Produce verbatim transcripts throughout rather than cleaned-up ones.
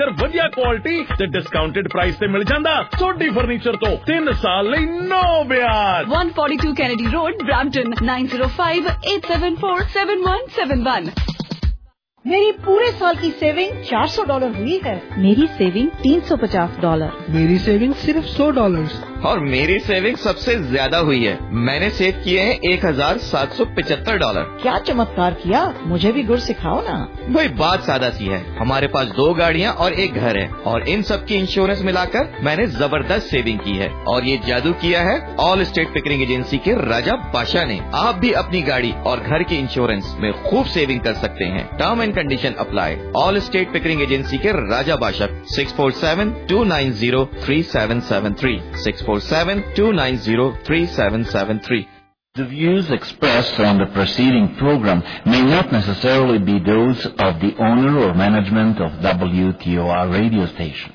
ਵਧੀਆ ਕੁਆਲਿਟੀ ਤੇ discounted price ਤੇ ਮਿਲ ਜਾਂਦਾ। ਸੋਢੀ ਫਰਨੀਚਰ ਤੋਂ ਤਿੰਨ ਸਾਲ ਲਈ ਨੋ ਵਿਆਜ। one forty-two Kennedy Road, Brampton, nine zero five eight seven four seven one seven one। मेरी पूरे साल की सेविंग चार सौ डॉलर हुई है। मेरी सेविंग तीन सौ पचास डॉलर। मेरी सेविंग सिर्फ सौ डॉलर। और मेरी सेविंग सबसे ज्यादा हुई है। मैंने सेव किए हैं एक हजार सात सौ पचहत्तर डॉलर। क्या चमत्कार किया, मुझे भी गुर सिखाओ ना। भाई बात सादा सी है, हमारे पास दो गाड़ियाँ और एक घर है और इन सब की इंश्योरेंस मिलाकर मैंने जबरदस्त सेविंग की है। और ये जादू किया है ऑल स्टेट पिकरिंग एजेंसी के राजा बादशाह ने। आप भी अपनी गाड़ी और घर के इंश्योरेंस में खूब सेविंग कर सकते हैं। Term and condition apply. All state Pickering agency के Raja Badshah six four seven two nine zero three seven seven three six four seven two nine zero three seven seven three. The views expressed on the preceding program may not necessarily be those of the owner or management of W T O R radio station.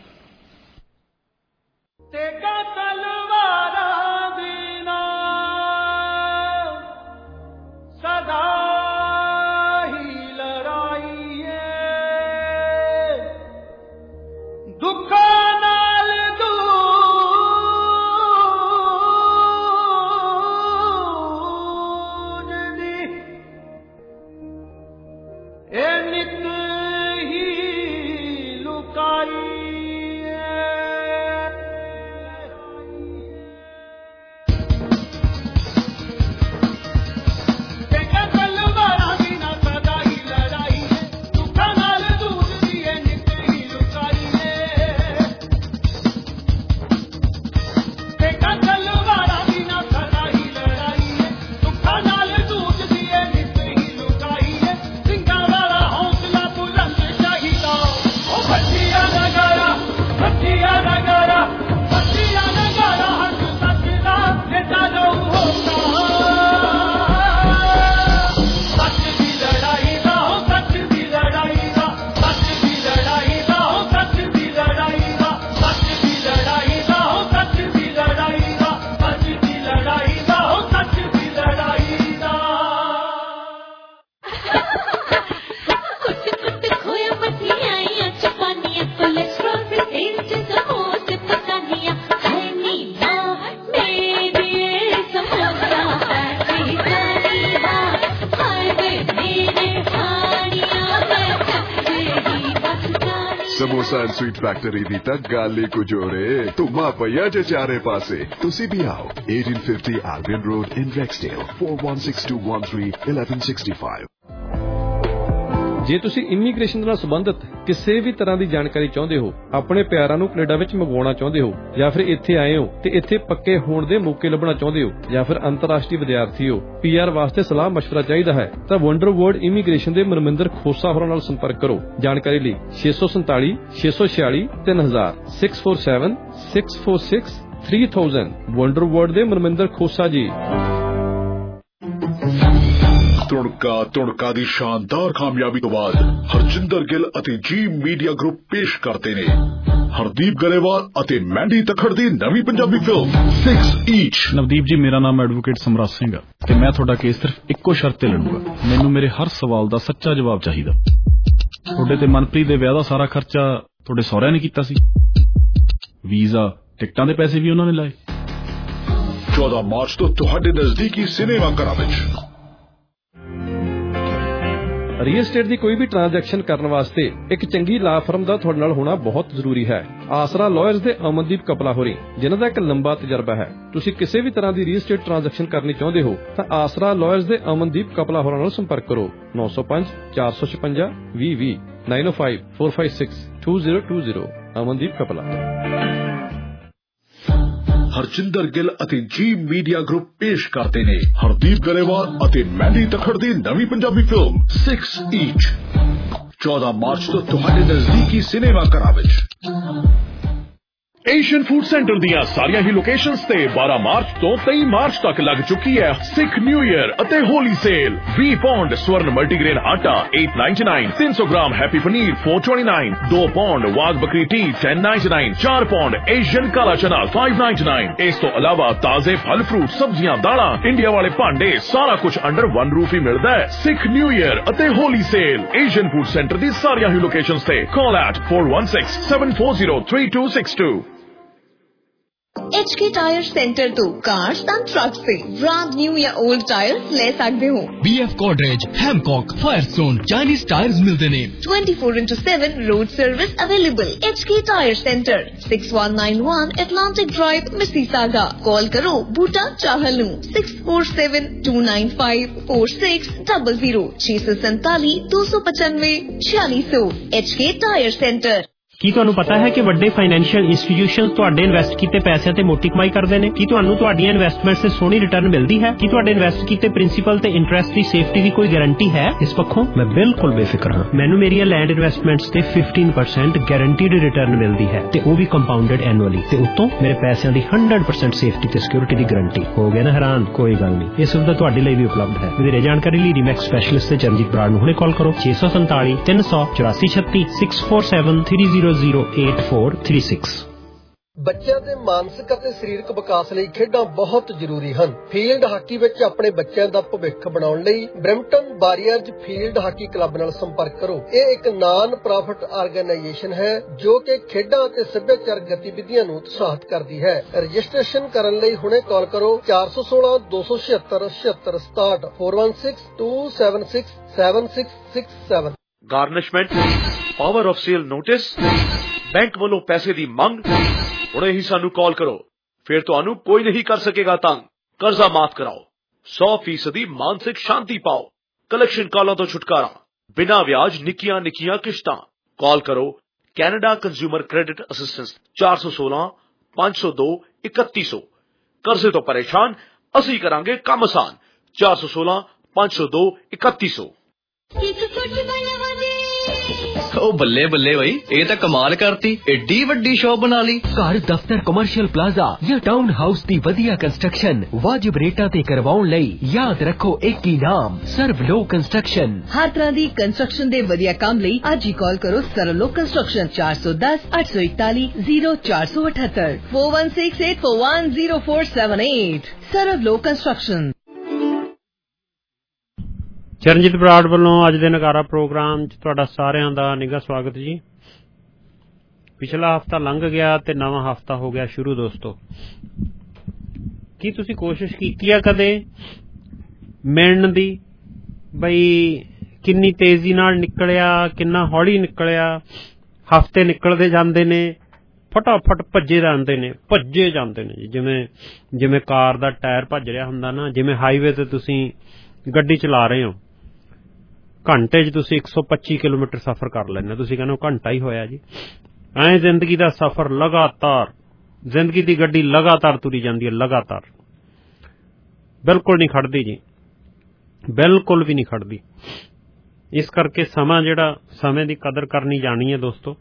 Samosa and sweet factory ਦੀ ਤਾਂ ਗੱਲ ਹੀ ਕੁਝ ਹੋਰ ਏ। ਧੁੰਮਾ ਪਈਆ ਜੇ ਚਾਰੇ ਪਾਸੇ। ਤੁਸੀਂ ਵੀ ਆਓ। eighteen fifty Albion Road in Rexdale four one six two one three eleven sixty-five। ਜੇ ਤੁਸੀਂ ਇਮੀਗ੍ਰੇਸ਼ਨ ਨਾਲ ਸੰਬੰਧਿਤ ਕਿਸੇ ਵੀ ਤਰ੍ਹਾਂ ਦੀ ਜਾਣਕਾਰੀ ਚਾਹੁੰਦੇ ਹੋ, ਆਪਣੇ ਪਿਆਰਾਂ ਨੂੰ ਕੈਨੇਡਾ ਵਿੱਚ ਮੰਗਵਾਉਣਾ ਚਾਹੁੰਦੇ ਹੋ, ਜਾਂ ਫਿਰ ਇੱਥੇ ਆਏ ਹੋ ਤੇ ਇੱਥੇ ਪੱਕੇ ਹੋਣ ਦੇ ਮੌਕੇ ਲੱਭਣਾ ਚਾਹੁੰਦੇ ਹੋ, ਜਾਂ ਫਿਰ ਅੰਤਰਰਾਸ਼ਟਰੀ ਵਿਦਿਆਰਥੀ ਹੋ, ਪੀਆਰ ਵਾਸਤੇ ਸਲਾਹ ਮਸ਼ਵਰਾ ਚਾਹੀਦਾ ਹੈ ਤਾਂ ਵੰਡਰ ਵਰਲਡ ਇਮੀਗ੍ਰੇਸ਼ਨ ਦੇ ਮਨਮਿੰਦਰ ਖੋਸਾ ਹੋਰਾਂ ਨਾਲ ਸੰਪਰਕ ਕਰੋ। ਜਾਣਕਾਰੀ ਲਈ ਛੇ ਸੌ ਸੰਤਾਲੀ ਛੇ ਸੌ ਛਿਆਲੀ ਤਿੰਨ ਹਜ਼ਾਰ six four seven six four six three thousand। Wonder world ਦੇ ਮਨਮਿੰਦਰ ਖੋਸਾ ਜੀ। ਤੁਣਕਾ ਤੁਣਕਾ ਦੀ ਸ਼ਾਨਦਾਰ ਕਾਮਯਾਬੀ ਤੋਂ ਬਾਅਦ ਹਰਜਿੰਦਰ ਗਿੱਲ ਅਤੇ ਜੀ ਮੀਡੀਆ ਗਰੁੱਪ ਪੇਸ਼ ਕਰਦੇ ਨੇ ਹਰਦੀਪ ਗਰੇਵਾਲ ਅਤੇ ਮੈਂਡੀ ਤਖੜ ਦੀ ਨਵੀਂ Punjabi film Six Each। Navdeep ji, ਮੇਰਾ ਨਾਮ ਐਡਵੋਕੇਟ ਸਮਰਾਜ ਸਿੰਘ ਆ ਤੇ ਮੈਂ ਤੁਹਾਡਾ ਕੇਸ ਸਿਰਫ ਇੱਕੋ ਸ਼ਰਤ ਤੇ ਲੜੂੰਗਾ। ਮੈਨੂੰ ਮੇਰੇ ਹਰ ਸਵਾਲ ਦਾ ਸੱਚਾ ਜਵਾਬ ਚਾਹੀਦਾ। ਤੁਹਾਡੇ ਤੇ ਮਨਪ੍ਰੀਤ ਦੇ ਵਿਆਹ ਦਾ ਸਾਰਾ ਖਰਚਾ ਤੁਹਾਡੇ ਸਹੁਰਿਆਂ ਨੇ ਕੀਤਾ ਸੀ। ਵੀਜ਼ਾ ਟਿਕਟਾਂ ਦੇ ਪੈਸੇ ਵੀ ਉਹਨਾਂ ਨੇ ਲਾਏ। ਚੌਦਾਂ ਮਾਰਚ ਤੋਂ ਤੁਹਾਡੇ ਨਜ਼ਦੀਕੀ ਸਿਨੇਮਾ ਘਰਾਂ ਵਿੱਚ। ਰੀਅਲ estate ਦੀ ਕੋਈ ਵੀ ਟ੍ਰਾਂਜੈਕਸ਼ਨ ਕਰਨ ਵਾਸਤੇ ਇੱਕ ਚੰਗੀ ਲਾ ਫਰਮ ਦਾ ਤੁਹਾਡੇ ਨਾਲ ਹੋਣਾ ਬਹੁਤ ਜ਼ਰੂਰੀ ਹੈ। ਆਸਰਾ ਲਾਇਰਸ ਦੇ ਅਮਨਦੀਪ ਕਪਲਾ ਹੋਰੀ, ਜਿਨ੍ਹਾਂ ਦਾ ਇੱਕ ਲੰਬਾ ਤਜਰਬਾ ਹੈ। ਤੁਸੀਂ ਕਿਸੇ ਵੀ ਤਰ੍ਹਾਂ ਦੀ ਰੀਅਲ estate ਟ੍ਰਾਂਜੈਕਸ਼ਨ ਕਰਨੀ ਚਾਹੁੰਦੇ ਹੋ ਤਾਂ ਆਸਰਾ ਲਾਇਰਸ ਦੇ ਅਮਨਦੀਪ ਕਪਲਾ ਹੋਰਾਂ ਨਾਲ ਸੰਪਰਕ ਕਰੋ। ਨੌ ਸੌ ਪੰਜ ਚਾਰ ਸੌ ਛਪੰਜਾ ਵੀਹ ਵੀਹ nine oh five four five six two zero two zero। Amandeep Kapila. Harjinder Gill ਅਤੇ ਜੀ ਮੀਡੀਆ ਗਰੁੱਪ ਪੇਸ਼ ਕਰਦੇ ਨੇ ਹਰਦੀਪ ਗਰੇਵਾਲ ਅਤੇ ਮੈਂਡੀ ਤਖੜ ਦੀ ਨਵੀਂ ਪੰਜਾਬੀ ਫਿਲਮ Six Each। ਚੌਦਾਂ ਮਾਰਚ ਤੋਂ ਤੁਹਾਡੇ ਨਜ਼ਦੀਕੀ ਸਿਨੇਮਾ ਘਰਾਂ ਵਿੱਚ। ਏਸ਼ੀਅਨ ਫੂਡ ਸੈਂਟਰ ਦੀਆਂ ਸਾਰੀਆਂ ਹੀ ਲੋਕੇਸ਼ਨਸ ਤੇ ਬਾਰਾਂ ਮਾਰਚ ਤੋਂ ਤੇਈ ਮਾਰਚ ਤੱਕ ਲੱਗ ਚੁੱਕੀ ਹੈ ਸਿੱਖ ਨਿਊ ਈਅਰ ਅਤੇ ਹੋਲੀ ਸੇਲ। ਵੀਹ ਪੌਂਡ ਸਵਰਨ ਮਲਟੀਗ੍ਰੇਨ ਆਟਾ eight ninety-nine, ਤਿੰਨ ਸੌ gram happy paneer four twenty-nine, ਦੋ pound Wagh Bakri tea ten ninety-nine, ਚਾਰ ਪੌਂਡ ਏਸ਼ੀਅਨ ਕਾਲਾ ਚਨਾ five ninety-nine। ਇਸ ਤੋਂ ਇਲਾਵਾ ਤਾਜ਼ੇ ਫਲ ਫਰੂਟ ਸਬਜ਼ੀਆਂ ਦਾਲਾਂ ਇੰਡੀਆ ਵਾਲੇ ਭਾਂਡੇ ਸਾਰਾ ਕੁਝ ਅੰਡਰ ਵਨ ਰੂਫ ਹੀ ਮਿਲਦਾ ਹੈ। ਸਿੱਖ ਨਿਊ ਈਅਰ ਅਤੇ Holi sale Asian food centre ਦੀ ਸਾਰੀਆਂ ਹੀ ਲੋਕੇਸ਼ਨਸ ਤੇ call at four one six, seven four zero, three two six two। H K tyre centre तो कार्स एंड ट्रक से ब्रांड न्यू या ओल्ड टायर्स ले सकते हो। B F Goodrich, Hankook, Firestone, Chinese tyres मिलते ने twenty-four into seven road service available. H K tyre centre six one nine one Atlantic Drive, Mississauga. Call करो Boota चाहलू six four seven, two nine five, four six zero zero, छह सौ सैतालीस दो सौ पचानवे छियालीस सौ। H K tyre centre. ਕੀ ਤੁਹਾਨੂੰ ਪਤਾ ਹੈ ਕਿ ਵੱਡੇ ਫਾਈਨੈਂਸ਼ੀਅਲ ਇੰਸਟੀਟਿਊਸ਼ਨਸ ਤੁਹਾਡੇ ਇਨਵੈਸਟ ਕੀਤੇ ਪੈਸਿਆਂ ਤੇ ਮੋਟੀ ਕਮਾਈ ਕਰਦੇ ਨੇ? ਕੀ ਤੁਹਾਨੂੰ ਤੁਹਾਡੀਆਂ ਇਨਵੈਸਟਮੈਂਟਸ ਤੇ ਸੋਹਣੀ ਰਿਟਰਨ ਮਿਲਦੀ ਹੈ? ਕੀ ਤੁਹਾਡੇ ਇਨਵੈਸਟ ਕੀਤੇ ਪ੍ਰਿੰਸੀਪਲ ਤੇ ਇੰਟਰਸਟ ਦੀ ਸੇਫਟੀ ਦੀ ਕੋਈ ਗਾਰੰਟੀ ਹੈ? ਇਸ ਪੱਖੋਂ ਮੈਂ ਬਿਲਕੁਲ ਬੇਫਿਕਰ ਹਾਂ। ਮੈਨੂੰ ਮੇਰੀਆਂ ਲੈਂਡ ਇਨਵੈਸਟਮੈਂਟਸ ਤੇ fifteen percent ਗਾਰੰਟੀਡ ਰਿਟਰਨ ਮਿਲਦੀ ਹੈ ਤੇ ਉਹ ਵੀ ਕੰਪਾਊਂਡਡ ਐਨੂਅਲੀ, ਤੇ ਉੱਤੋਂ ਮੇਰੇ ਪੈਸਿਆਂ ਦੀ one hundred percent ਸੇਫਟੀ ਤੇ ਸਿਕਿਉਰਿਟੀ ਦੀ ਗਾਰੰਟੀ। ਹੋ ਗਿਆ ਨਾ ਹੈਰਾਨ? ਕੋਈ ਗੱਲ ਨਹੀਂ, ਇਹ ਸੁਵਿਧਾ ਤੁਹਾਡੇ ਲਈ ਵੀ ਉਪਲਬਧ ਹੈ। ਵਧੇਰੇ ਜਾਣਕਾਰੀ ਲਈ ਰੀਮੈਕਸ ਸਪੈਸ਼ਲਿਸਟ ਤੇ ਚਰਨਜੀਤ ਬਰਾੜ ਨੂੰ ਹੁਣੇ ਕਾਲ ਕਰੋ ਛੇ ਸੌ ਸੰਤਾਲੀ ਤਿੰਨ ਸੌ ਚੁਰਾਸੀ ਛੱਤੀ six four seven, three zero zero eight four three six। ਬੱਚਿਆਂ ਦੇ ਮਾਨਸਿਕ ਅਤੇ ਸਰੀਰਕ ਵਿਕਾਸ ਲਈ ਖੇਡਾਂ ਬਹੁਤ ਜ਼ਰੂਰੀ ਹਨ। ਫੀਲਡ ਹਾਕੀ ਵਿੱਚ ਆਪਣੇ ਬੱਚਿਆਂ ਦਾ ਭਵਿੱਖ ਬਣਾਉਣ ਲਈ Brampton warriors field hockey club ਨਾਲ ਸੰਪਰਕ ਕਰੋ। ਇਹ ਇੱਕ ਨਾਨ ਪ੍ਰੋਫਿਟ ਆਰਗੇਨਾਈਜੇਸ਼ਨ ਹੈ ਜੋ ਕਿ ਖੇਡਾਂ ਅਤੇ ਸੱਭਿਆਚਾਰਕ ਗਤੀਵਿਧੀਆਂ ਨੂੰ ਉਤਸ਼ਾਹਿਤ ਕਰਦੀ ਹੈ। ਰਜਿਸਟ੍ਰੇਸ਼ਨ ਕਰਨ ਲਈ ਹੁਣੇ ਕਾਲ ਕਰੋ ਚਾਰ ਸੌ ਸੋਲਾਂ ਦੋ ਸੌ ਛਿਅੱਤਰ ਛਿਅੱਤਰ ਸਤਾਹਠ four one six, two seven six, seven six six seven। Garnishment, power of sale notice, bank ਵੱਲੋਂ ਪੈਸੇ ਦੀ ਮੰਗ। ਹੁਣੇ ਹੀ ਸਾਨੂੰ ਕਾਲ ਕਰੋ, ਫਿਰ ਤੁਹਾਨੂੰ ਕੋਈ ਨਹੀਂ ਕਰ ਸਕੇਗਾ ਤੰਗ। ਕਰਜ਼ਾ ਮਾਫ ਕਰਾਓ, ਸੌ ਫੀਸਦੀ ਮਾਨਸਿਕ ਸ਼ਾਂਤੀ ਪਾਓ। ਕਲੈਕਸ਼ਨ ਕਾਲਾਂ ਤੋਂ ਛੁਟਕਾਰਾ, ਬਿਨਾਂ ਵਿਆਜ ਨਿੱਕੀਆਂ ਨਿੱਕੀਆਂ ਕਿਸ਼ਤਾਂ। ਕਾਲ ਕਰੋ ਕੈਨੇਡਾ ਕੰਜ਼ਿਊਮਰ ਕ੍ਰੈਡਿਟ ਅਸਿਸਟੈਂਸ ਚਾਰ ਸੌ ਸੋਲਾਂ ਪੰਜ ਸੌ ਦੋ ਇਕੱਤੀ ਸੌ। ਕਰਜ਼ੇ ਤੋਂ ਪਰੇਸ਼ਾਨ, ਅਸੀਂ ਕਰਾਂਗੇ ਕੰਮ ਆਸਾਨ। ਚਾਰ ਸੌ ਸੋਲਾਂ ਪੰਜ ਸੌ ਦੋ ਇਕੱਤੀ ਸੌ। ਉਹ ਬੱਲੇ ਬੱਲੇ ਬਈ, ਇਹ ਤਾਂ ਕਮਾਲ ਕਰਤੀ, ਏਡੀ ਵੱਡੀ ਸ਼ੌਪ ਬਣਾ ਲਈ। ਘਰ, ਦਫ਼ਤਰ, ਕਮਰਸ਼ੀਅਲ ਪਲਾਜ਼ਾ ਜਾਂ ਟਾਊਨ ਹਾਊਸ ਦੀ ਵਧੀਆ ਕੰਸਟਰਕਸ਼ਨ ਵਾਜਿਬ ਰੇਟਾਂ ਤੇ ਕਰਵਾਉਣ ਲਈ ਯਾਦ ਰੱਖੋ ਇੱਕ ਹੀ ਨਾਮ, ਸਰਵਲੋ ਕੰਸਟਰਕਸ਼ਨ। ਹਰ ਤਰ੍ਹਾਂ ਦੀ ਕੰਸਟਰਕਸ਼ਨ ਦੇ ਵਧੀਆ ਕੰਮ ਲਈ ਅੱਜ ਹੀ ਕਾਲ ਕਰੋ ਸਰਵਲੋ ਕੰਸਟਰਕਸ਼ਨ ਚਾਰ ਸੌ ਦਸ ਅੱਠ ਸੌ ਇਕਤਾਲੀ ਜ਼ੀਰੋ ਚਾਰ ਸੌ ਅਠੱਤਰ four one six, eight four one, zero four seven eight। ਸਰਵਲੋ ਕੰਸਟਰਕਸ਼ਨ। ਚਰਨਜੀਤ ਬਰਾੜ ਵੱਲੋਂ ਅੱਜ ਦੇ ਨਗਾਰਾ ਪ੍ਰੋਗਰਾਮ 'ਚ ਤੁਹਾਡਾ ਸਾਰਿਆਂ ਦਾ ਨਿੱਘਾ ਸਵਾਗਤ ਜੀ। ਪਿਛਲਾ ਹਫ਼ਤਾ ਲੰਘ ਗਿਆ ਤੇ ਨਵਾਂ ਹਫ਼ਤਾ ਹੋ ਗਿਆ ਸ਼ੁਰੂ। ਦੋਸਤੋ, ਕੀ ਤੁਸੀਂ ਕੋਸ਼ਿਸ਼ ਕੀਤੀ ਆ ਕਦੇ ਮਿਲਣ ਦੀ? ਬਈ ਕਿੰਨੀ ਤੇਜ਼ੀ ਨਾਲ ਨਿਕਲਿਆ, ਕਿੰਨਾ ਹੌਲੀ ਨਿਕਲਿਆ। ਹਫ਼ਤੇ ਨਿਕਲਦੇ ਜਾਂਦੇ ਨੇ, ਫਟਾਫਟ ਭੱਜੇ ਜਾਂਦੇ ਨੇ ਭੱਜੇ ਜਾਂਦੇ ਨੇ ਜੀ। ਜਿਵੇਂ ਜਿਵੇਂ ਕਾਰ ਦਾ ਟਾਇਰ ਭੱਜ ਰਿਹਾ ਹੁੰਦਾ ਨਾ, ਜਿਵੇਂ ਹਾਈਵੇ ਤੇ ਤੁਸੀਂ ਗੱਡੀ ਚਲਾ ਰਹੇ ਹੋ, ਘੰਟੇ 'ਚ ਤੁਸੀਂ ਇੱਕ ਸੌ ਪੱਚੀ ਕਿਲੋਮੀਟਰ ਸਫ਼ਰ ਕਰ ਲੈਂਦੇ। ਤੁਸੀਂ ਕਹਿੰਦੇ ਹੋ ਘੰਟਾ ਹੀ ਹੋਇਆ ਜੀ। ਐਂ ਜ਼ਿੰਦਗੀ ਦਾ ਸਫ਼ਰ ਲਗਾਤਾਰ, ਜ਼ਿੰਦਗੀ ਦੀ ਗੱਡੀ ਲਗਾਤਾਰ ਤੁਰੀ ਜਾਂਦੀ ਹੈ, ਲਗਾਤਾਰ, ਬਿਲਕੁਲ ਨਹੀਂ ਖੜਦੀ ਜੀ, ਬਿਲਕੁਲ ਵੀ ਨਹੀਂ ਖੜਦੀ। ਇਸ ਕਰਕੇ ਸਮਾਂ ਜਿਹੜਾ, ਸਮੇਂ ਦੀ ਕਦਰ ਕਰਨੀ ਜਾਣੀ ਹੈ ਦੋਸਤੋ।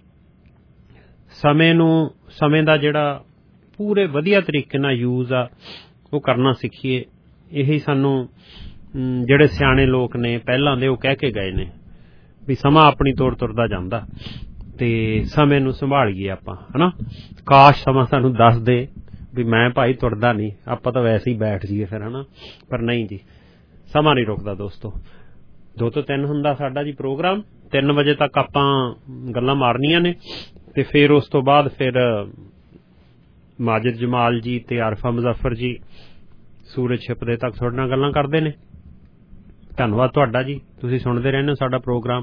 ਸਮੇਂ ਨੂੰ, ਸਮੇਂ ਦਾ ਜਿਹੜਾ ਪੂਰੇ ਵਧੀਆ ਤਰੀਕੇ ਨਾਲ ਯੂਜ਼ ਆ ਉਹ ਕਰਨਾ ਸਿੱਖੀਏ। ਇਹੀ ਸਾਨੂੰ ਜਿਹੜੇ ਸਿਆਣੇ ਲੋਕ ਨੇ ਪਹਿਲਾਂ ਦੇ ਉਹ ਕਹਿ ਕੇ ਗਏ ਨੇ ਵੀ ਸਮਾਂ ਆਪਣੀ ਤੋਰ ਤੁਰਦਾ ਜਾਂਦਾ ਤੇ ਸਮੇਂ ਨੂੰ ਸੰਭਾਲੀਏ ਆਪਾਂ, ਹਨਾ। ਕਾਸ਼ ਸਮਾਂ ਸਾਨੂੰ ਦੱਸ ਦੇ ਵੀ ਮੈਂ ਭਾਈ ਤੁਰਦਾ ਨਹੀਂ, ਆਪਾਂ ਤਾਂ ਵੈਸੇ ਹੀ ਬੈਠ ਜਾਈਏ ਫਿਰ, ਹਨਾ। ਪਰ ਨਹੀਂ ਜੀ, ਸਮਾਂ ਨਹੀਂ ਰੁਕਦਾ ਦੋਸਤੋ। ਦੋ ਤੋਂ ਤਿੰਨ ਹੁੰਦਾ ਸਾਡਾ ਜੀ ਪ੍ਰੋਗਰਾਮ। ਤਿੰਨ ਵਜੇ ਤੱਕ ਆਪਾਂ ਗੱਲਾਂ ਮਾਰਨੀਆਂ ਨੇ ਤੇ ਫਿਰ ਉਸ ਤੋਂ ਬਾਅਦ ਫਿਰ ਮਾਜਿਦ ਜਮਾਲ ਜੀ ਤੇ ਆਰਫਾ ਮੁਜ਼ੱਫਰ ਜੀ ਸੂਰਜ ਛਿਪਦੇ ਤੱਕ ਤੁਹਾਡੇ ਨਾਲ ਗੱਲਾਂ ਕਰਦੇ ਨੇ। ਧੰਨਵਾਦ ਤੁਹਾਡਾ ਜੀ, ਤੁਸੀਂ ਸੁਣਦੇ ਰਹਿੰਦੇ ਹੋ ਸਾਡਾ ਪ੍ਰੋਗਰਾਮ।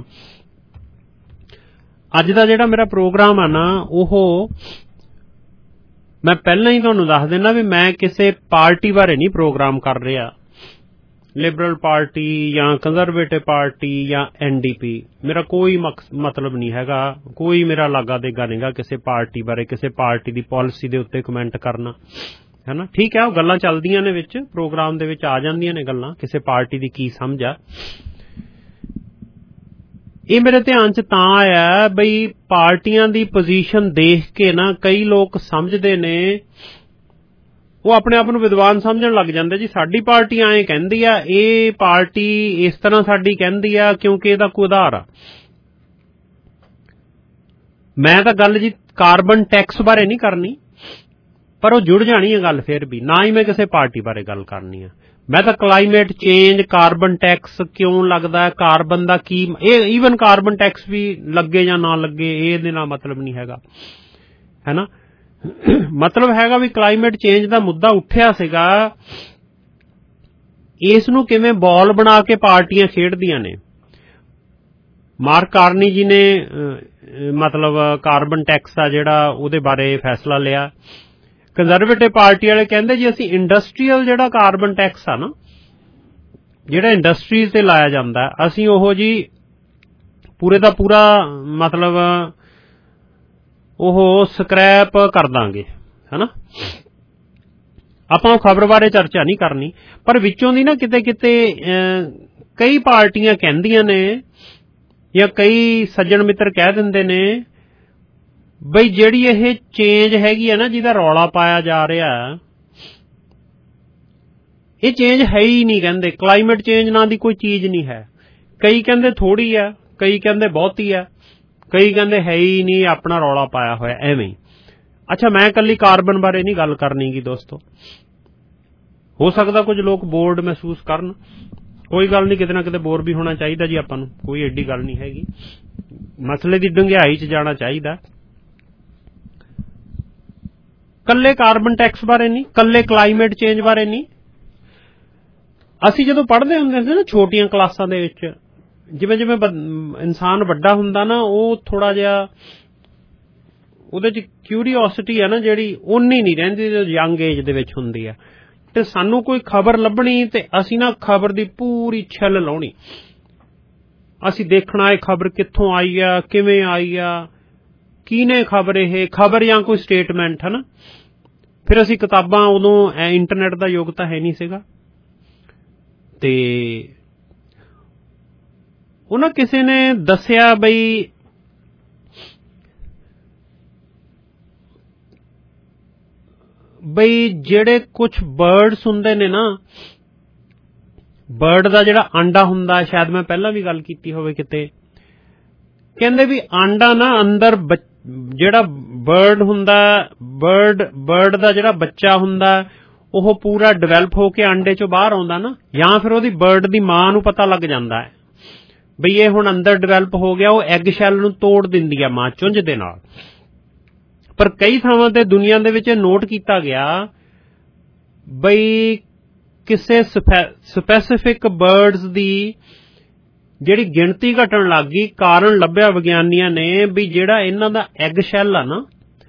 ਅੱਜ ਦਾ ਜਿਹੜਾ ਮੇਰਾ ਪ੍ਰੋਗਰਾਮ ਆ ਨਾ, ਉਹ ਮੈਂ ਪਹਿਲਾਂ ਹੀ ਤੁਹਾਨੂੰ ਦੱਸ ਦਿੰਦਾ ਵੀ ਮੈਂ ਕਿਸੇ ਪਾਰਟੀ ਬਾਰੇ ਨਹੀਂ ਪ੍ਰੋਗਰਾਮ ਕਰ ਰਿਹਾ। ਲਿਬਰਲ ਪਾਰਟੀ ਜਾਂ ਕੰਜ਼ਰਵੇਟਿਵ ਪਾਰਟੀ ਜਾਂ ਐਨ ਡੀ ਪੀ, ਮੇਰਾ ਕੋਈ ਮਤਲਬ ਨਹੀਂ ਹੈਗਾ, ਕੋਈ ਮੇਰਾ ਲਾਗਾ ਦੇਗਾ ਨਹੀਂਗਾ ਕਿਸੇ ਪਾਰਟੀ ਬਾਰੇ, ਕਿਸੇ ਪਾਰਟੀ ਦੀ ਪਾਲਿਸੀ ਦੇ ਉੱਤੇ ਕਮੈਂਟ ਕਰਨਾ, ਹੈ ਨਾ। ਠੀਕ ਹੈ, ਉਹ ਗੱਲਾਂ ਚੱਲਦੀਆਂ ਨੇ ਵਿੱਚ, ਪ੍ਰੋਗਰਾਮ ਦੇ ਵਿੱਚ ਆ ਜਾਂਦੀਆਂ ਨੇ ਗੱਲਾਂ, ਕਿਸੇ ਪਾਰਟੀ ਦੀ ਕੀ ਸਮਝ ਆ। ਇਹ ਮੇਰੇ ਧਿਆਨ 'ਚ ਤਾਂ ਆਇਆ ਬਈ ਪਾਰਟੀਆਂ ਦੀ ਪੋਜੀਸ਼ਨ ਦੇਖ ਕੇ ਨਾ ਕਈ ਲੋਕ ਸਮਝਦੇ ਨੇ, ਉਹ ਆਪਣੇ ਆਪ ਨੂੰ ਵਿਦਵਾਨ ਸਮਝਣ ਲੱਗ ਜਾਂਦੇ ਜੀ ਸਾਡੀ ਪਾਰਟੀ ਐਂ ਕਹਿੰਦੀ ਆ, ਇਹ ਪਾਰਟੀ ਇਸ ਤਰ੍ਹਾਂ ਸਾਡੀ ਕਹਿੰਦੀ ਆ ਕਿਉਂਕਿ ਇਹਦਾ ਕੋਈ ਆਧਾਰ ਆ। ਮੈਂ ਤਾਂ ਗੱਲ ਜੀ ਕਾਰਬਨ ਟੈਕਸ ਬਾਰੇ ਨਹੀਂ ਕਰਨੀ, ਪਰ ਉਹ ਜੁੜ ਜਾਣੀ ਹੈ ਗੱਲ ਫਿਰ ਵੀ, ਨਾ ਹੀ ਮੈਂ ਕਿਸੇ ਪਾਰਟੀ ਬਾਰੇ ਗੱਲ ਕਰਨੀ ਆ। ਮੈਂ ਤਾਂ ਕਲਾਈਮੇਟ ਚੇਂਜ, ਕਾਰਬਨ ਟੈਕਸ ਕਿਉਂ ਲੱਗਦਾ, ਕਾਰਬਨ ਦਾ ਕੀ, ਇਹ ਈਵਨ ਕਾਰਬਨ ਟੈਕਸ ਵੀ ਲੱਗੇ ਜਾਂ ਨਾ ਲੱਗੇ ਇਹਦੇ ਨਾਲ ਮਤਲਬ ਨਹੀਂ ਹੈਗਾ, ਹੈ ਨਾ। ਮਤਲਬ ਹੈਗਾ ਵੀ ਕਲਾਈਮੇਟ ਚੇਂਜ ਦਾ ਮੁੱਦਾ ਉੱਠਿਆ ਸੀਗਾ, ਇਸ ਨੂੰ ਕਿਵੇਂ ਬॉल ਬਣਾ ਕੇ ਪਾਰਟੀਆਂ ਖੇਡਦੀਆਂ ਨੇ। ਮਾਰਕ ਕਾਰਨੀ ਜੀ ਨੇ ਮਤਲਬ ਕਾਰਬਨ ਟੈਕਸ ਆ ਜਿਹੜਾ ਉਹਦੇ ਬਾਰੇ ਫੈਸਲਾ ਲਿਆ। ਕੰਜ਼ਰਵੇਟਿਵ ਪਾਰਟੀ ਵਾਲੇ ਕਹਿੰਦੇ ਜੀ ਅਸੀਂ ਇੰਡਸਟਰੀਅਲ ਜਿਹੜਾ ਕਾਰਬਨ ਟੈਕਸ ਆ ਨਾ, ਜਿਹੜਾ ਇੰਡਸਟਰੀਜ਼ ਤੇ ਲਾਇਆ ਜਾਂਦਾ, ਅਸੀਂ ਉਹ ਜੀ ਪੂਰੇ ਦਾ ਪੂਰਾ ਮਤਲਬ ਉਹ ਸਕ੍ਰੈਪ ਕਰ ਦਾਂਗੇ, ਹੈਨਾ। ਆਪਾਂ ਉਹ ਖਬਰ ਬਾਰੇ ਚਰਚਾ ਨਹੀਂ ਕਰਨੀ, ਪਰ ਵਿੱਚੋਂ ਦੀ ਨਾ ਕਿਤੇ ਕਿਤੇ ਕਈ ਪਾਰਟੀਆਂ ਕਹਿੰਦੀਆਂ ਨੇ ਜਾਂ ਕਈ ਸੱਜਣ ਮਿੱਤਰ ਕਹਿ ਦਿੰਦੇ ਨੇ ਬਈ ਜਿਹੜੀ ਇਹ ਚੇਂਜ ਹੈਗੀ ਆ ਨਾ ਜਿਹਦਾ ਰੌਲਾ ਪਾਇਆ ਜਾ ਰਿਹਾ, ਇਹ ਚੇਂਜ ਹੈ ਹੀ ਨਹੀਂ। ਕਹਿੰਦੇ ਕਲਾਈਮੇਟ ਚੇਂਜ ਨਾਂ ਦੀ ਕੋਈ ਚੀਜ਼ ਨਹੀਂ ਹੈ। ਕਈ ਕਹਿੰਦੇ ਥੋੜੀ ਆ, ਕਈ ਕਹਿੰਦੇ ਬਹੁਤੀ ਆ, ਕਈ ਕਹਿੰਦੇ ਹੈ ਹੀ ਨਹੀਂ, ਆਪਣਾ ਰੌਲਾ ਪਾਇਆ ਹੋਇਆ ਐਵੇਂ ਹੀ। ਅੱਛਾ, ਮੈਂ ਇਕੱਲੀ ਕਾਰਬਨ ਬਾਰੇ ਨਹੀਂ ਗੱਲ ਕਰਨੀ ਗੀ ਦੋਸਤੋ, ਹੋ ਸਕਦਾ ਕੁਝ ਲੋਕ ਬੋਰਡ ਮਹਿਸੂਸ ਕਰਨ, ਕੋਈ ਗੱਲ ਨਹੀਂ, ਕਿਤੇ ਨਾ ਕਿਤੇ ਬੋਰ ਵੀ ਹੋਣਾ ਚਾਹੀਦਾ ਜੀ ਆਪਾਂ ਨੂੰ, ਕੋਈ ਏਡੀ ਗੱਲ ਨਹੀਂ ਹੈਗੀ, ਮਸਲੇ ਦੀ ਡੂੰਘਾਈ 'ਚ ਜਾਣਾ ਚਾਹੀਦਾ। ਕੱਲੇ ਕਾਰਬਨ ਟੈਕਸ ਬਾਰੇ ਨਹੀਂ, ਕੱਲੇ ਕਲਾਈਮੇਟ ਚੇਂਜ ਬਾਰੇ ਨਹੀਂ। ਅਸੀਂ ਜਦੋਂ ਪੜ੍ਹਦੇ ਹੁੰਦੇ ਸੀ ਨਾ ਛੋਟੀਆਂ ਕਲਾਸਾਂ ਦੇ ਵਿੱਚ, ਜਿਵੇਂ ਜਿਵੇਂ ਇਨਸਾਨ ਵੱਡਾ ਹੁੰਦਾ ਨਾ, ਉਹ ਥੋੜਾ ਜਿਹਾ ਉਹਦੇ 'ਚ ਕਿਊਰੀਓਸਿਟੀ ਆ ਨਾ ਜਿਹੜੀ, ਓਨੀ ਨਹੀਂ ਰਹਿੰਦੀ ਜੋ ਯੰਗ ਏਜ ਦੇ ਵਿੱਚ ਹੁੰਦੀ ਆ। ਤੇ ਸਾਨੂੰ ਕੋਈ ਖਬਰ ਲੱਭਣੀ ਤੇ ਅਸੀਂ ਨਾ ਖਬਰ ਦੀ ਪੂਰੀ ਛਿੱਲ ਲਾਉਣੀ, ਅਸੀਂ ਦੇਖਣਾ ਇਹ ਖਬਰ ਕਿੱਥੋਂ ਆਈ ਆ, ਕਿਵੇਂ ਆਈ ਆ, ਕਿਹਨੇ ਖਬਰ, ਇਹ ਖਬਰ ਜਾਂ ਕੋਈ ਸਟੇਟਮੈਂਟ, ਹੈ ਨਾ। ਫਿਰ ਅਸੀਂ ਕਿਤਾਬਾਂ, ਉਦੋਂ ਇੰਟਰਨੈਟ ਦਾ ਯੁੱਗ ਤਾਂ ਹੈ ਨਹੀਂ ਸੀਗਾ, ਤੇ ਉਹਨਾਂ ਕਿਸੇ ਨੇ ਦੱਸਿਆ ਬਈ ਬਈ ਜਿਹੜੇ ਕੁਝ ਬਰਡਸ ਹੁੰਦੇ ਨੇ ਨਾ, ਬਰਡ ਦਾ ਜਿਹੜਾ ਆਂਡਾ ਹੁੰਦਾ, ਸ਼ਾਇਦ ਮੈਂ ਪਹਿਲਾਂ ਵੀ ਗੱਲ ਕੀਤੀ ਹੋਵੇ ਕਿਤੇ, ਕਹਿੰਦੇ ਵੀ ਆਂਡਾ ਨਾ ਅੰਦਰ ਜਿਹੜਾ ਬਰਡ ਹੁੰਦਾ, ਬਰਡ ਬਰਡ ਦਾ ਜਿਹੜਾ ਬੱਚਾ ਹੁੰਦਾ ਉਹ ਪੂਰਾ ਡਿਵੈਲਪ ਹੋ ਕੇ ਆਂਡੇ ਚੋਂ ਬਾਹਰ ਆਉਂਦਾ ਨਾ, ਜਾਂ ਫਿਰ ਉਹਦੀ ਬਰਡ ਦੀ ਮਾਂ ਨੂੰ ਪਤਾ ਲੱਗ ਜਾਂਦਾ ਹੈ ਬਈ ਇਹ ਹੁਣ ਅੰਦਰ ਡਿਵੈਲਪ ਹੋ ਗਿਆ, ਉਹ ਐਗ ਸ਼ੈਲ ਨੂੰ ਤੋੜ ਦਿੰਦੀ ਆ ਮਾਂ ਚੁੰਝ ਦੇ ਨਾਲ। ਪਰ ਕਈ ਥਾਵਾਂ ਤੇ ਦੁਨੀਆ ਦੇ ਵਿੱਚ ਨੋਟ ਕੀਤਾ ਗਿਆ ਬਈ ਕਿਸੇ ਸਪੈਸੀਫਿਕ ਬਰਡਸ ਦੀ ਜਿਹੜੀ ਗਿਣਤੀ ਘਟਣ ਲੱਗ ਗਈ। ਕਾਰਨ ਲੱਭਿਆ ਵਿਗਿਆਨੀਆਂ ਨੇ ਵੀ ਜਿਹੜਾ ਇਹਨਾਂ ਦਾ ਐਗ ਸ਼ੈਲ ਆ ਨਾ,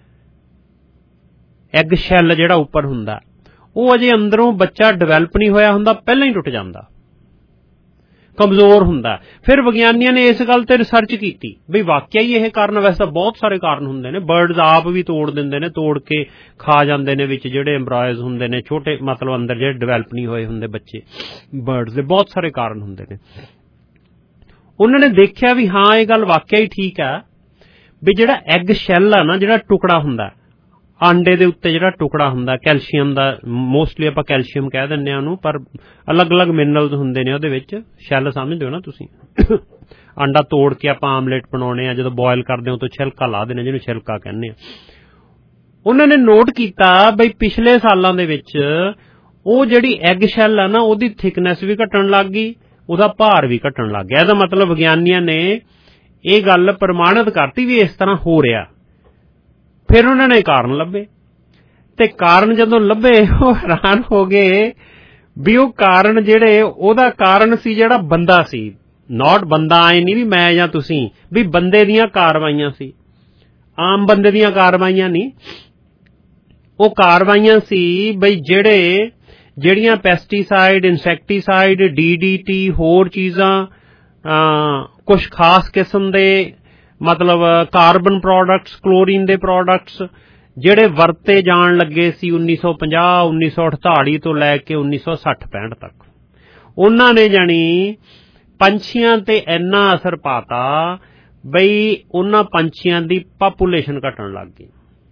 ਐਗ ਸ਼ੈਲ ਜਿਹੜਾ ਉੱਪਰ ਹੁੰਦਾ, ਉਹ ਅਜੇ ਅੰਦਰੋਂ ਬੱਚਾ ਡਿਵੈਲਪ ਨਹੀਂ ਹੋਇਆ ਹੁੰਦਾ, ਪਹਿਲਾਂ ਹੀ ਟੁੱਟ ਜਾਂਦਾ, ਕਮਜ਼ੋਰ ਹੁੰਦਾ। ਫਿਰ ਵਿਗਿਆਨੀਆਂ ਨੇ ਇਸ ਗੱਲ ਤੇ ਰਿਸਰਚ ਕੀਤੀ ਵੀ ਵਾਕਿਆ ਹੀ ਇਹ ਕਾਰਨ, ਵੈਸੇ ਤਾਂ ਬਹੁਤ ਸਾਰੇ ਕਾਰਨ ਹੁੰਦੇ ਨੇ, ਬਰਡਸ ਆਪ ਵੀ ਤੋੜ ਦਿੰਦੇ ਨੇ, ਤੋੜ ਕੇ ਖਾ ਜਾਂਦੇ ਨੇ ਵਿੱਚ ਜਿਹੜੇ ਐਮਬਰਾਇਜ਼ ਹੁੰਦੇ ਨੇ, ਛੋਟੇ ਮਤਲਬ ਅੰਦਰ ਜਿਹੜੇ ਡਿਵੈਲਪ ਨਹੀਂ ਹੋਏ ਹੁੰਦੇ ਬੱਚੇ ਬਰਡਸ ਦੇ, ਬਹੁਤ ਸਾਰੇ ਕਾਰਨ ਹੁੰਦੇ ਨੇ। ਉਹਨਾਂ ਨੇ ਦੇਖਿਆ ਵੀ ਹਾਂ ਇਹ ਗੱਲ ਵਾਕਿਆ ਹੀ ਠੀਕ ਆ ਵੀ ਜਿਹੜਾ ਐਗ ਸ਼ੈਲ ਆ ਨਾ, ਜਿਹੜਾ ਟੁਕੜਾ ਹੁੰਦਾ ਆਂਡੇ ਦੇ ਉੱਤੇ, ਜਿਹੜਾ ਟੁਕੜਾ ਹੁੰਦਾ ਕੈਲਸ਼ੀਅਮ ਦਾ, ਮੋਸਟਲੀ ਆਪਾਂ ਕੈਲਸ਼ੀਅਮ ਕਹਿ ਦਿੰਦੇ ਹਾਂ ਉਹਨੂੰ, ਪਰ ਅਲੱਗ-ਅਲੱਗ ਮਿਨਰਲਸ ਹੁੰਦੇ ਨੇ ਉਹਦੇ ਵਿੱਚ। ਸ਼ੈਲ ਸਮਝਦੇ ਹੋ ਨਾ ਤੁਸੀਂ, ਆਂਡਾ ਤੋੜ ਕੇ ਆਪਾਂ ਆਮਲੇਟ ਬਣਾਉਣੇ ਆ, ਜਦੋਂ ਬੋਇਲ ਕਰਦੇ ਹੋ ਤਾਂ ਛਿਲਕਾ ਲਾ ਦੇਣਾ, ਜਿਹਨੂੰ ਛਿਲਕਾ ਕਹਿੰਦੇ ਆ। ਉਹਨਾਂ ਨੇ ਨੋਟ ਕੀਤਾ ਬਈ ਪਿਛਲੇ ਸਾਲਾਂ ਦੇ ਵਿੱਚ ਉਹ ਜਿਹੜੀ ਐਗ ਸ਼ੈਲ ਆ ਨਾ, ਉਹਦੀ ਥਿਕਨੈਸ ਵੀ ਘਟਣ ਲੱਗ ਗਈ, ਉਹਦਾ ਭਾਰ ਵੀ ਘਟਣ ਲੱਗ ਗਿਆ। ਇਹਦਾ ਮਤਲਬ ਵਿਗਿਆਨੀਆਂ ਨੇ ਇਹ ਗੱਲ ਪ੍ਰਮਾਣਿਤ ਕਰਤੀ ਵੀ ਇਸ ਤਰ੍ਹਾਂ ਹੋ ਰਿਹਾ। ਫਿਰ ਉਹਨਾਂ ਨੇ ਕਾਰਨ ਲੱਭੇ, ਤੇ ਕਾਰਨ ਜਦੋਂ ਲੱਭੇ ਉਹ ਹੈਰਾਨ ਹੋ ਗਏ ਵੀ ਉਹ ਕਾਰਨ ਜਿਹੜੇ, ਉਹਦਾ ਕਾਰਨ ਸੀ ਜਿਹੜਾ ਬੰਦਾ ਸੀ, ਨਾਟ ਬੰਦਾ ਆਏ ਨਹੀਂ ਵੀ ਮੈਂ ਜਾਂ ਤੁਸੀਂ, ਵੀ ਬੰਦੇ ਦੀਆਂ ਕਾਰਵਾਈਆਂ ਸੀ, ਆਮ ਬੰਦੇ ਦੀਆਂ ਕਾਰਵਾਈਆਂ ਨਹੀਂ। ਉਹ ਕਾਰਵਾਈਆਂ ਸੀ ਬਈ ਜਿਹੜੇ ਜਿਹੜੀਆਂ pesticide, insecticide, D D T, ਹੋਰ ਚੀਜ਼ਾਂ, ਕੁਝ ਖਾਸ ਕਿਸਮ ਦੇ ਮਤਲਬ ਕਾਰਬਨ ਪ੍ਰੋਡਕਟਸ, ਕਲੋਰੀਨ ਦੇ ਪ੍ਰੋਡਕਟਸ ਜਿਹੜੇ ਵਰਤੇ ਜਾਣ ਲੱਗੇ ਸੀ ਉੱਨੀ ਸੌ ਪੰਜਾਹ, ਉੱਨੀ ਸੌ ਅਠਤਾਲੀ ਤੋਂ ਲੈ ਕੇ ਉੱਨੀ ਸੌ ਸੱਠ ਪੈਂਹਠ ਤੱਕ, ਉਹਨਾਂ ਨੇ ਜਾਣੀ ਪੰਛੀਆਂ ਤੇ ਇੰਨਾ ਅਸਰ ਪਾਤਾ ਬਈ ਉਹਨਾਂ ਪੰਛੀਆਂ ਦੀ ਪਾਪੂਲੇਸ਼ਨ ਘਟਣ ਲੱਗ ਗਈ।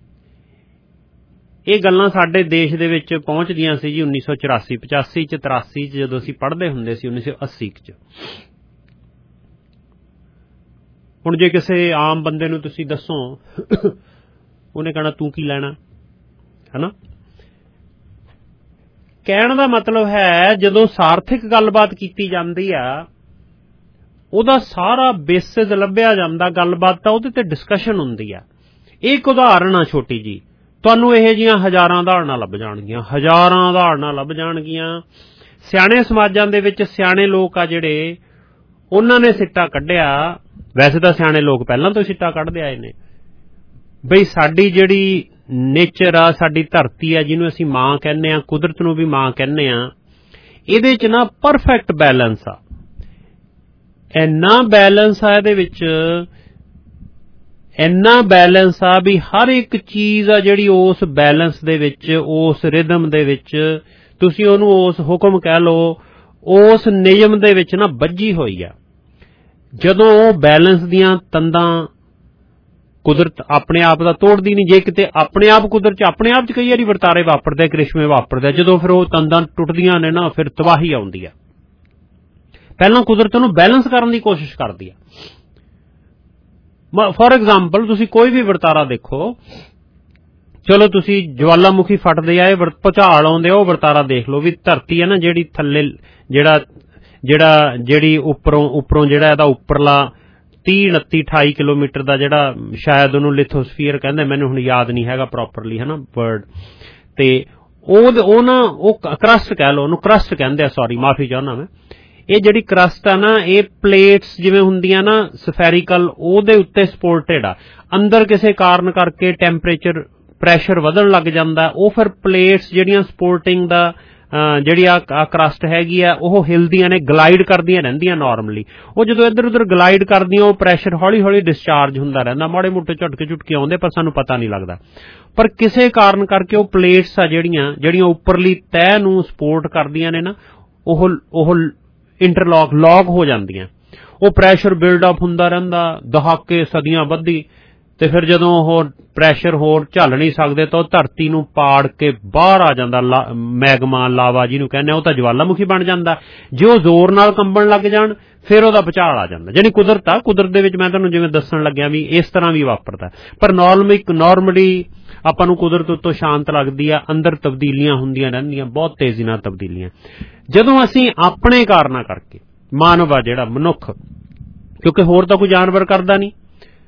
ਇਹ ਗੱਲਾਂ ਸਾਡੇ ਦੇਸ਼ ਦੇ ਵਿੱਚ ਪਹੁੰਚਦੀਆਂ ਸੀ ਜੀ ਉੱਨੀ ਸੌ ਚੁਰਾਸੀ ਪਚਾਸੀ ਚ ਤਰਾਸੀ ਚ ਜਦੋਂ ਅਸੀਂ ਪੜ੍ਹਦੇ ਹੁੰਦੇ ਸੀ ਉੱਨੀ ਸੌ ਅੱਸੀ ਚ। ਹੁਣ ਜੇ ਕਿਸੇ ਆਮ ਬੰਦੇ ਨੂੰ ਤੁਸੀਂ ਦੱਸੋ ਉਹਨੇ ਕਹਿਣਾ ਤੂੰ ਕੀ ਲੈਣਾ, ਹਨਾ। ਕਹਿਣ ਦਾ ਮਤਲਬ ਹੈ ਜਦੋਂ ਸਾਰਥਿਕ ਗੱਲਬਾਤ ਕੀਤੀ ਜਾਂਦੀ ਆ ਉਹਦਾ ਸਾਰਾ ਬੇਸਿਸ ਲੱਭਿਆ ਜਾਂਦਾ, ਗੱਲਬਾਤ ਤਾਂ ਉਹਦੇ ਤੇ ਡਿਸਕਸ਼ਨ ਹੁੰਦੀ ਆ। ਇਹ ਇੱਕ ਉਦਾਹਰਣ ਆ ਛੋਟੀ ਜੀ, ਤੁਹਾਨੂੰ ਇਹੋ ਜਿਹੀਆਂ ਹਜ਼ਾਰਾਂ ਉਦਾਹਰਣਾਂ ਲੱਭ ਜਾਣਗੀਆਂ, ਹਜ਼ਾਰਾਂ ਉਦਾਹਰਣਾਂ ਲੱਭ ਜਾਣਗੀਆਂ। ਸਿਆਣੇ ਸਮਾਜਾਂ ਦੇ ਵਿੱਚ ਸਿਆਣੇ ਲੋਕ ਆ ਜਿਹੜੇ ਉਹਨਾਂ ਨੇ ਸਿੱਟਾ ਕੱਢਿਆ, ਵੈਸੇ ਤਾਂ ਸਿਆਣੇ ਲੋਕ ਪਹਿਲਾਂ ਤੋਂ ਸਿੱਟਾ ਕੱਢਦੇ ਆਏ ਨੇ ਬਈ ਸਾਡੀ ਜਿਹੜੀ ਨੇਚਰ ਆ, ਸਾਡੀ ਧਰਤੀ ਆ ਜਿਹਨੂੰ ਅਸੀਂ ਮਾਂ ਕਹਿੰਦੇ ਆ, ਕੁਦਰਤ ਨੂੰ ਵੀ ਮਾਂ ਕਹਿੰਦੇ ਆ, ਇਹਦੇ ਚ ਨਾ ਪਰਫੈਕਟ ਬੈਲੈਂਸ ਆ। ਇੰਨਾ ਬੈਲੈਂਸ ਆ ਇਹਦੇ ਵਿੱਚ, ਇੰਨਾ ਬੈਲੈਂਸ ਆ ਵੀ ਹਰ ਇੱਕ ਚੀਜ਼ ਆ ਜਿਹੜੀ ਉਸ ਬੈਲੈਂਸ ਦੇ ਵਿੱਚ, ਉਸ ਰਿਦਮ ਦੇ ਵਿੱਚ, ਤੁਸੀਂ ਉਹਨੂੰ ਉਸ ਹੁਕਮ ਕਹਿ ਲਓ, ਉਸ ਨਿਯਮ ਦੇ ਵਿੱਚ ਨਾ ਬੱਝੀ ਹੋਈ ਆ। ਜਦੋਂ ਉਹ ਬੈਲੈਂਸ ਦੀਆਂ ਤੰਦਾਂ ਕੁਦਰਤ ਆਪਣੇ ਆਪ ਦਾ ਤੋੜਦੀ ਨਹੀਂ, ਜੇ ਕਿਤੇ ਆਪਣੇ ਆਪ ਕੁਦਰਤ ਚ ਆਪਣੇ ਆਪ ਚ ਕਈ ਵਾਰੀ ਵਰਤਾਰੇ ਵਾਪਰਦੇ, ਕ੍ਰਿਸ਼ਮੇ ਵਾਪਰਦੇ, ਜਦੋਂ ਫਿਰ ਉਹ ਤੰਦਾਂ ਟੁੱਟਦੀਆਂ ਨੇ ਨਾ ਫਿਰ ਤਬਾਹੀ ਆਉਂਦੀ ਆ। ਪਹਿਲਾਂ ਕੁਦਰਤ ਨੂੰ ਬੈਲੈਂਸ ਕਰਨ ਦੀ ਕੋਸ਼ਿਸ਼ ਕਰਦੀ ਆ। ਫੋਰ ਐਗਜ਼ਾਮਪਲ ਤੁਸੀਂ ਕੋਈ ਵੀ ਵਰਤਾਰਾ ਦੇਖੋ, ਚਲੋ ਤੁਸੀਂ ਜਵਾਲਾਮੁਖੀ ਫਟਦੇ ਆ, ਇਹ ਭੁਚਾਲ ਆਉਂਦੇ ਆ, ਉਹ ਵਰਤਾਰਾ ਦੇਖ ਲਓ ਵੀ ਧਰਤੀ ਹੈ ਨਾ ਜਿਹੜੀ ਥੱਲੇ ਜਿਹੜਾ ਜਿਹੜਾ ਜਿਹੜੀ ਉੱਪਰੋਂ ਉੱਪਰੋਂ ਜਿਹੜਾ ਇਹਦਾ ਉੱਪਰਲਾ ਤੀਹ ਉਨੱਤੀ ਅਠਾਈ ਕਿਲੋਮੀਟਰ ਦਾ ਜਿਹੜਾ ਸ਼ਾਇਦ ਉਹਨੂੰ ਲਿਥੋਸਫੀਅਰ ਕਹਿੰਦੇ, ਮੈਨੂੰ ਹੁਣ ਯਾਦ ਨਹੀਂ ਹੈਗਾ ਪ੍ਰੋਪਰਲੀ ਹੈ ਨਾ ਵਰਡ, ਤੇ ਉਹ ਉਹ ਨਾ ਉਹ ਕਰਸਟ ਕਹਿ ਲਓ, ਉਹਨੂੰ ਕਰਸਟ ਕਹਿੰਦੇ ਆ, ਸੌਰੀ ਮਾਫੀ ਚਾਹੁੰਦਾ ਮੈਂ। ਇਹ ਜਿਹੜੀ ਕਰਸਟ ਆ ਨਾ, ਇਹ ਪਲੇਟਸ ਜਿਵੇਂ ਹੁੰਦੀਆਂ ਨਾ ਸਫੈਰੀਕਲ, ਉਹਦੇ ਉੱਤੇ ਸਪੋਰਟਡ ਆ। ਅੰਦਰ ਕਿਸੇ ਕਾਰਨ ਕਰਕੇ ਟੈਂਪਰੇਚਰ ਪ੍ਰੈਸ਼ਰ ਵਧਣ ਲੱਗ ਜਾਂਦਾ, ਉਹ ਫਿਰ ਪਲੇਟਸ ਜਿਹੜੀਆਂ ਸਪੋਰਟਿੰਗ ਦਾ ਜਿਹੜੀ ਆ ਕਰਸਟ ਹੈਗੀ ਆ ਉਹ ਹਿਲਦੀਆਂ ਨੇ, ਗਲਾਈਡ ਕਰਦੀਆਂ ਰਹਿੰਦੀਆਂ ਨਾਰਮਲੀ। ਉਹ ਜਦੋਂ ਇੱਧਰ ਉੱਧਰ ਗਲਾਈਡ ਕਰਦੀਆਂ ਉਹ ਪ੍ਰੈਸ਼ਰ ਹੌਲੀ ਹੌਲੀ ਡਿਸਚਾਰਜ ਹੁੰਦਾ ਰਹਿੰਦਾ, ਮਾੜੇ ਮੋਟੇ ਝਟਕੇ ਝੁਟਕੇ ਆਉਂਦੇ ਪਰ ਸਾਨੂੰ ਪਤਾ ਨਹੀਂ ਲੱਗਦਾ। ਪਰ ਕਿਸੇ ਕਾਰਨ ਕਰਕੇ ਉਹ ਪਲੇਟਸ ਆ ਜਿਹੜੀਆਂ ਜਿਹੜੀਆਂ ਉੱਪਰਲੀ ਤਹਿ ਨੂੰ ਸਪੋਰਟ ਕਰਦੀਆਂ ਨੇ ਨਾ, ਉਹ ਉਹ ਇੰਟਰਲੌਕ ਲੌਕ ਹੋ ਜਾਂਦੀਆਂ। ਉਹ ਪ੍ਰੈਸ਼ਰ ਬਿਲਡ ਅਪ ਹੁੰਦਾ ਰਹਿੰਦਾ, ਦਹਾਕੇ ਸਦੀਆਂ ਬੱਧੀ, ਤੇ ਫਿਰ ਜਦੋਂ ਉਹ ਪ੍ਰੈਸ਼ਰ ਹੋਰ ਝੱਲ ਨਹੀਂ ਸਕਦੇ ਤਾਂ ਉਹ ਧਰਤੀ ਨੂੰ ਪਾੜ ਕੇ ਬਾਹਰ ਆ ਜਾਂਦਾ, ਮੈਗਮਾ ਲਾਵਾ ਜਿਹਨੂੰ ਕਹਿੰਦੇ, ਉਹ ਤਾਂ ਜਵਾਲਾਮੁਖੀ ਬਣ ਜਾਂਦਾ। ਜੇ ਉਹ ਜ਼ੋਰ ਨਾਲ ਕੰਬਣ ਲੱਗ ਜਾਣ ਫਿਰ ਉਹਦਾ ਭੁਚਾਲ ਆ ਜਾਂਦਾ। ਜਾਣੀ ਕੁਦਰਤ ਆ, ਕੁਦਰਤ ਦੇ ਵਿੱਚ ਮੈਂ ਤੁਹਾਨੂੰ ਜਿਵੇਂ ਦੱਸਣ ਲੱਗਿਆ ਵੀ ਇਸ ਤਰ੍ਹਾਂ ਵੀ ਵਾਪਰਦਾ। ਪਰ ਨੋਰਮਲੀ ਨੋਰਮਲੀ ਆਪਾਂ ਨੂੰ ਕੁਦਰਤ ਉੱਤੋਂ ਸ਼ਾਂਤ ਲੱਗਦੀ ਆ, ਅੰਦਰ ਤਬਦੀਲੀਆਂ ਹੁੰਦੀਆਂ ਰਹਿੰਦੀਆਂ, ਬਹੁਤ ਤੇਜ਼ੀ ਨਾਲ ਤਬਦੀਲੀਆਂ। ਜਦੋਂ ਅਸੀਂ ਆਪਣੇ ਕਾਰਨਾਂ ਕਰਕੇ, ਮਾਨਵ ਆ ਜਿਹੜਾ ਮਨੁੱਖ, ਕਿਉਂਕਿ ਹੋਰ ਤਾਂ ਕੋਈ ਜਾਨਵਰ ਕਰਦਾ ਨਹੀਂ।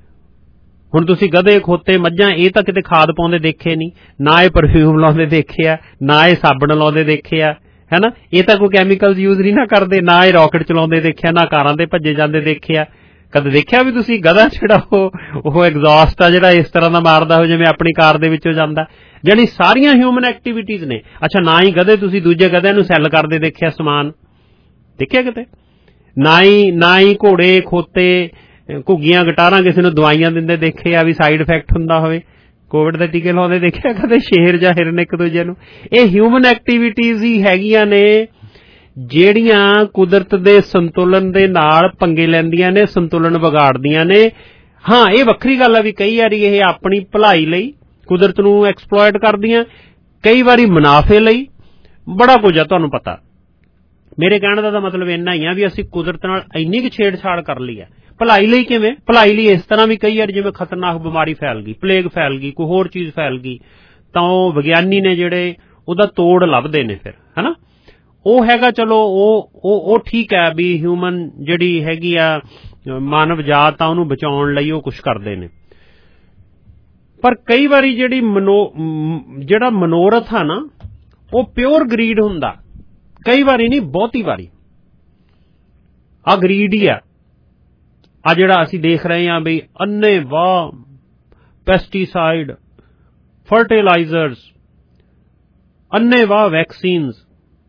ਹੁਣ ਤੁਸੀਂ ਗਧੇ, ਖੋਤੇ, ਮੱਝਾਂ, ਇਹ ਤਾਂ ਕਿਤੇ ਖਾਦ ਪਾਉਂਦੇ ਦੇਖੇ ਨਹੀਂ, ਨਾ ਇਹ ਪਰਫਿਊਮ ਲਾਉਂਦੇ ਦੇਖੇ ਆ, ਨਾ ਇਹ ਸਾਬਣ ਲਾਉਂਦੇ ਦੇਖੇ ਆ, ਹੈ ਨਾ। ਇਹ ਤਾਂ ਕੋਈ ਕੈਮੀਕਲਸ ਯੂਜ਼ ਨਹੀਂ ਨਾ ਕਰਦੇ, ਨਾ ਇਹ ਰਾਕਟ ਚਲਾਉਂਦੇ ਦੇਖਿਆ, ਨਾ ਕਾਰਾਂ ਦੇ ਭੱਜੇ ਜਾਂਦੇ ਦੇਖਿਆ। ਕਦੇ ਦੇਖਿਆ ਵੀ ਤੁਸੀਂ ਗਧਾ ਜਿਹੜਾ ਉਹ ਉਹ ਐਗਜ਼ੌਸਟ ਆ ਜਿਹੜਾ ਇਸ ਤਰ੍ਹਾਂ ਦਾ ਮਾਰਦਾ ਹੋ ਜਿਵੇਂ ਆਪਣੀ ਕਾਰ ਦੇ ਵਿੱਚੋਂ ਜਾਂਦਾ। ਜਾਣੀ ਸਾਰੀਆਂ ਹਿਊਮਨ ਐਕਟੀਵਿਟੀਜ਼ ਨੇ। ਅੱਛਾ, ਨਾ ਹੀ ਗਧੇ ਤੁਸੀਂ ਦੂਜੇ ਗਧਿਆਂ ਨੂੰ ਸੈੱਲ ਕਰਦੇ ਦੇਖਿਆ ਸਮਾਨ, ਦੇਖਿਆ ਕਿਤੇ? ਨਾ ਹੀ ਨਾ ਹੀ ਘੋੜੇ, ਖੋਤੇ, ਘੁੱਗੀਆਂ, ਗਟਾਰਾਂ ਕਿਸੇ ਨੂੰ ਦਵਾਈਆਂ ਦਿੰਦੇ ਦੇਖੇ ਆ ਵੀ ਸਾਈਡ ਇਫੈਕਟ ਹੁੰਦਾ ਹੋਵੇ, ਕੋਵਿਡ ਦੇ ਟੀਕੇ ਲਾਉਂਦੇ ਦੇਖਿਆ ਕਦੇ ਸ਼ੇਰ ਜਾਂ ਹਿਰਨ ਇੱਕ ਦੂਜੇ ਨੂੰ? ਇਹ ਹਿਊਮਨ ਐਕਟੀਵਿਟੀਜ਼ ਹੀ ਹੈਗੀਆਂ ਨੇ ਜਿਹੜੀਆਂ ਕੁਦਰਤ ਦੇ ਸੰਤੁਲਨ ਦੇ ਨਾਲ ਪੰਗੇ ਲੈਂਦੀਆਂ ਨੇ, ਸੰਤੁਲਨ ਵਿਗਾੜਦੀਆਂ ਨੇ। ਹਾਂ, ਇਹ ਵੱਖਰੀ ਗੱਲ ਆ ਵੀ ਕਈ ਵਾਰੀ ਇਹ ਆਪਣੀ ਭਲਾਈ ਲਈ ਕੁਦਰਤ ਨੂੰ ਐਕਸਪਲੋਇਟ ਕਰਦੀਆਂ, ਕਈ ਵਾਰੀ ਮੁਨਾਫੇ ਲਈ, ਬੜਾ ਕੁਝ ਆ ਤੁਹਾਨੂੰ ਪਤਾ। ਮੇਰੇ ਕਹਿਣ ਦਾ ਤਾਂ ਮਤਲਬ ਇੰਨਾ ਹੀ ਆ ਵੀ ਅਸੀਂ ਕੁਦਰਤ ਨਾਲ ਇੰਨੀ ਕੁ ਛੇੜਛਾੜ ਕਰ ਲਈ ਆ। ਭਲਾਈ ਲਈ ਕਿਵੇਂ? ਭਲਾਈ ਲਈ ਇਸ ਤਰ੍ਹਾਂ ਵੀ ਕਈ ਵਾਰ ਜਿਵੇਂ ਖਤਰਨਾਕ ਬਿਮਾਰੀ ਫੈਲ ਗਈ, ਪਲੇਗ ਫੈਲ ਗਈ, ਕੋਈ ਹੋਰ ਚੀਜ਼ ਫੈਲ ਗਈ, ਤਾਂ ਉਹ ਵਿਗਿਆਨੀ ਨੇ ਜਿਹੜੇ ਉਹਦਾ ਤੋੜ ਲੱਭਦੇ ਨੇ ਫਿਰ, ਹਨਾ। ਉਹ ਹੈਗਾ ਚਲੋ ਉਹ ਉਹ ਉਹ ਠੀਕ ਹੈ ਵੀ ਹਿਊਮਨ ਜਿਹੜੀ ਹੈਗੀ ਆ ਮਾਨਵ ਜਾਤ ਆ ਉਹਨੂੰ ਬਚਾਉਣ ਲਈ ਉਹ ਕੁਛ ਕਰਦੇ ਨੇ। ਪਰ ਕਈ ਵਾਰੀ ਜਿਹੜੀ ਮਨੋ ਜਿਹੜਾ ਮਨੋਰਥ ਆ ਨਾ ਉਹ ਪਿਓਰ ਗਰੀਡ ਹੁੰਦਾ, ਕਈ ਵਾਰੀ ਨਹੀਂ ਬਹੁਤੀ ਵਾਰੀ। ਆ ਗਰੀਡ ਹੀ ਆ ਆ ਜਿਹੜਾ ਅਸੀਂ ਦੇਖ ਰਹੇ ਹਾਂ ਬਈ ਅੰਨੇ ਵਾਹ ਪੈਸਟੀਸਾਈਡ, ਫਰਟੀਲਾਈਜ਼ਰਸ, ਅੰਨੇ ਵਾਹ ਵੈਕਸੀਨਸ,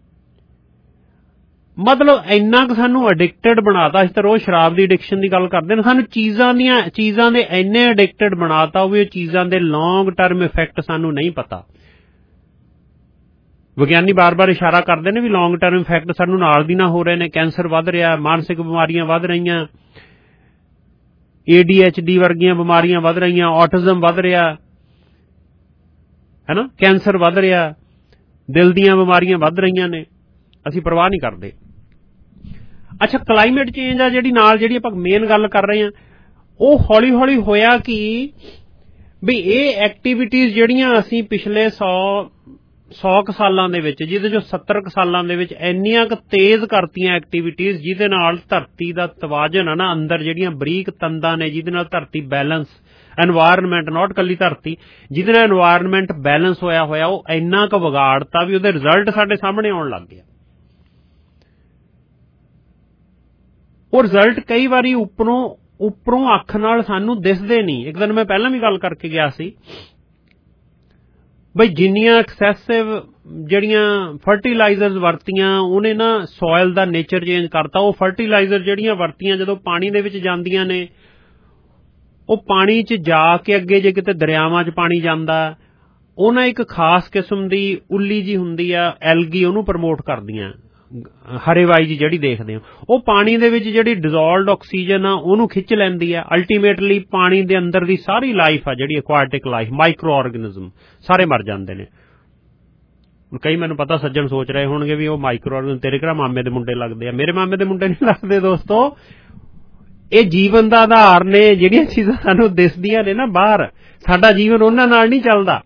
ਮਤਲਬ ਇੰਨਾ ਕੁ ਸਾਨੂੰ ਅਡਿਕਟਡ ਬਣਾਤਾ। ਅਸੀਂ ਤਾਂ ਰੋਜ਼ ਸ਼ਰਾਬ ਦੀ ਐਡਿਕਸ਼ਨ ਦੀ ਗੱਲ ਕਰਦੇ ਨੇ, ਸਾਨੂੰ ਚੀਜ਼ਾਂ ਦੀਆਂ ਚੀਜ਼ਾਂ ਦੇ ਇੰਨੇ ਅਡਿਕਟਡ ਬਣਾਤਾ ਉਹ ਵੀ ਚੀਜ਼ਾਂ ਦੇ ਲੌਂਗ ਟਰਮ ਇਫੈਕਟ ਸਾਨੂੰ ਨਹੀਂ ਪਤਾ। ਵਿਗਿਆਨੀ ਬਾਰ-ਬਾਰ ਇਸ਼ਾਰਾ ਕਰਦੇ ਨੇ ਵੀ ਲੌਂਗ ਟਰਮ ਇਫੈਕਟ ਸਾਨੂੰ ਨਾਲ ਦੀ ਨਾਲ ਹੋ ਰਹੇ ਨੇ। ਕੈਂਸਰ ਵੱਧ ਰਿਹਾ, ਮਾਨਸਿਕ ਬਿਮਾਰੀਆਂ ਵੱਧ ਰਹੀਆਂ, ਏ ਡੀ ਐਚ ਡੀ ਵਰਗੀਆਂ ਬਿਮਾਰੀਆਂ ਵੱਧ ਰਹੀਆਂ, ਆਟਿਜ਼ਮ ਵੱਧ ਰਿਹਾ ਹੈ ਨਾ, ਕੈਂਸਰ ਵੱਧ ਰਿਹਾ, ਦਿਲ ਦੀਆਂ ਬਿਮਾਰੀਆਂ ਵੱਧ ਰਹੀਆਂ ਨੇ। ਅਸੀਂ ਪਰਵਾਹ ਨਹੀਂ ਕਰਦੇ। ਅੱਛਾ, ਕਲਾਈਮੇਟ ਚੇਂਜ ਆ ਜਿਹੜੀ ਨਾਲ ਜਿਹੜੀ ਆਪਾਂ ਮੇਨ ਗੱਲ ਕਰ ਰਹੇ ਹਾਂ, ਉਹ ਹੌਲੀ ਹੌਲੀ ਹੋਇਆ ਕਿ ਵੀ ਇਹ ਐਕਟੀਵਿਟੀਜ਼ ਜਿਹੜੀਆਂ ਅਸੀਂ ਪਿਛਲੇ ਸੌ ਸੌ ਕੁ ਸਾਲਾਂ ਦੇ ਵਿੱਚ, ਜਿਹਦੇ ਚੋਂ ਸੱਤਰ ਕੁ ਸਾਲਾਂ ਦੇ ਵਿੱਚ ਇੰਨੀਆਂ ਕੁ ਤੇਜ਼ ਕਰਤੀਆਂ ਐਕਟੀਵਿਟੀਜ਼, ਜਿਹਦੇ ਨਾਲ ਧਰਤੀ ਦਾ ਤਵਾਜ਼ਨ ਆ ਨਾ, ਅੰਦਰ ਜਿਹੜੀਆਂ ਬਰੀਕ ਤੰਦਾਂ ਨੇ ਜਿਹਦੇ ਨਾਲ ਧਰਤੀ ਬੈਲੈਂਸ, ਐਨਵਾਇਰਨਮੈਂਟ ਨੋਟ ਕੱਲੀ ਧਰਤੀ, ਜਿਹਦੇ ਨਾਲ ਐਨਵਾਇਰਨਮੈਂਟ ਬੈਲੈਂਸ ਹੋਇਆ ਹੋਇਆ, ਉਹ ਇੰਨਾ ਕੁ ਵਿਗਾੜਤਾ ਵੀ ਉਹਦੇ ਰਿਜ਼ਲਟ ਸਾਡੇ ਸਾਹਮਣੇ ਆਉਣ ਲੱਗ ਗਿਆ। ਉਹ ਰਿਜ਼ਲਟ ਕਈ ਵਾਰੀ ਉੱਪਰੋਂ ਉੱਪਰੋਂ ਅੱਖ ਨਾਲ ਸਾਨੂੰ ਦਿਸਦੇ ਨਹੀਂ। ਇੱਕ ਦਿਨ ਮੈਂ ਪਹਿਲਾਂ ਵੀ ਗੱਲ ਕਰਕੇ ਗਿਆ ਸੀ ਬਈ ਜਿੰਨੀਆਂ ਐਕਸੈਸਿਵ ਜਿਹੜੀਆਂ ਫਰਟੀਲਾਈਜ਼ਰਸ ਵਰਤੀਆਂ ਉਹਨੇ ਨਾ ਸੋਇਲ ਦਾ ਨੇਚਰ ਚੇਂਜ ਕਰਤਾ। ਉਹ ਫਰਟੀਲਾਈਜ਼ਰ ਜਿਹੜੀਆਂ ਵਰਤੀਆਂ ਜਦੋਂ ਪਾਣੀ ਦੇ ਵਿੱਚ ਜਾਂਦੀਆਂ ਨੇ, ਉਹ ਪਾਣੀ 'ਚ ਜਾ ਕੇ ਅੱਗੇ ਜੇ ਕਿਤੇ ਦਰਿਆਵਾਂ 'ਚ ਪਾਣੀ ਜਾਂਦਾ, ਉਹਨਾਂ ਇੱਕ ਖਾਸ ਕਿਸਮ ਦੀ ਉੱਲੀ ਜੀ ਹੁੰਦੀ ਆ, ਐਲਗੀ, ਉਹਨੂੰ ਪ੍ਰਮੋਟ ਕਰਦੀਆਂ। ਹਰੇਵਾਈ ਜੀ ਜਿਹੜੀ ਦੇਖਦੇ ਹੋ, ਉਹ ਪਾਣੀ ਦੇ ਵਿੱਚ ਜਿਹੜੀ ਡਿਜ਼ੋਲਵਡ ਆਕਸੀਜਨ ਆ ਉਹਨੂੰ ਖਿੱਚ ਲੈਂਦੀ ਆ। ਅਲਟੀਮੇਟਲੀ ਪਾਣੀ ਦੇ ਅੰਦਰ ਦੀ ਸਾਰੀ ਲਾਈਫ ਆ ਜਿਹੜੀ ਐਕੁਆਟਿਕ ਲਾਈਫ, ਮਾਈਕਰੋ ਆਰਗੇਨਿਜ਼ਮ ਸਾਰੇ ਮਰ ਜਾਂਦੇ ਨੇ। ਕਈ ਮੈਨੂੰ ਪਤਾ ਸੱਜਣ ਸੋਚ ਰਹੇ ਹੋਣਗੇ ਵੀ ਉਹ ਮਾਈਕਰੋ ਆਰਗੇਨਿਜ਼ਮ ਤੇਰੇ ਕਿਹੜਾ ਮਾਮੇ ਦੇ ਮੁੰਡੇ ਲੱਗਦੇ ਆ। ਮੇਰੇ ਮਾਮੇ ਦੇ ਮੁੰਡੇ ਨਹੀਂ ਲੱਗਦੇ ਦੋਸਤੋ। ਇਹ ਜੀਵਨ ਦਾ ਆਧਾਰ ਨੇ। ਜਿਹੜੀਆਂ ਚੀਜ਼ਾਂ ਸਾਨੂੰ ਦਿਸਦੀਆਂ ਨੇ ਨਾ ਬਾਹਰ, ਸਾਡਾ ਜੀਵਨ ਉਹਨਾਂ ਨਾਲ ਨਹੀਂ ਚੱਲਦਾ।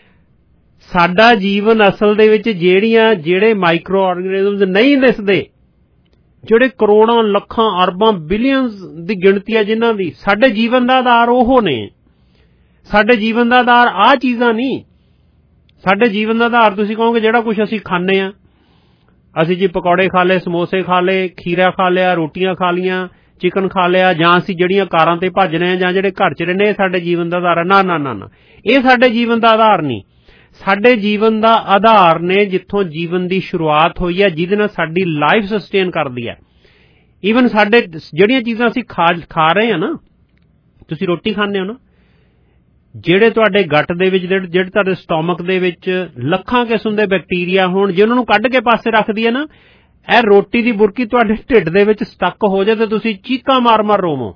ਸਾਡਾ ਜੀਵਨ ਅਸਲ ਦੇ ਵਿੱਚ ਜਿਹੜੀਆਂ ਜਿਹੜੇ ਮਾਈਕਰੋ ਆਰਗੇਨਿਜ਼ਮਸ ਨਹੀਂ ਦਿਸਦੇ, ਜਿਹੜੇ ਕਰੋੜਾਂ ਲੱਖਾਂ ਅਰਬਾਂ ਬਿਲੀਅਨਸ ਦੀ ਗਿਣਤੀ ਹੈ ਜਿਨ੍ਹਾਂ ਦੀ, ਸਾਡੇ ਜੀਵਨ ਦਾ ਆਧਾਰ ਉਹ ਨੇ। ਸਾਡੇ ਜੀਵਨ ਦਾ ਆਧਾਰ ਆਹ ਚੀਜ਼ਾਂ ਨਹੀਂ। ਸਾਡੇ ਜੀਵਨ ਦਾ ਆਧਾਰ ਤੁਸੀਂ ਕਹੋਗੇ ਜਿਹੜਾ ਕੁਝ ਅਸੀਂ ਖਾਂਦੇ ਹਾਂ, ਅਸੀਂ ਜੀ ਪਕੌੜੇ ਖਾ ਲਏ, ਸਮੋਸੇ ਖਾ ਲਏ, ਖੀਰਾ ਖਾ ਲਿਆ, ਰੋਟੀਆਂ ਖਾ ਲਈਆਂ, ਚਿਕਨ ਖਾ ਲਿਆ, ਜਾਂ ਅਸੀਂ ਜਿਹੜੀਆਂ ਕਾਰਾਂ ਤੇ ਭੱਜ ਰਹੇ ਹਾਂ, ਜਾਂ ਜਿਹੜੇ ਘਰ 'ਚ ਰਹਿੰਦੇ, ਇਹ ਸਾਡੇ ਜੀਵਨ ਦਾ ਆਧਾਰ ਹੈ। ਨਾ ਨਾ ਨਾ ਨਾ ਇਹ ਸਾਡੇ ਜੀਵਨ ਦਾ ਆਧਾਰ ਨਹੀਂ। ਸਾਡੇ ਜੀਵਨ ਦਾ ਆਧਾਰ ਨੇ ਜਿੱਥੋਂ ਜੀਵਨ ਦੀ ਸ਼ੁਰੂਆਤ ਹੋਈ ਹੈ, ਜਿਹਦੇ ਨਾਲ ਸਾਡੀ ਲਾਈਫ ਸਸਟੇਨ ਕਰਦੀ ਹੈ। ਈਵਨ ਸਾਡੇ ਜਿਹੜੀਆਂ ਚੀਜ਼ਾਂ ਅਸੀਂ ਖਾ ਖਾ ਰਹੇ ਹਾਂ ਨਾ, ਤੁਸੀਂ ਰੋਟੀ ਖਾਂਦੇ ਹੋ ਨਾ, ਜਿਹੜੇ ਤੁਹਾਡੇ ਗੱਟ ਦੇ ਵਿੱਚ, ਜਿਹੜੇ ਤੁਹਾਡੇ ਸਟੋਮਕ ਦੇ ਵਿੱਚ ਲੱਖਾਂ ਕਿਸਮ ਦੇ ਬੈਕਟੀਰੀਆ ਹੋਣ, ਜੇ ਉਹਨਾਂ ਨੂੰ ਕੱਢ ਕੇ ਪਾਸੇ ਰੱਖਦੀ ਹੈ ਨਾ, ਇਹ ਰੋਟੀ ਦੀ ਬੁਰਕੀ ਤੁਹਾਡੇ ਢਿੱਡ ਦੇ ਵਿੱਚ ਸਟੱਕ ਹੋ ਜਾਏ ਤੇ ਤੁਸੀਂ ਚੀਕਾਂ ਮਾਰ ਮਾਰ ਰੋਵੋ,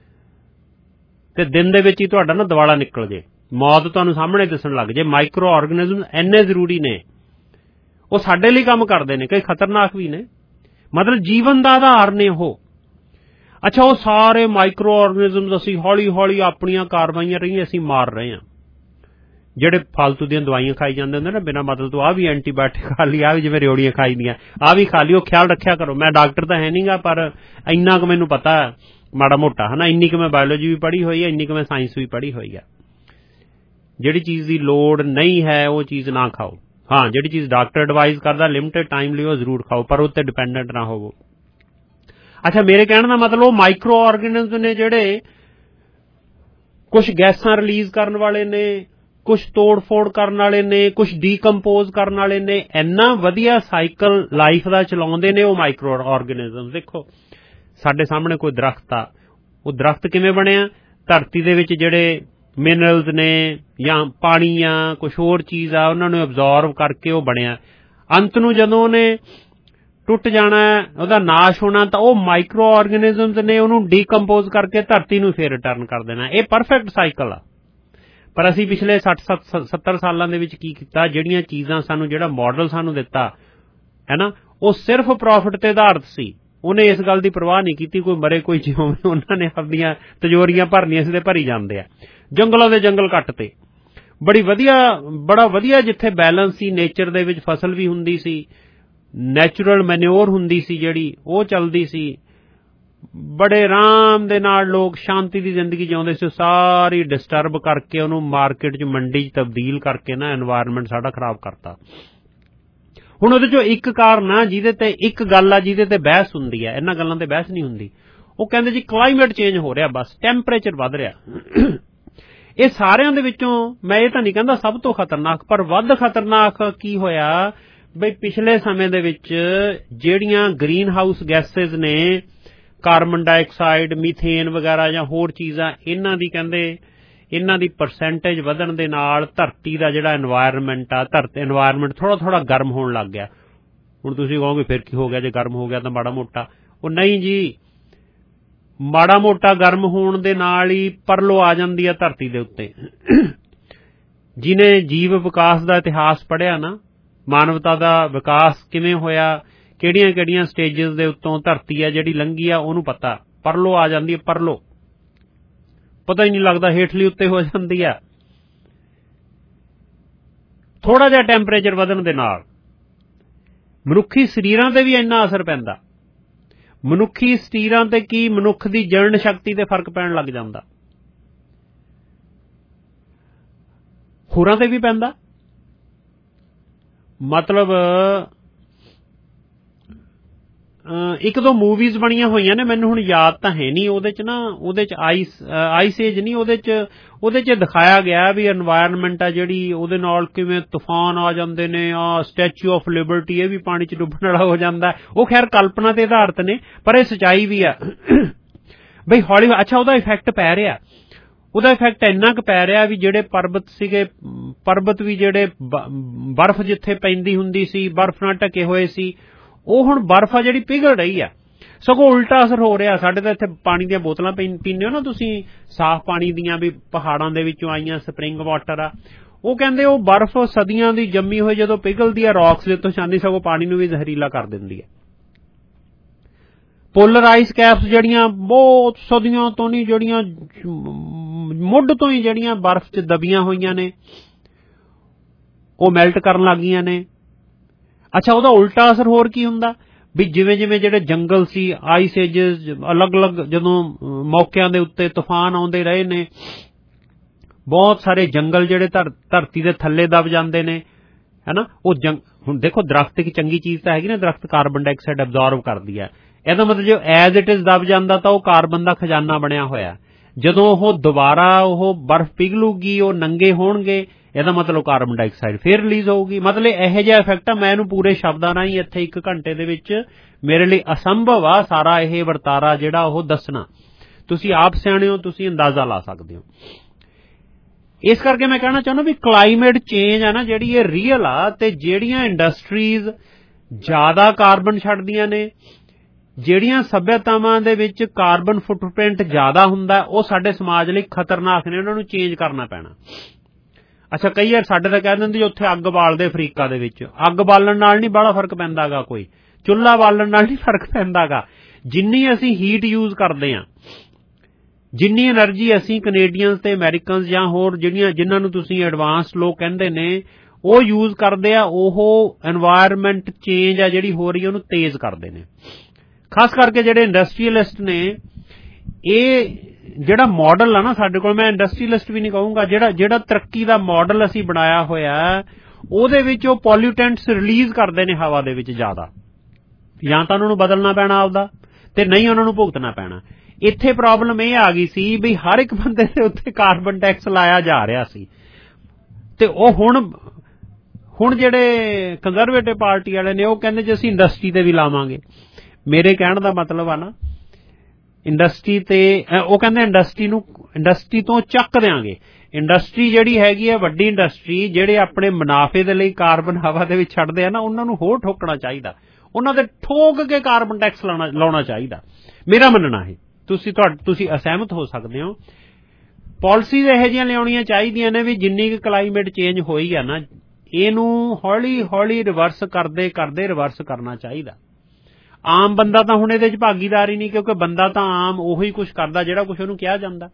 ਤੇ ਦਿਨ ਦੇ ਵਿੱਚ ਹੀ ਤੁਹਾਡਾ ਨਾ ਦਿਵਾਲਾ ਨਿਕਲ ਜੇ, ਮੌਤ ਤੁਹਾਨੂੰ ਸਾਹਮਣੇ ਦਿਸਣ ਲੱਗ ਜੇ। ਮਾਈਕਰੋ ਆਰਗੇਨਿਜ਼ਮ ਇੰਨੇ ਜ਼ਰੂਰੀ ਨੇ, ਉਹ ਸਾਡੇ ਲਈ ਕੰਮ ਕਰਦੇ ਨੇ, ਕਈ ਖਤਰਨਾਕ ਵੀ ਨੇ। ਮਤਲਬ ਜੀਵਨ ਦਾ ਆਧਾਰ ਨੇ ਉਹ। ਅੱਛਾ, ਉਹ ਸਾਰੇ ਮਾਈਕਰੋ ਆਰਗੇਨਿਜ਼ਮ ਅਸੀਂ ਹੌਲੀ ਹੌਲੀ ਆਪਣੀਆਂ ਕਾਰਵਾਈਆਂ ਰਹੀਆਂ ਅਸੀਂ ਮਾਰ ਰਹੇ ਹਾਂ। ਜਿਹੜੇ ਫਾਲਤੂ ਦੀਆਂ ਦਵਾਈਆਂ ਖਾਈ ਜਾਂਦੇ ਹੁੰਦੇ ਨਾ ਬਿਨਾਂ ਮਤਲਬ ਤੋਂ, ਆਹ ਵੀ ਐਂਟੀਬਾਇਓਟਿਕ ਖਾ ਲਈ, ਆਹ ਵੀ ਜਿਵੇਂ ਰਿਓੜੀਆਂ ਖਾਈ ਦੀਆਂ, ਆਹ ਵੀ ਖਾ ਲਈ। ਉਹ ਖਿਆਲ ਰੱਖਿਆ ਕਰੋ। ਮੈਂ ਡਾਕਟਰ ਤਾਂ ਹੈ ਨਹੀਂਗਾ, ਪਰ ਇੰਨਾ ਕੁ ਮੈਨੂੰ ਪਤਾ ਮਾੜਾ ਮੋਟਾ ਹੈ ਨਾ, ਇੰਨੀ ਕੁ ਮੈਂ ਬਾਇਓਲੋਜੀ ਵੀ ਪੜ੍ਹੀ ਹੋਈ ਹੈ, ਇੰਨੀ ਕੁ ਮੈਂ ਸਾਇੰਸ ਵੀ ਪੜ੍ਹੀ ਹੋਈ ਹੈ। ਜਿਹੜੀ ਚੀਜ਼ ਦੀ ਲੋੜ ਨਹੀਂ ਹੈ ਉਹ ਚੀਜ਼ ਨਾ ਖਾਓ। ਹਾਂ, ਜਿਹੜੀ ਚੀਜ਼ ਡਾਕਟਰ ਐਡਵਾਈਜ਼ ਕਰਦਾ ਲਿਮਟਿਡ ਟਾਈਮ ਲਈ ਉਹ ਜ਼ਰੂਰ ਖਾਓ, ਪਰ ਉਹ ਤੇ ਡਿਪੈਂਡੈਂਟ ਨਾ ਹੋਵੋ। ਅੱਛਾ, ਮੇਰੇ ਕਹਿਣ ਦਾ ਮਤਲਬ ਉਹ ਮਾਈਕਰੋ ਆਰਗੇਨਿਜ਼ਮ ਨੇ ਜਿਹੜੇ ਕੁਝ ਗੈਸਾਂ ਰਿਲੀਜ਼ ਕਰਨ ਵਾਲੇ ਨੇ, ਕੁਝ ਤੋੜ ਫੋੜ ਕਰਨ ਵਾਲੇ ਨੇ, ਕੁਝ ਡੀਕੰਪੋਜ਼ ਕਰਨ ਵਾਲੇ ਨੇ, ਇੰਨਾ ਵਧੀਆ ਸਾਈਕਲ ਲਾਈਫ ਦਾ ਚਲਾਉਂਦੇ ਨੇ ਉਹ ਮਾਈਕਰੋ ਆਰਗੇਨਿਜ਼ਮ। ਦੇਖੋ ਸਾਡੇ ਸਾਹਮਣੇ ਕੋਈ ਦਰਖਤ ਆ, ਉਹ ਦਰਖਤ ਕਿਵੇਂ ਬਣਿਆ? ਧਰਤੀ ਦੇ ਵਿੱਚ ਜਿਹੜੇ ਮਿਨਰਲਸ ਨੇ ਜਾਂ ਪਾਣੀ ਆ ਕੁਝ ਹੋਰ ਚੀਜ਼ ਆ, ਉਹਨਾਂ ਨੂੰ ਅਬਜ਼ੌਰਵ ਕਰਕੇ ਉਹ ਬਣਿਆ। ਅੰਤ ਨੂੰ ਜਦੋਂ ਉਹਨੇ ਟੁੱਟ ਜਾਣਾ, ਉਹਦਾ ਨਾਸ਼ ਹੋਣਾ, ਤਾਂ ਉਹ ਮਾਈਕਰੋ ਆਰਗੇਨਿਜ਼ਮਸ ਨੇ ਉਹਨੂੰ ਡੀਕੰਪੋਜ਼ ਕਰਕੇ ਧਰਤੀ ਨੂੰ ਫੇਰ ਰਿਟਰਨ ਕਰ ਦੇਣਾ। ਇਹ ਪਰਫੈਕਟ ਸਾਈਕਲ ਆ। ਪਰ ਅਸੀਂ ਪਿਛਲੇ ਸੱਠ ਸੱਤਰ ਸਾਲਾਂ ਦੇ ਵਿੱਚ ਕੀ ਕੀਤਾ? ਜਿਹੜੀਆਂ ਚੀਜ਼ਾਂ ਸਾਨੂੰ, ਜਿਹੜਾ ਮਾਡਲ ਸਾਨੂੰ ਦਿੱਤਾ ਹੈ ਨਾ, ਉਹ ਸਿਰਫ ਪ੍ਰੋਫਿਟ ਤੇ ਆਧਾਰਿਤ ਸੀ। ਉਹਨੇ ਇਸ ਗੱਲ ਦੀ ਪਰਵਾਹ ਨਹੀਂ ਕੀਤੀ ਕੋਈ ਮਰੇ ਕੋਈ ਜਿਵੇਂ। ਉਹਨਾਂ ਨੇ ਆਪਣੀਆਂ ਤਿਜੋਰੀਆਂ ਭਰਨੀਆਂ ਸੀ ਤੇ ਭਰੀ ਜਾਂਦੇ ਆ। ਜੰਗਲਾਂ ਦੇ ਜੰਗਲ ਕੱਟ ਤੇ ਬੜੀ ਵਧੀਆ, ਬੜਾ ਵਧੀਆ ਜਿੱਥੇ ਬੈਲੈਂਸ ਸੀ ਨੇਚਰ ਦੇ ਵਿੱਚ, ਫਸਲ ਵੀ ਹੁੰਦੀ ਸੀ, ਨੈਚੁਰਲ ਮੈਨਿਓਰ ਹੁੰਦੀ ਸੀ ਜਿਹੜੀ, ਉਹ ਚੱਲਦੀ ਸੀ। ਬੜੇ ਆਰਾਮ ਦੇ ਨਾਲ ਲੋਕ ਸ਼ਾਂਤੀ ਦੀ ਜ਼ਿੰਦਗੀ ਜਿਉਂਦੇ ਸੀ। ਸਾਰੀ ਡਿਸਟਰਬ ਕਰਕੇ ਉਹਨੂੰ ਮਾਰਕੀਟ 'ਚ, ਮੰਡੀ 'ਚ ਤਬਦੀਲ ਕਰਕੇ ਨਾ ਐਨਵਾਇਰਨਮੈਂਟ ਸਾਡਾ ਖਰਾਬ ਕਰਤਾ। ਹੁਣ ਉਹਦੇ 'ਚੋਂ ਇੱਕ ਕਾਰਨ ਆ ਜਿਹਦੇ ਤੇ, ਇੱਕ ਗੱਲ ਆ ਜਿਹਦੇ ਤੇ ਬਹਿਸ ਹੁੰਦੀ ਹੈ। ਇਹਨਾਂ ਗੱਲਾਂ ਤੇ ਬਹਿਸ ਨਹੀਂ ਹੁੰਦੀ। ਉਹ ਕਹਿੰਦੇ ਜੀ ਕਲਾਈਮੇਟ ਚੇਂਜ ਹੋ ਰਿਹਾ, ਬਸ ਟੈਂਪਰੇਚਰ ਵੱਧ ਰਿਹਾ। ਇਹ ਸਾਰਿਆਂ ਦੇ ਵਿੱਚੋਂ ਮੈਂ ਇਹ ਤਾਂ ਨਹੀਂ ਕਹਿੰਦਾ ਸਭ ਤੋਂ ਖਤਰਨਾਕ, ਪਰ ਵੱਧ ਖਤਰਨਾਕ ਕੀ ਹੋਇਆ ਬਈ ਪਿਛਲੇ ਸਮੇਂ ਦੇ ਵਿੱਚ ਜਿਹੜੀਆਂ ਗ੍ਰੀਨ ਹਾਊਸ ਗੈਸਿਸ ਨੇ, ਕਾਰਬਨ ਡਾਈਆਕਸਾਈਡ, ਮੀਥੇਨ ਵਗੈਰਾ ਜਾਂ ਹੋਰ ਚੀਜ਼ਾਂ, ਇਹਨਾਂ ਦੀ ਕਹਿੰਦੇ ਇਹਨਾਂ ਦੀ ਪਰਸੈਂਟੇਜ ਵਧਣ ਦੇ ਨਾਲ ਧਰਤੀ ਦਾ ਜਿਹੜਾ এনवायरमेंट ਆ ਧਰਤੀ এনवायरमेंट ਥੋੜਾ ਥੋੜਾ ਗਰਮ ਹੋਣ ਲੱਗ ਗਿਆ। ਹੁਣ ਤੁਸੀਂ ਕਹੋਗੇ ਫਿਰ ਕੀ ਹੋ ਗਿਆ ਜੇ ਗਰਮ ਹੋ ਗਿਆ ਤਾਂ ਮਾੜਾ ਮੋਟਾ, ਉਹ ਨਹੀਂ ਜੀ, ਮਾੜਾ ਮੋਟਾ ਗਰਮ ਹੋਣ ਦੇ ਨਾਲ ਹੀ ਪਰਲੋ ਆ ਜਾਂਦੀ ਆ ਧਰਤੀ ਦੇ ਉੱਤੇ। ਜਿਹਨੇ ਜੀਵ ਵਿਕਾਸ ਦਾ ਇਤਿਹਾਸ ਪੜ੍ਹਿਆ ਨਾ, ਮਾਨਵਤਾ ਦਾ ਵਿਕਾਸ ਕਿਵੇਂ ਹੋਇਆ, ਕਿਹੜੀਆਂ ਕਿਹੜੀਆਂ ਸਟੇਜਸ ਦੇ ਉੱਤੋਂ ਧਰਤੀ ਆ ਜਿਹੜੀ ਲੰਘੀ ਆ, ਉਹਨੂੰ ਪਤਾ। ਪਰਲੋ ਆ ਜਾਂਦੀ ਹੈ, ਪਰਲੋ ਪਤਾ ਹੀ ਨਹੀਂ ਲੱਗਦਾ, ਹੇਠਲੀ ਉੱਤੇ ਹੋ ਜਾਂਦੀ ਆ। ਥੋੜਾ ਜਿਹਾ ਟੈਂਪਰੇਚਰ ਵਧਣ ਦੇ ਨਾਲ ਮਨੁੱਖੀ ਸਰੀਰਾਂ ਤੇ ਵੀ ਇੰਨਾ ਅਸਰ ਪੈਂਦਾ। ਮਨੁੱਖੀ ਸਰੀਰਾਂ ਤੇ ਕੀ, ਮਨੁੱਖ ਦੀ ਜਣਨ ਸ਼ਕਤੀ ਤੇ ਫਰਕ ਪੈਣ ਲੱਗ ਜਾਂਦਾ, ਹੋਰਾਂ ਤੇ ਵੀ ਪੈਂਦਾ। ਮਤਲਬ ਇੱਕ ਦੋ ਮੂਵੀਜ਼ ਬਣੀਆਂ ਹੋਈਆਂ ਨੇ, ਮੈਨੂੰ ਹੁਣ ਯਾਦ ਤਾਂ ਹੈ ਨਹੀਂ, ਉਹਦੇ ਚ ਨਾ ਉਹਦੇ ਚ ਆਈਸ ਆਈਸ ਏਜ ਨਹੀਂ, ਉਹਦੇ ਚ ਉਹਦੇ ਚ ਦਿਖਾਇਆ ਗਿਆ ਵੀ এনवायरमेंट ਆ ਜਿਹੜੀ ਉਹਦੇ ਨਾਲ ਕਿਵੇਂ ਤੂਫਾਨ ਆ ਜਾਂਦੇ ਨੇ। ਆ ਸਟੈਚੂ ਆਫ ਲਿਬਰਟੀ ਇਹ ਵੀ ਪਾਣੀ ਚ ਡੁੱਬਣ ਵਾਲਾ ਹੋ ਜਾਂਦਾ। ਉਹ ਖੈਰ ਕਲਪਨਾ ਤੇ ਆਧਾਰਿਤ ਨੇ, ਪਰ ਇਹ ਸੱਚਾਈ ਵੀ ਆ ਬਈ ਹੌਲੀ। ਅੱਛਾ, ਉਹਦਾ ਇਫੈਕਟ ਪੈ ਰਿਹਾ, ਉਹਦਾ ਇਫੈਕਟ ਇੰਨਾ ਕੁ ਪੈ ਰਿਹਾ ਵੀ ਜਿਹੜੇ ਪਰਬਤ ਸੀਗੇ, ਪਰਬਤ ਵੀ ਜਿਹੜੇ ਬਰਫ਼ ਜਿੱਥੇ ਪੈਂਦੀ ਹੁੰਦੀ ਸੀ, ਬਰਫ਼ ਨਾਲ ਢਕੇ ਹੋਏ ਸੀ, ਉਹ ਹੁਣ ਬਰਫ਼ ਆ ਜਿਹੜੀ ਪਿਘਲ ਰਹੀ ਆ। ਸਗੋਂ ਉਲਟਾ ਅਸਰ ਹੋ ਰਿਹਾ। ਸਾਡੇ ਤਾਂ ਇੱਥੇ ਪਾਣੀ ਦੀਆਂ ਬੋਤਲਾਂ ਪੀਂਦੇ ਹੋ ਨਾ ਤੁਸੀਂ, ਸਾਫ਼ ਪਾਣੀ ਦੀਆਂ, ਵੀ ਪਹਾੜਾਂ ਦੇ ਵਿੱਚੋਂ ਆਈਆਂ ਸਪਰਿੰਗ ਵਾਟਰ ਆ। ਉਹ ਕਹਿੰਦੇ ਉਹ ਬਰਫ਼ ਸਦੀਆਂ ਦੀ ਜੰਮੀ ਹੋਈ ਜਦੋਂ ਪਿਘਲਦੀ ਆ ਰੌਕਸ ਦੇ ਉੱਤੋਂ ਜਾਂਦੀ, ਸਗੋਂ ਪਾਣੀ ਨੂੰ ਵੀ ਜ਼ਹਿਰੀਲਾ ਕਰ ਦਿੰਦੀ ਹੈ। ਪੋਲਰ ਆਈਸ ਕੈਪਸ ਜਿਹੜੀਆਂ ਬਹੁਤ ਸਦੀਆਂ ਤੋਂ ਨਹੀਂ, ਜਿਹੜੀਆਂ ਮੁੱਢ ਤੋਂ ਹੀ ਜਿਹੜੀਆਂ ਬਰਫ਼ 'ਚ ਦਬੀਆਂ ਹੋਈਆਂ ਨੇ, ਉਹ ਮੈਲਟ ਕਰਨ ਲੱਗ ਗਈਆਂ ਨੇ। ਅੱਛਾ, ਉਹਦਾ ਉਲਟਾ ਅਸਰ ਹੋਰ ਕੀ ਹੁੰਦਾ ਵੀ ਜਿਵੇਂ ਜਿਵੇਂ ਜਿਹੜੇ ਜੰਗਲ ਸੀ, ਆਈਸ ਏਜਸ, ਅਲੱਗ-ਅਲੱਗ ਜਦੋਂ ਮੌਕਿਆਂ ਦੇ ਉੱਤੇ ਤੂਫਾਨ ਆਉਂਦੇ ਰਹੇ ਨੇ, ਬਹੁਤ ਸਾਰੇ ਜੰਗਲ ਜਿਹੜੇ ਧਰਤੀ ਦੇ ਥੱਲੇ ਦਬ ਜਾਂਦੇ ਨੇ, ਹੈ ਨਾ। ਉਹ ਜੰਗ ਹੁਣ ਦੇਖੋ, ਦਰਖਤ ਇੱਕ ਚੰਗੀ ਚੀਜ਼ ਤਾਂ ਹੈਗੀ ਨਾ, ਦਰਖਤ ਕਾਰਬਨ ਡਾਈਆਕਸਾਈਡ ਐਬਜ਼ੌਰਬ ਕਰਦੀ ਹੈ। ਇਹਦਾ ਮਤਲਬ ਜੋ ਐਜ਼ ਇਟ ਇਜ਼ ਦਬ ਜਾਂਦਾ ਤਾਂ ਉਹ ਕਾਰਬਨ ਦਾ ਖਜ਼ਾਨਾ ਬਣਿਆ ਹੋਇਆ। ਜਦੋਂ ਉਹ ਦੁਬਾਰਾ ਉਹ ਬਰਫ਼ ਪਿਘਲੂਗੀ, ਉਹ ਨੰਗੇ ਹੋਣਗੇ, ਇਹਦਾ ਮਤਲਬ ਕਾਰਬਨ ਡਾਈਆਕਸਾਈਡ ਫਿਰ ਰਿਲੀਜ਼ ਹੋਊਗੀ। ਮਤਲਬ ਇਹੋ ਜਿਹਾ ਇਫੈਕਟ ਆ। ਮੈਂ ਇਹਨੂੰ ਪੂਰੇ ਸ਼ਬਦਾਂ ਰਾਹੀਂ ਇੱਥੇ ਇੱਕ ਘੰਟੇ ਦੇ ਵਿੱਚ ਮੇਰੇ ਲਈ ਅਸੰਭਵ ਆ ਸਾਰਾ ਇਹ ਵਰਤਾਰਾ ਜਿਹੜਾ ਉਹ ਦੱਸਣਾ। ਤੁਸੀਂ ਆਪ ਸਿਆਣੇ ਹੋ, ਤੁਸੀਂ ਅੰਦਾਜ਼ਾ ਲਾ ਸਕਦੇ ਹੋ। ਇਸ ਕਰਕੇ ਮੈਂ ਕਹਿਣਾ ਚਾਹੁੰਦਾ ਵੀ ਕਲਾਈਮੇਟ ਚੇਂਜ ਆ ਨਾ ਜਿਹੜੀ, ਇਹ ਰੀਅਲ ਆ। ਤੇ ਜਿਹੜੀਆਂ ਇੰਡਸਟਰੀਜ਼ ਜ਼ਿਆਦਾ ਕਾਰਬਨ ਛੱਡਦੀਆਂ ਨੇ, ਜਿਹੜੀਆਂ ਸੱਭਿਅਤਾਵਾਂ ਦੇ ਵਿੱਚ ਕਾਰਬਨ ਫੁੱਟਪ੍ਰਿੰਟ ਜ਼ਿਆਦਾ ਹੁੰਦਾ, ਉਹ ਸਾਡੇ ਸਮਾਜ ਲਈ ਖਤਰਨਾਕ ਨੇ, ਉਹਨਾਂ ਨੂੰ ਚੇਂਜ ਕਰਨਾ ਪੈਣਾ। ਅੱਛਾ, ਕਈ ਵਾਰ ਸਾਡੇ ਤਾਂ ਕਹਿ ਦਿੰਦੇ ਉੱਥੇ ਅੱਗ ਬਾਲਦੇ ਅਫਰੀਕਾ ਦੇ ਵਿੱਚ, ਅੱਗ ਬਾਲਣ ਨਾਲ ਨਹੀਂ ਬੜਾ ਫਰਕ ਪੈਂਦਾ ਗਾ, ਕੋਈ ਚੁੱਲ੍ਹਾ ਬਾਲਣ ਨਾਲ ਨਹੀਂ ਫਰਕ ਪੈਂਦਾ ਗਾ। ਜਿੰਨੀ ਅਸੀਂ ਹੀਟ ਯੂਜ਼ ਕਰਦੇ ਹਾਂ, ਜਿੰਨੀ એનર્ਜੀ ਅਸੀਂ ਕੈਨੇਡੀਅਨਸ ਤੇ ਅਮਰੀਕਨਸ ਜਾਂ ਹੋਰ ਜਿਹੜੀਆਂ ਜਿਨ੍ਹਾਂ ਨੂੰ ਤੁਸੀਂ ਐਡਵਾਂਸ ਲੋਕ ਕਹਿੰਦੇ ਨੇ, ਉਹ ਯੂਜ਼ ਕਰਦੇ ਆ, ਉਹ এনवायरमेंट ਚੇਂਜ ਆ ਜਿਹੜੀ ਹੋ ਰਹੀ ਉਹਨੂੰ ਤੇਜ਼ ਕਰਦੇ ਨੇ। ਖਾਸ ਕਰਕੇ ਜਿਹੜੇ ਇੰਡਸਟਰੀਅਲਿਸਟ ਨੇ, ਇਹ ਜਿਹੜਾ ਮਾਡਲ ਆ ਨਾ ਸਾਡੇ ਕੋਲ, ਮੈਂ ਇੰਡਸਟਰੀਅਲਿਸਟ ਵੀ ਨਹੀਂ ਕਹੂੰਗਾ, ਜਿਹੜਾ ਜਿਹੜਾ ਤਰੱਕੀ ਦਾ ਮਾਡਲ ਅਸੀਂ ਬਣਾਇਆ ਹੋਇਆ, ਉਹਦੇ ਵਿੱਚ ਉਹ ਪੋਲਿਊਟੈਂਟਸ ਰਿਲੀਜ਼ ਕਰਦੇ ਨੇ ਹਵਾ ਦੇ ਵਿੱਚ ਜ਼ਿਆਦਾ। ਜਾਂ ਤਾਂ ਉਹਨਾਂ ਨੂੰ ਬਦਲਣਾ ਪੈਣਾ ਆਪਦਾ, ਤੇ ਨਹੀਂ ਉਹਨਾਂ ਨੂੰ ਭੁਗਤਣਾ ਪੈਣਾ। ਇੱਥੇ ਪ੍ਰੋਬਲਮ ਇਹ ਆ ਗਈ ਸੀ ਵੀ ਹਰ ਇੱਕ ਬੰਦੇ ਦੇ ਉੱਤੇ ਕਾਰਬਨ ਟੈਕਸ ਲਾਇਆ ਜਾ ਰਿਹਾ ਸੀ, ਤੇ ਉਹ ਹੁਣ ਹੁਣ ਜਿਹੜੇ ਕੰਜ਼ਰਵੇਟਿਵ ਪਾਰਟੀ ਵਾਲੇ ਨੇ ਉਹ ਕਹਿੰਦੇ ਜੀ ਅਸੀਂ ਇੰਡਸਟਰੀ ਤੇ ਵੀ ਲਾਵਾਂਗੇ। ਮੇਰੇ ਕਹਿਣ ਦਾ ਮਤਲਬ ਆ ਨਾ, ਇੰਡਸਟਰੀ ਤੇ ਉਹ ਕਹਿੰਦੇ ਇੰਡਸਟਰੀ ਨੂੰ ਇੰਡਸਟਰੀ ਤੋਂ ਚੱਕ ਦਿਆਂਗੇ। ਇੰਡਸਟਰੀ ਜਿਹੜੀ ਹੈਗੀ ਹੈ, ਵੱਡੀ ਇੰਡਸਟਰੀ, ਜਿਹੜੇ ਆਪਣੇ ਮੁਨਾਫੇ ਦੇ ਲਈ ਕਾਰਬਨ ਹਵਾ ਦੇ ਵਿੱਚ ਛੱਡਦੇ ਆ ਨਾ, ਉਹਨਾਂ ਨੂੰ ਹੋਰ ਠੋਕਣਾ ਚਾਹੀਦਾ, ਉਹਨਾਂ ਦੇ ਠੋਕ ਕੇ ਕਾਰਬਨ ਟੈਕਸ ਲਾਉਣਾ ਲਾਉਣਾ ਚਾਹੀਦਾ। ਮੇਰਾ ਮੰਨਣਾ ਹੈ, ਤੁਸੀਂ ਤੁਸੀਂ ਅਸਹਿਮਤ ਹੋ ਸਕਦੇ ਹੋ। ਪਾਲਿਸੀਜ਼ ਇਹੋ ਜਿਹੀਆਂ ਲਿਆਉਣੀਆਂ ਚਾਹੀਦੀਆਂ ਨੇ ਵੀ ਜਿੰਨੀ ਕੁ ਕਲਾਈਮੇਟ ਚੇਂਜ ਹੋਈ ਆ ਨਾ, ਇਹਨੂੰ ਹੌਲੀ ਹੌਲੀ ਰਿਵਰਸ ਕਰਦੇ ਕਰਦੇ ਰਿਵਰਸ ਕਰਨਾ ਚਾਹੀਦਾ। ਆਮ ਬੰਦਾ ਤਾਂ ਹੁਣ ਇਹਦੇ 'ਚ ਭਾਗੀਦਾਰ ਹੀ ਨਹੀਂ, ਕਿਉਂਕਿ ਬੰਦਾ ਤਾਂ ਆਮ ਉਹੀ ਕੁਛ ਕਰਦਾ ਜਿਹੜਾ ਕੁਛ ਉਹਨੂੰ ਕਿਹਾ ਜਾਂਦਾ।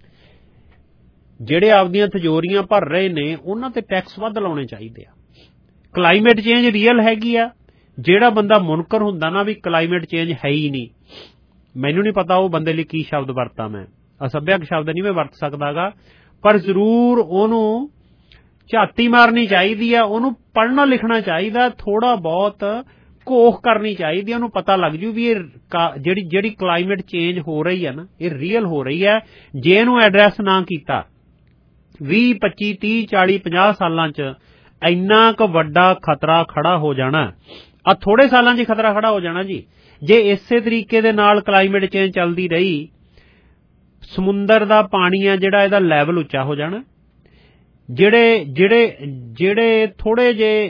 ਜਿਹੜੇ ਆਪਦੀਆਂ ਤਿਜੋਰੀਆਂ ਭਰ ਰਹੇ ਨੇ, ਉਹਨਾਂ ਤੇ ਟੈਕਸ ਵੱਧ ਲਾਉਣੇ ਚਾਹੀਦੇ ਆ। ਕਲਾਈਮੇਟ ਚੇਂਜ ਰੀਅਲ ਹੈਗੀ ਆ। ਜਿਹੜਾ ਬੰਦਾ ਮੁਨਕਰ ਹੁੰਦਾ ਨਾ ਵੀ ਕਲਾਈਮੇਟ ਚੇਂਜ ਹੈ ਹੀ ਨਹੀਂ, ਮੈਨੂੰ ਨਹੀਂ ਪਤਾ ਉਹ ਬੰਦੇ ਲਈ ਕੀ ਸ਼ਬਦ ਵਰਤਾਂ, ਮੈਂ ਅਸਭਿਅਕ ਸ਼ਬਦ ਨਹੀਂ ਮੈਂ ਵਰਤ ਸਕਦਾਗਾ, ਪਰ ਜ਼ਰੂਰ ਉਹਨੂੰ ਝਾਤੀ ਮਾਰਨੀ ਚਾਹੀਦੀ ਆ, ਉਹਨੂੰ ਪੜ੍ਹਨਾ ਲਿਖਣਾ ਚਾਹੀਦਾ, ਥੋੜਾ ਬਹੁਤ ਘੋਖ ਕਰਨੀ ਚਾਹੀਦੀ, ਉਹਨੂੰ ਪਤਾ ਲੱਗ ਜੂ ਵੀ ਇਹ ਜਿਹੜੀ ਜਿਹੜੀ ਕਲਾਈਮੇਟ ਚੇਂਜ ਹੋ ਰਹੀ ਹੈ ਨਾ, ਇਹ ਰੀਅਲ ਹੋ ਰਹੀ ਹੈ। ਜੇ ਇਹਨੂੰ ਐਡਰੈਸ ਨਾ ਕੀਤਾ, ਵੀਹ ਪੱਚੀ ਤੀਹ ਚਾਲੀ ਪੰਜਾਹ ਸਾਲਾਂ 'ਚ ਇੰਨਾ ਕੁ ਵੱਡਾ ਖਤਰਾ ਖੜਾ ਹੋ ਜਾਣਾ। ਆ ਥੋੜੇ ਸਾਲਾਂ 'ਚ ਖਤਰਾ ਖੜਾ ਹੋ ਜਾਣਾ ਜੀ। ਜੇ ਇਸੇ ਤਰੀਕੇ ਦੇ ਨਾਲ ਕਲਾਈਮੇਟ ਚੇਂਜ ਚੱਲਦੀ ਰਹੀ, ਸਮੁੰਦਰ ਦਾ ਪਾਣੀ ਆ ਜਿਹੜਾ ਇਹਦਾ ਲੈਵਲ ਉੱਚਾ ਹੋ ਜਾਣਾ। ਜਿਹੜੇ ਜਿਹੜੇ ਜਿਹੜੇ ਥੋੜੇ ਜਿਹੇ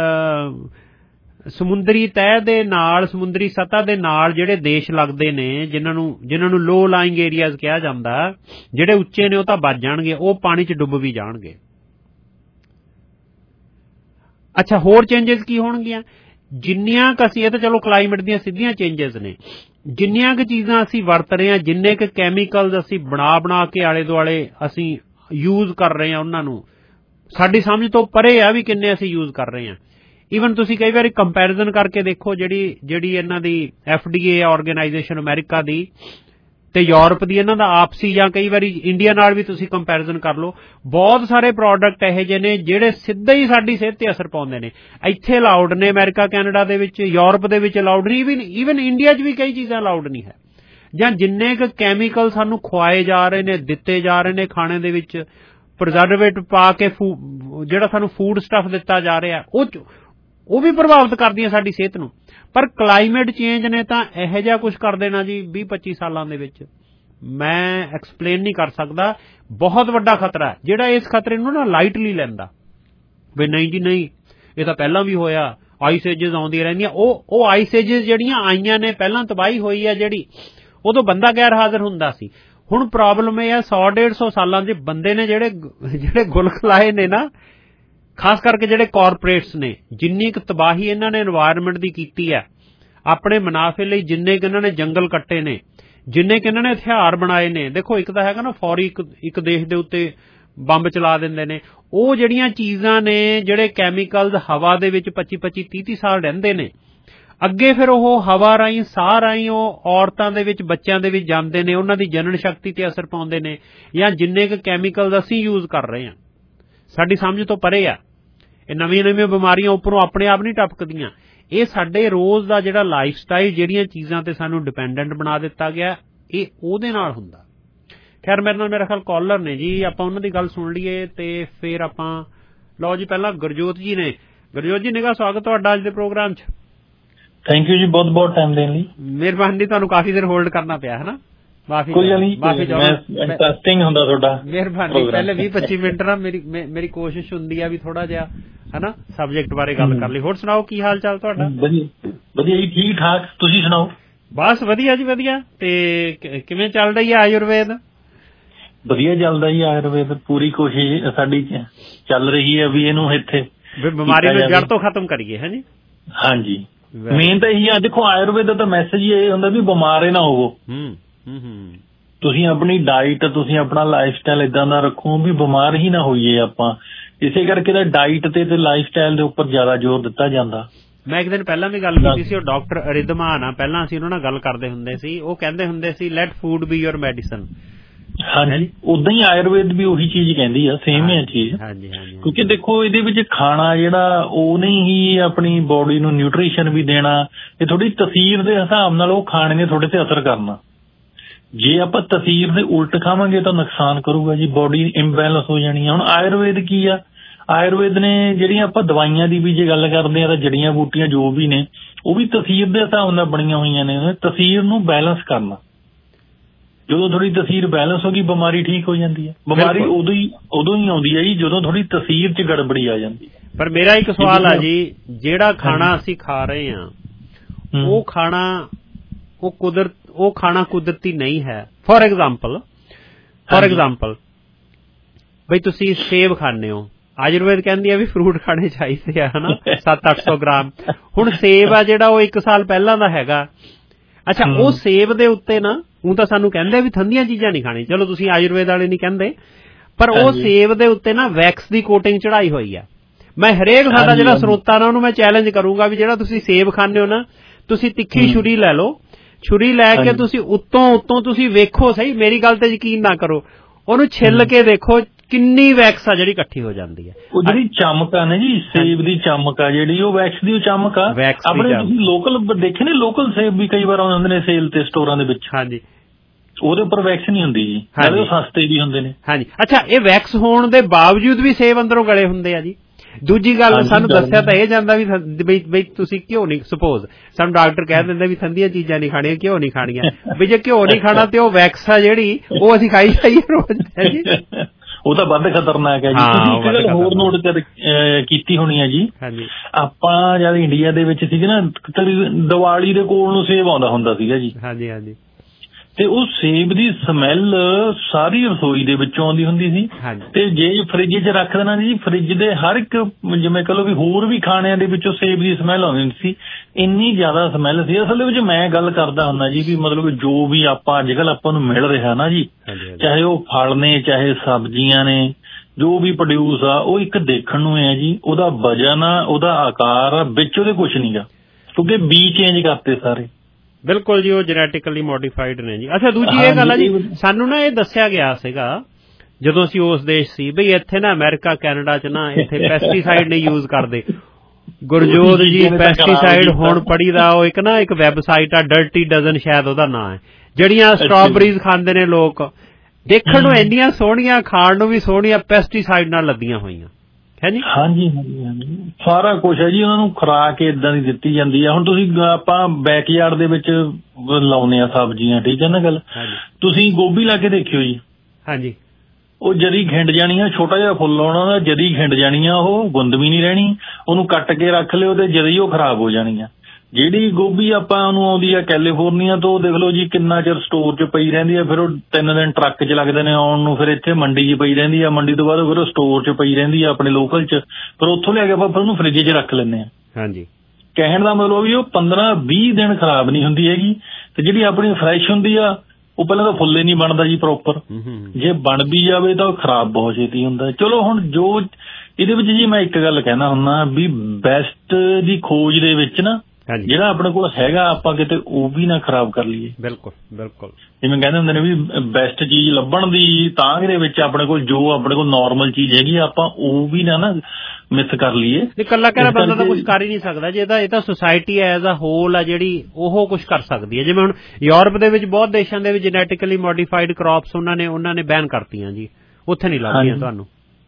ਸਮੁੰਦਰੀ ਤਹਿ ਦੇ ਨਾਲ, ਸਮੁੰਦਰੀ ਸਤ੍ਹਾ ਦੇ ਨਾਲ ਜਿਹੜੇ ਦੇਸ਼ ਲੱਗਦੇ ਨੇ, ਜਿਨ੍ਹਾਂ ਨੂੰ ਜਿਨ੍ਹਾਂ ਨੂੰ ਲੋ ਲਾਇੰਗ ਏਰੀਆਜ਼ ਕਿਹਾ ਜਾਂਦਾ, ਜਿਹੜੇ ਉੱਚੇ ਨੇ ਉਹ ਤਾਂ ਬਚ ਜਾਣਗੇ, ਉਹ ਪਾਣੀ 'ਚ ਡੁੱਬ ਵੀ ਜਾਣਗੇ। ਅੱਛਾ, ਹੋਰ ਚੇਂਜਸ ਕੀ ਹੋਣਗੀਆਂ? ਜਿੰਨੀਆਂ ਕੁ ਅਸੀਂ, ਇਹ ਤਾਂ ਚਲੋ ਕਲਾਈਮੇਟ ਦੀਆਂ ਸਿੱਧੀਆਂ ਚੇਂਜਸ ਨੇ, ਜਿੰਨੀਆਂ ਕੁ ਚੀਜ਼ਾਂ ਅਸੀਂ ਵਰਤ ਰਹੇ ਹਾਂ, ਜਿੰਨੇ ਕੁ ਕੈਮੀਕਲਸ ਅਸੀਂ ਬਣਾ ਬਣਾ ਕੇ ਆਲੇ ਦੁਆਲੇ ਅਸੀਂ ਯੂਜ਼ ਕਰ ਰਹੇ ਹਾਂ, ਉਹਨਾਂ ਨੂੰ ਸਾਡੀ ਸਮਝ ਤੋਂ ਪਰੇ ਆ ਵੀ ਕਿੰਨੇ ਅਸੀਂ ਯੂਜ਼ ਕਰ ਰਹੇ ਹਾਂ। ਈਵਨ ਤੁਸੀਂ ਕਈ ਵਾਰੀ ਕੰਪੈਰੀਜ਼ਨ ਕਰਕੇ ਦੇਖੋ, ਜਿਹੜੀ ਜਿਹੜੀ ਇਹਨਾਂ ਦੀ F D A organisation America ਦੀ ਤੇ ਯੂਰਪ ਦੀ, ਇਹਨਾਂ ਦਾ ਆਪਸੀ, ਜਾਂ ਕਈ ਵਾਰੀ ਇੰਡੀਆ ਨਾਲ ਵੀ ਤੁਸੀਂ ਕੰਪੈਰੀਜ਼ਨ ਕਰ ਲਓ, ਬਹੁਤ ਸਾਰੇ ਪ੍ਰੋਡਕਟ ਇਹੋ ਜਿਹੇ ਨੇ ਜਿਹੜੇ ਸਿੱਧਾ ਹੀ ਸਾਡੀ ਸਿਹਤ ਤੇ ਅਸਰ ਪਾਉਂਦੇ ਨੇ। ਇੱਥੇ ਅਲਾਉਡ ਨੇ, ਅਮਰੀਕਾ ਕੈਨੇਡਾ ਦੇ ਵਿੱਚ, ਯੂਰਪ ਦੇ ਵਿੱਚ ਅਲਾਉਡ ਨਹੀਂ, ਈਵਨ ਈਵਨ ਇੰਡੀਆ 'ਚ ਵੀ ਕਈ ਚੀਜ਼ਾਂ ਅਲਾਉਡ ਨਹੀਂ ਹੈ। ਜਾਂ ਜਿੰਨੇ ਕੁ ਕੈਮੀਕਲ ਸਾਨੂੰ ਖਵਾਏ ਜਾ ਰਹੇ ਨੇ, ਦਿੱਤੇ ਜਾ ਰਹੇ ਨੇ ਖਾਣੇ ਦੇ ਵਿੱਚ, ਪ੍ਰੀਜ਼ਰਵੇਟਿਵ ਪਾ ਕੇ ਜਿਹੜਾ ਸਾਨੂੰ ਫੂਡ ਸਟੱਫ ਦਿੱਤਾ ਜਾ ਰਿਹਾ, ਉਹ ਉਹ ਵੀ ਪ੍ਰਭਾਵਿਤ ਕਰਦੀਆਂ ਸਾਡੀ ਸਿਹਤ ਨੂੰ। ਪਰ ਕਲਾਈਮੇਟ ਚੇਂਜ ਨੇ ਤਾਂ ਇਹੋ ਜਿਹਾ ਕੁਝ ਕਰ ਦੇਣਾ ਜੀ ਵੀਹ ਪੱਚੀ ਸਾਲਾਂ ਦੇ ਵਿੱਚ, ਮੈਂ ਐਕਸਪਲੇਨ ਨਹੀਂ ਕਰ ਸਕਦਾ। ਬਹੁਤ ਵੱਡਾ ਖਤਰਾ, ਜਿਹੜਾ ਇਸ ਖਤਰੇ ਨੂੰ ਨਾ ਲਾਈਟਲੀ ਲੈਂਦਾ ਵੀ ਨਹੀਂ ਜੀ ਨਹੀਂ, ਇਹ ਤਾਂ ਪਹਿਲਾਂ ਵੀ ਹੋਇਆ, ਆਈਸ ਏਜਸ ਆਉਂਦੀਆਂ ਰਹਿੰਦੀਆਂ। ਉਹ ਉਹ ਆਈਸ ਏਜਸ ਜਿਹੜੀਆਂ ਆਈਆਂ ਨੇ, ਪਹਿਲਾਂ ਤਬਾਹੀ ਹੋਈ ਹੈ ਜਿਹੜੀ, ਉਦੋਂ ਬੰਦਾ ਗੈਰ ਹਾਜ਼ਰ ਹੁੰਦਾ ਸੀ। ਹੁਣ ਪ੍ਰੋਬਲਮ ਇਹ ਹੈ, ਸੌ ਡੇਢ ਸੌ ਸਾਲਾਂ ਦੇ ਬੰਦੇ ਨੇ ਜਿਹੜੇ ਜਿਹੜੇ ਗੁਲਖ ਲਾਏ ਨੇ ਨਾ, ਖਾਸ ਕਰਕੇ ਜਿਹੜੇ ਕਾਰਪੋਰੇਟਸ ਨੇ, ਜਿੰਨੀ ਕੁ ਤਬਾਹੀ ਇਹਨਾਂ ਨੇ এনवायरमेंट ਦੀ ਕੀਤੀ ਹੈ ਆਪਣੇ ਮੁਨਾਫੇ ਲਈ, ਜਿੰਨੇ ਕਿ ਇਹਨਾਂ ਨੇ ਜੰਗਲ ਕੱਟੇ ਨੇ, ਜਿੰਨੇ ਕਿ ਇਹਨਾਂ ਨੇ ਹਥਿਆਰ ਬਣਾਏ ਨੇ। ਦੇਖੋ, ਇੱਕ ਤਾਂ ਹੈਗਾ ਨਾ ਫੌਰੀ ਇੱਕ ਇੱਕ ਦੇਸ਼ ਦੇ ਉੱਤੇ ਬੰਬ ਚਲਾ ਦਿੰਦੇ ਨੇ, ਉਹ ਜਿਹੜੀਆਂ ਚੀਜ਼ਾਂ ਨੇ, ਜਿਹੜੇ ਕੈਮੀਕਲਸ ਹਵਾ ਦੇ ਵਿੱਚ ਪੱਚੀ ਪੱਚੀ ਤੀਹ ਤੀਹ ਸਾਲ ਰਹਿੰਦੇ ਨੇ, ਅੱਗੇ ਫਿਰ ਉਹ ਹਵਾ ਰਾਹੀਂ, ਸਾਹ ਰਾਹੀਂ ਉਹ ਔਰਤਾਂ ਦੇ ਵਿੱਚ, ਬੱਚਿਆਂ ਦੇ ਵਿੱਚ ਜਾਂਦੇ ਨੇ, ਉਹਨਾਂ ਦੀ ਜਨਨ ਸ਼ਕਤੀ ਤੇ ਅਸਰ ਪਾਉਂਦੇ ਨੇ। ਜਾਂ ਜਿੰਨੇ ਕੁ ਕੈਮੀਕਲਸ ਅਸੀਂ ਯੂਜ਼ ਕਰ ਰਹੇ ਹਾਂ, ਸਾਡੀ ਸਮਝ ਤੋਂ ਪਰੇ ਆ। ਇਹ ਨਵੀਆਂ ਨਵੀਆਂ ਬਿਮਾਰੀਆਂ ਉੱਪਰੋਂ ਆਪਣੇ ਆਪ ਨਹੀਂ ਟਪਕਦੀਆਂ, ਇਹ ਸਾਡੇ ਰੋਜ਼ ਦਾ ਜਿਹੜਾ ਲਾਈਫ ਸਟਾਈਲ, ਜਿਹੜੀਆਂ ਚੀਜ਼ਾਂ ਤੇ ਸਾਨੂੰ ਡਿਪੈਂਡੈਂਟ ਬਣਾ ਦਿੱਤਾ ਗਿਆ, ਇਹ ਉਹਦੇ ਨਾਲ ਹੁੰਦਾ। ਖੈਰ, ਮੇਰੇ ਨਾਲ ਮੇਰਾ ਖਿਆਲ ਕਾਲਰ ਨੇ ਜੀ, ਆਪਾਂ ਉਹਨਾਂ ਦੀ ਗੱਲ ਸੁਣ ਲਈਏ ਤੇ ਫਿਰ ਆਪਾਂ, ਲਓ ਜੀ, ਪਹਿਲਾਂ ਗੁਰਜੋਤ ਜੀ ਨੇ। ਗੁਰਜੋਤ ਜੀ, ਨਿੱਘਾ ਸਵਾਗਤ ਤੁਹਾਡਾ ਅੱਜ ਦੇ ਪ੍ਰੋਗਰਾਮ 'ਚ। ਥੈਂਕ ਯੂ ਜੀ, ਬਹੁਤ ਬਹੁਤ ਟਾਈਮ ਦੇਣ ਲਈ। ਮਿਹਰਬਾਨੀ, ਤੁਹਾਨੂੰ ਕਾਫੀ ਦੇਰ ਹੋਲਡ ਕਰਨਾ ਪਿਆ ਹੈ ਨਾ। ਮਾਫੀ ਕੋਈ ਗੱਲ ਨਹੀਂ, ਇੰਟਰਸਟਿੰਗ ਹੁੰਦਾ ਤੁਹਾਡਾ। ਮਿਹਰਬਾਨੀ। ਪਹਿਲੇ ਵੀਹ ਪੱਚੀ ਮਿੰਟ ਨਾ ਮੇਰੀ ਮੇਰੀ ਕੋਸ਼ਿਸ਼ ਹੁੰਦੀ ਆ ਵੀ ਥੋੜਾ ਜਿਹਾ ਹਨਾ ਸਬਜੈਕਟ ਬਾਰੇ ਗੱਲ ਕਰ ਲਈ। ਹੋਰ ਸੁਣਾਓ, ਕੀ ਹਾਲ ਚਾਲ ਤੁਹਾਡਾ? ਵਧੀਆ ਵਧੀਆ ਜੀ, ਠੀਕ ਠਾਕ, ਤੁਸੀਂ ਸੁਣਾਓ? ਬਸ ਵਧੀਆ ਜੀ, ਵਧੀਆ। ਤੇ ਕਿਵੇਂ ਚੱਲ ਰਹੀ ਹੈ ਆਯੁਰਵੇਦ? ਵਧੀਆ ਚੱਲਦਾ ਜੀ ਆਯੁਰਵੇਦ, ਪੂਰੀ ਕੋਸ਼ਿਸ਼ ਸਾਡੀ ਚੱਲ ਰਹੀ ਹੈ ਵੀ ਇਹਨੂੰ ਇੱਥੇ ਬਿਮਾਰੀ ਨੂੰ ਜੜ ਤੋਂ ਖਤਮ ਕਰੀਏ। ਹੈ ਜੀ, ਹਾਂਜੀ। ਮੇਨ ਤਾਂ ਇਹੀ ਆ, ਦੇਖੋ ਆਯੁਰਵੇਦ ਦਾ ਮੈਸੇਜ ਹੀ ਇਹ ਹੁੰਦਾ ਵੀ ਬਿਮਾਰ ਨਾ ਹੋਵੋ। ਤੁਸੀਂ ਆਪਣੀ ਡਾਈਟ, ਤੁਸੀਂ ਆਪਣਾ ਲਾਈਫ ਸਟਾਈਲ ਏਦਾਂ ਦਾ ਰੱਖੋ ਵੀ ਬਿਮਾਰ ਹੀ ਨਾ ਹੋਈਏ ਆਪਾਂ। ਇਸੇ ਕਰਕੇ ਤਾਂ ਡਾਈਟ ਤੇ ਤੇ ਲਾਈਫ ਸਟਾਈਲ ਦੇ ਉੱਪਰ ਜ਼ਿਆਦਾ ਜ਼ੋਰ ਦਿੱਤਾ ਜਾਂਦਾ। ਮੈਂ ਇੱਕ ਦਿਨ ਪਹਿਲਾਂ ਵੀ ਗੱਲ ਕੀਤੀ ਸੀ, ਉਹ ਡਾਕਟਰ ਅਰਿਧਮਾਨ ਆ, ਪਹਿਲਾਂ ਅਸੀਂ ਉਹਨਾਂ ਨਾਲ ਗੱਲ ਕਰਦੇ ਹੁੰਦੇ ਸੀ, ਉਹ ਕਹਿੰਦੇ ਹੁੰਦੇ ਸੀ let food be your medicine. ਹਾਂਜੀ, ਉਦਾਂ ਹੀ ਆਯੁਰਵੇਦ ਵੀ ਉਹੀ ਚੀਜ਼ ਕਹਿੰਦੀ ਆ, ਸੇਮ ਹੈ ਚੀਜ਼। ਕਿਉਂਕਿ ਦੇਖੋ, ਇਹਦੇ ਵਿੱਚ ਖਾਣਾ ਜਿਹੜਾ ਉਹ ਨਹੀਂ ਹੀ ਆਪਣੀ ਬੋਡੀ ਨੂੰ ਨਿਊਟ੍ਰੀਸ਼ਨ ਵੀ ਦੇਣਾ, ਇਹ ਥੋੜੀ ਤਸੀਰ ਦੇ ਹਿਸਾਬ ਨਾਲ ਉਹ ਖਾਣੇ ਨੇ ਥੋੜੇ ਤੇ ਅਸਰ ਕਰਨਾ। ਜੇ ਆਪਾਂ ਤਸੀਰ ਦੇ ਉਲਟ ਖਾਵਾਂਗੇ ਤਾਂ ਨੁਕਸਾਨ ਕਰੂਗਾ ਜੀ, ਬੋਡੀ ਇੰਬੈਲੈਂਸ ਹੋ ਜਾਣੀ ਆ। ਹੁਣ ਆਯੁਰਵੇਦ ਕੀ ਆ, ਆਯੁਰਵੇਦ ਨੇ ਜਿਹੜੀਆਂ ਆਪਾਂ ਦਵਾਈਆਂ ਦੀ ਵੀ ਜੇ ਗੱਲ ਕਰਦੇ ਆ ਤਾਂ ਜੜੀਆਂ ਬੂਟੀਆਂ ਜੋ ਵੀ ਨੇ, ਉਹ ਵੀ ਤਸੀਰ ਦੇ ਹਿਸਾਬ ਨਾਲ ਬਣੀਆਂ ਹੋਈਆਂ ਨੇ। ਤਸੀਰ ਨੂੰ ਬੈਲੈਂਸ ਕਰਨਾ, ਜਦੋਂ ਥੋੜੀ ਤਸੀਰ ਬੈਲੈਂਸ ਹੋ ਗਈ, ਬਿਮਾਰੀ ਠੀਕ ਹੋ ਜਾਂਦੀ ਹੈ। ਬਿਮਾਰੀ ਉਦੋਂ ਹੀ ਉਦੋਂ ਹੀ ਆਉਂਦੀ ਹੈ ਜੀ ਜਦੋਂ ਥੋੜੀ ਤਸੀਰ 'ਚ ਗੜਬੜੀ ਆ ਜਾਂਦੀ ਹੈ। ਪਰ ਮੇਰਾ ਇੱਕ ਸਵਾਲ ਆ ਜੀ, ਜਿਹੜਾ ਖਾਣਾ ਅਸੀਂ ਖਾ ਰਹੇ ਹਾਂ, ਉਹ ਖਾਣਾ ਉਹ ਕੁਦਰਤ ਉਹ ਖਾਣਾ ਕੁਦਰਤੀ ਨਹੀਂ ਹੈ। ਫੋਰ ਐਗਜ਼ਾਮਪਲ ਫੋਰ ਐਗਜ਼ਾਮਪਲ ਬਈ ਤੁਸੀਂ ਸੇਬ ਖਾਂਦੇ ਹੋ, ਆਯੁਰਵੇਦ ਕਹਿੰਦੀ ਆ ਵੀ ਫਰੂਟ ਖਾਣੇ ਚਾਹੀਦੇ ਆ, ਹਨਾ, ਸੱਤ ਅੱਠ ਸੌ ਗ੍ਰਾਮ। ਹੁਣ ਸੇਬ ਆ ਜਿਹੜਾ ਉਹ ਇੱਕ ਸਾਲ ਪਹਿਲਾਂ ਦਾ ਹੈਗਾ। ਅੱਛਾ, ਉਹ ਸੇਬ ਦੇ ਉੱਤੇ ਨਾ, ਉਹ ਤਾਂ ਸਾਨੂੰ ਕਹਿੰਦੇ ਵੀ ਠੰਡੀਆਂ ਚੀਜ਼ਾਂ ਨਹੀਂ ਖਾਣੀ, ਚਲੋ ਤੁਸੀਂ ਆਯੁਰਵੇਦ ਵਾਲੇ ਨਹੀਂ ਕਹਿੰਦੇ, ਪਰ ਉਹ ਸੇਬ ਦੇ ਉੱਤੇ ਨਾ ਵੈਕਸ ਦੀ ਕੋਟਿੰਗ ਚੜਾਈ ਹੋਈ ਆ। ਮੈਂ ਹਰੇਕ ਸਾਡਾ ਜਿਹੜਾ ਸਰੋਤਾ ਨਾ ਉਹਨੂੰ ਮੈਂ ਚੈਲੰਜ ਕਰੂੰਗਾ ਵੀ ਜਿਹੜਾ ਤੁਸੀਂ ਸੇਬ ਖਾਂਦੇ ਹੋ ਨਾ, ਤੁਸੀਂ ਤਿੱਖੀ ਛੁਰੀ ਲੈ ਲਓ, ਛੁਰੀ ਲੈ ਕੇ ਤੁਸੀਂ ਉੱਤੋਂ ਉੱਤੋਂ ਤੁਸੀਂ ਵੇਖੋ ਸਹੀ, ਮੇਰੀ ਗੱਲ ਤੇ ਯਕੀਨ ਨਾ ਕਰੋ, ਉਹਨੂੰ ਛਿੱਲ ਕੇ ਦੇਖੋ ਕਿੰਨੀ ਵੈਕਸ ਆ ਜਿਹੜੀ ਇਕੱਠੀ ਹੋ ਜਾਂਦੀ ਹੈ। ਉਹ ਜਿਹੜੀ ਚਮਕ ਆ ਨਾ ਜੀ, ਸੇਬ ਦੀ ਚਮਕ ਆ ਜਿਹੜੀ, ਉਹ ਵੈਕਸ ਦੀ ਉਹ ਚਮਕ ਆ। ਆਪਣੇ ਤੁਸੀਂ ਲੋਕਲ ਦੇਖੇ ਨੇ, ਲੋਕਲ ਸੇਬ ਵੀ ਕਈ ਵਾਰ ਆਉਂਦੇ ਹੁੰਦੇ ਨੇ ਸੇਲ ਤੇ ਸਟੋਰਾਂ ਦੇ ਵਿੱਚ। ਹਾਂਜੀ, ਉਹਦੇ ਉੱਪਰ ਵੈਕਸ ਨਹੀਂ ਹੁੰਦੀ ਜੀ, ਨਾਲੇ ਉਹ ਸਸਤੇ ਵੀ ਹੁੰਦੇ ਨੇ। ਹਾਂਜੀ, ਅੱਛਾ, ਇਹ ਵੈਕਸ ਹੋਣ ਦੇ ਬਾਵਜੂਦ ਵੀ ਸੇਬ ਅੰਦਰੋਂ ਗਲੇ ਹੁੰਦੇ ਆ ਜੀ। ਦੂਜੀ ਗੱਲ ਸਾਨੂੰ ਦੱਸਿਆ ਤਾਂ ਇਹ ਜਾਂਦਾ ਵੀ ਬਈ ਤੁਸੀਂ ਘਿਓ ਨਹੀਂ, ਸਪੋਜ਼ ਸਾਨੂੰ ਡਾਕਟਰ ਕਹਿ ਦਿੰਦੇ ਵੀ ਠੰਡੀਆਂ ਚੀਜ਼ਾਂ ਨਹੀਂ ਖਾਣੀਆਂ, ਘਿਓ ਨਹੀਂ ਖਾਣੀਆਂ, ਵੀ ਜੇ ਘਿਓ ਨਹੀਂ ਖਾਣਾ ਤੇ ਉਹ ਵੈਕਸ ਆ ਜਿਹੜੀ ਉਹ ਅਸੀਂ ਖਾਈ ਜਾਈਏ ਰੋਜ਼ ਜੀ, ਉਹ ਤਾਂ ਵੱਧ ਖਤਰਨਾਕ ਹੈ ਜੀ। ਤੁਸੀਂ ਇੱਕ ਗੱਲ ਹੋਰ ਨੋਟ ਕਰ ਕੀਤੀ ਹੋਣੀ ਹੈ ਜੀ, ਆਪਾਂ ਜਦ ਇੰਡੀਆ ਦੇ ਵਿੱਚ ਸੀਗੇ ਨਾ, ਦੀਵਾਲੀ ਦੇ ਕੋਲ ਨੂੰ ਸੇਬ ਆਉਂਦਾ ਹੁੰਦਾ ਸੀਗਾ ਜੀ। ਹਾਂਜੀ ਹਾਂਜੀ। ਤੇ ਉਹ ਸੇਬ ਦੀ ਸਮੈਲ ਸਾਰੀ ਰਸੋਈ ਦੇ ਵਿੱਚੋਂ ਆਉਂਦੀ ਹੁੰਦੀ ਸੀ, ਤੇ ਜੇ ਫਰਿੱਜ 'ਚ ਰੱਖ ਦੇਣਾ ਜੀ, ਫਰਿੱਜ ਦੇ ਹਰ ਇੱਕ ਜਿਵੇਂ ਕਹ ਲਓ ਵੀ ਹੋਰ ਵੀ ਖਾਣਿਆਂ ਦੇ ਵਿੱਚੋਂ ਸੇਬ ਦੀ ਸਮੈਲ ਆਉਂਦੀ ਹੁੰਦੀ ਸੀ, ਇੰਨੀ ਜ਼ਿਆਦਾ ਸਮੈਲ ਸੀ। ਅਸਲ ਦੇ ਵਿੱਚ ਮੈਂ ਗੱਲ ਕਰਦਾ ਹੁੰਦਾ ਜੀ ਵੀ ਮਤਲਬ ਜੋ ਵੀ ਆਪਾਂ ਅੱਜ ਕੱਲ੍ਹ ਆਪਾਂ ਨੂੰ ਮਿਲ ਰਿਹਾ ਨਾ ਜੀ, ਚਾਹੇ ਉਹ ਫਲ ਨੇ ਚਾਹੇ ਸਬਜ਼ੀਆਂ ਨੇ, ਜੋ ਵੀ ਪ੍ਰੋਡਿਊਸ ਆ ਉਹ ਇੱਕ ਦੇਖਣ ਨੂੰ ਹੈ ਜੀ, ਉਹਦਾ ਵਜਨ ਆ, ਉਹਦਾ ਆਕਾਰ ਆ, ਵਿੱਚ ਉਹਦੇ ਕੁਛ ਨੀ ਗਾ, ਕਿਉਂਕਿ ਬੀ ਚੇਂਜ ਕਰਤੇ ਸਾਰੇ। ਬਿਲਕੁਲ ਜੀ, ਉਹ ਜੈਨੇਟਿਕਲੀ ਮੋਡੀਫਾਈਡ ਨੇ ਜੀ। ਅੱਛਾ, ਦੂਜੀ ਇਹ ਗੱਲ ਆ ਜੀ, ਸਾਨੂੰ ਨਾ ਇਹ ਦੱਸਿਆ ਗਿਆ ਸੀਗਾ ਜਦੋਂ ਅਸੀਂ ਉਸ ਦੇਸ਼ ਸੀ ਬਈ ਇੱਥੇ ਨਾ ਅਮਰੀਕਾ ਕੈਨੇਡਾ 'ਚ ਨਾ ਇੱਥੇ ਪੈਸਟੀਸਾਈਡ ਨਹੀਂ ਯੂਜ਼ ਕਰਦੇ। ਗੁਰਜੋਤ ਜੀ ਪੈਸਟੀਸਾਈਡ ਹੁਣ ਪੜ੍ਹੀ ਦਾ, ਉਹ ਇੱਕ ਨਾ ਇੱਕ ਵੈਬਸਾਈਟ ਆ ਡਰਟੀ ਡਜ਼ਨ ਸ਼ਾਇਦ ਉਹਦਾ ਨਾਂ ਹੈ, ਜਿਹੜੀਆਂ ਸਟ੍ਰਾਬੇਰੀਜ਼ ਖਾਂਦੇ ਨੇ ਲੋਕ, ਦੇਖਣ ਨੂੰ ਇੰਨੀਆਂ ਸੋਹਣੀਆਂ, ਖਾਣ ਨੂੰ ਵੀ ਸੋਹਣੀਆਂ, ਪੈਸਟੀਸਾਈਡ ਨਾਲ ਲੱਦੀਆਂ ਹੋਈਆਂ ਹੈ ਜੀ। ਹਾਂਜੀ ਹਾਂਜੀ ਹਾਂਜੀ, ਸਾਰਾ ਕੁਛ ਹੈ ਜੀ, ਉਹਨਾਂ ਨੂੰ ਖੁਰਾਕ ਏਦਾਂ ਦੀ ਦਿੱਤੀ ਜਾਂਦੀ ਹੈ। ਹੁਣ ਤੁਸੀਂ ਆਪਾਂ ਬੈਕਯਾਰਡ ਦੇ ਵਿੱਚ ਲਾਉਂਦੇ ਆ ਸਬਜ਼ੀਆਂ, ਠੀਕ ਹੈ ਨਾ ਗੱਲ, ਤੁਸੀਂ ਗੋਭੀ ਲਾ ਕੇ ਦੇਖਿਓ ਜੀ। ਹਾਂਜੀ। ਉਹ ਜਦੀ ਖਿੰਡ ਜਾਣੀ ਆ, ਛੋਟਾ ਜਿਹਾ ਫੁੱਲ ਆਉਣਾ ਉਹਦਾ, ਜਦੀ ਖਿੰਡ ਜਾਣੀ ਆ, ਉਹ ਗੁੰਦ ਵੀ ਨਹੀਂ ਰਹਿਣੀ, ਉਹਨੂੰ ਕੱਟ ਕੇ ਰੱਖ ਲਿਓ ਤੇ ਜਦੀ ਉਹ ਖਰਾਬ ਹੋ ਜਾਣੀ ਆ। ਜਿਹੜੀ ਗੋਭੀ ਆਪਾਂ ਉਹਨੂੰ ਆਉਂਦੀ ਆ ਕੈਲੀਫੋਰਨੀਆ ਤੋਂ, ਦੇਖ ਲਓ ਜੀ ਕਿੰਨਾ ਚਿਰ ਸਟੋਰ 'ਚ ਪਈ ਰਹਿੰਦੀ ਆ, ਫਿਰ ਉਹ ਤਿੰਨ ਦਿਨ ਟਰੱਕ 'ਚ ਲੱਗਦੇ ਨੇ ਆਉਣ ਨੂੰ, ਫਿਰ ਇੱਥੇ ਮੰਡੀ 'ਚ ਪਈ ਰਹਿੰਦੀ ਆ, ਮੰਡੀ ਤੋਂ ਬਾਅਦ ਫਿਰ ਉਹ ਸਟੋਰ 'ਚ ਪਈ ਰਹਿੰਦੀ ਆ ਆਪਣੇ ਲੋਕਲ 'ਚ, ਫਿਰ ਉੱਥੋਂ ਲਿਆ ਕੇ ਆਪਾਂ ਫਿਰ ਉਹਨੂੰ ਫਰਿੱਜ 'ਚ ਰੱਖ ਲੈਂਦੇ ਆ। ਹਾਂਜੀ। ਕਹਿਣ ਦਾ ਮਤਲਬ ਵੀ ਉਹ ਪੰਦਰਾਂ ਵੀਹ ਦਿਨ ਖਰਾਬ ਨਹੀਂ ਹੁੰਦੀ ਹੈਗੀ, ਤੇ ਜਿਹੜੀ ਆਪਣੀ ਫਰੈਸ਼ ਹੁੰਦੀ ਆ ਉਹ ਪਹਿਲਾਂ ਤਾਂ ਫੁੱਲੇ ਨਹੀਂ ਬਣਦਾ ਜੀ ਪ੍ਰੋਪਰ, ਜੇ ਬਣ ਵੀ ਜਾਵੇ ਤਾਂ ਉਹ ਖਰਾਬ ਬਹੁਤ ਛੇਤੀ ਹੁੰਦਾ। ਚਲੋ ਹੁਣ ਜੋ ਇਹਦੇ ਵਿੱਚ ਜੀ ਮੈਂ ਇੱਕ ਗੱਲ ਕਹਿਣਾ ਹੁੰਦਾ ਵੀ ਬੈਸਟ ਦੀ ਖੋਜ ਦੇ ਵਿੱਚ ਨਾ ਜਿਹੜਾ ਆਪਣੇ ਕੋਲ ਹੈਗਾ ਆਪਾਂ ਕਿਤੇ ਉਹ ਵੀ ਨਾ ਖਰਾਬ ਕਰ ਲਈਏ। ਬਿਲਕੁਲ ਬਿਲਕੁਲ, ਜਿਵੇਂ ਕਹਿੰਦੇ ਹੁੰਦੇ ਨੇ ਵੀ ਬੈਸਟ ਚੀਜ਼ ਲੱਭਣ ਦੀ ਤਾਂਘ ਦੇ ਵਿੱਚ ਆਪਣੇ ਕੋਲ ਜੋ ਆਪਣੇ ਕੋਲ ਨਾਰਮਲ ਚੀਜ਼ ਹੈਗੀ ਆਪਾਂ ਉਹ ਵੀ ਨਾ ਨਾ ਮਿਸ ਕਰ ਲਈਏ। ਇਕੱਲਾ ਕਹਿਣਾ ਬੰਦਾ ਤਾਂ ਕੁਝ ਕਰ ਹੀ ਨਹੀਂ ਸਕਦਾ ਜੀ, ਇਹਦਾ ਇਹ ਤਾਂ ਸੁਸਾਇਟੀ ਐਜ਼ ਅ ਹੋਲ ਆ ਜਿਹੜੀ ਉਹ ਕੁਝ ਕਰ ਸਕਦੀ ਹੈ। ਜਿਵੇਂ ਹੁਣ ਯੂਰਪ ਦੇ ਵਿੱਚ ਬਹੁਤ ਦੇਸ਼ਾਂ ਦੇ ਵਿੱਚ ਜੈਨੇਟਿਕਲੀ ਮੋਡੀਫਾਈਡ ਕ੍ਰੌਪਸ ਉਹਨਾਂ ਨੇ ਉਹਨਾਂ ਨੇ ਬੈਨ ਕਰਤੀਆਂ ਜੀ, ਉੱਥੇ ਨਹੀਂ ਲੱਭਦੀਆਂ ਤੁਹਾਨੂੰ।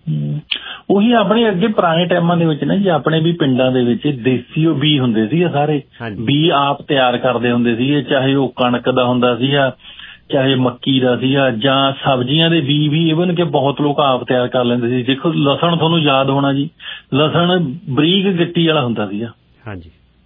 ਉਹੀ ਆਪਣੇ ਅੱਗੇ ਪੁਰਾਣੇ ਟਾਈਮਾਂ ਦੇ ਵਿੱਚ ਨਾ ਜੀ ਆਪਣੇ ਵੀ ਪਿੰਡਾਂ ਦੇ ਵਿੱਚ ਦੇਸੀ ਉਹ ਬੀ ਹੁੰਦੇ ਸੀ, ਸਾਰੇ ਬੀ ਆਪ ਤਿਆਰ ਕਰਦੇ ਹੁੰਦੇ ਸੀਗੇ, ਚਾਹੇ ਉਹ ਕਣਕ ਦਾ ਹੁੰਦਾ ਸੀਗਾ, ਚਾਹੇ ਮੱਕੀ ਦਾ ਸੀਗਾ, ਜਾਂ ਸਬਜ਼ੀਆਂ ਦੇ ਬੀ ਵੀ ਇਵਨ ਕਿ ਬਹੁਤ ਲੋਕ ਆਪ ਤਿਆਰ ਕਰ ਲੈਂਦੇ ਸੀ। ਦੇਖੋ ਲਸਣ ਤੁਹਾਨੂੰ ਯਾਦ ਹੋਣਾ ਜੀ, ਲਸਣ ਬਰੀਕ ਗਿੱਟੀ ਵਾਲਾ ਹੁੰਦਾ ਸੀਗਾ। ਹਾਂਜੀ,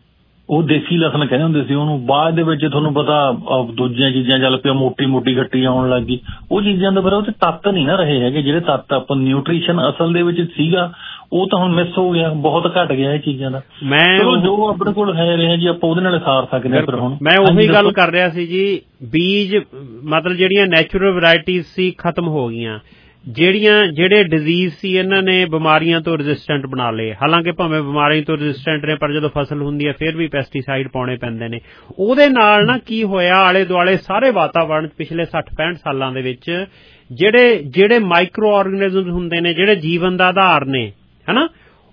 ਉਹ ਦੇਸੀ ਲਸਣ ਕਹਿੰਦੇ ਹੁੰਦੇ ਸੀ ਉਹਨੂੰ। ਬਾਅਦ ਦੇ ਵਿੱਚ ਤੁਹਾਨੂੰ ਪਤਾ ਦੂਜੀਆਂ ਚੀਜ਼ਾਂ ਚੱਲ ਪਿਆ, ਮੋਟੀ ਮੋਟੀ ਗੱਟੀ ਆਉਣ ਲੱਗ ਗਈ, ਉਹ ਚੀਜ਼ਾਂ ਦਾ ਫਿਰ ਉਹ 'ਚ ਤੱਤ ਨਹੀਂ ਨਾ ਰਹੇ ਹੈਗੇ, ਜਿਹੜੇ ਤੱਤ ਆਪਾਂ ਨਿਊਟ੍ਰੀਸ਼ਨ ਅਸਲ ਦੇ ਵਿੱਚ ਸੀਗਾ ਉਹ ਤਾਂ ਹੁਣ ਮਿਸ ਹੋ ਗਿਆ, ਬਹੁਤ ਘਟ ਗਿਆ ਇਹ ਚੀਜ਼ਾਂ ਦਾ। ਮੈਂ ਜੋ ਆਪਣੇ ਕੋਲ ਹੈ ਰਿਹਾ ਜੀ ਆਪਾਂ ਉਹਦੇ ਨਾਲ ਸਾਰ ਸਕਦੇ ਹਾਂ। ਫਿਰ ਹੁਣ ਮੈਂ ਉਹੀ ਗੱਲ ਕਰ ਰਿਹਾ ਸੀ ਜੀ, ਬੀਜ ਮਤਲਬ ਜਿਹੜੀਆਂ ਨੈਚੁਰਲ ਵੈਰਾਇਟੀਜ਼ ਸੀ ਖਤਮ ਹੋ ਗਈਆਂ, ਜਿਹੜੀਆਂ ਜਿਹੜੇ ਡਿਜ਼ੀਜ਼ ਸੀ ਇਹਨਾਂ ਨੇ ਬਿਮਾਰੀਆਂ ਤੋਂ ਰੈਜ਼ਿਸਟੈਂਟ ਬਣਾ ਲਏ। ਹਾਲਾਂਕਿ ਭਾਵੇਂ ਬਿਮਾਰੀਆਂ ਤੋਂ ਰੈਜ਼ਿਸਟੈਂਟ ਨੇ ਪਰ ਜਦੋਂ ਫਸਲ ਹੁੰਦੀ ਹੈ ਫਿਰ ਵੀ ਪੈਸਟੀਸਾਈਡ ਪਾਉਣੇ ਪੈਂਦੇ ਨੇ। ਉਹਦੇ ਨਾਲ ਨਾ ਕੀ ਹੋਇਆ, ਆਲੇ ਦੁਆਲੇ ਸਾਰੇ ਵਾਤਾਵਰਣ ਪਿਛਲੇ ਸੱਠ ਪੈਂਹਠ ਸਾਲਾਂ ਦੇ ਵਿੱਚ ਜਿਹੜੇ ਜਿਹੜੇ ਮਾਈਕਰੋ ਆਰਗੇਨਿਜ਼ਮ ਹੁੰਦੇ ਨੇ, ਜਿਹੜੇ ਜੀਵਨ ਦਾ ਆਧਾਰ ਨੇ ਹਨਾ,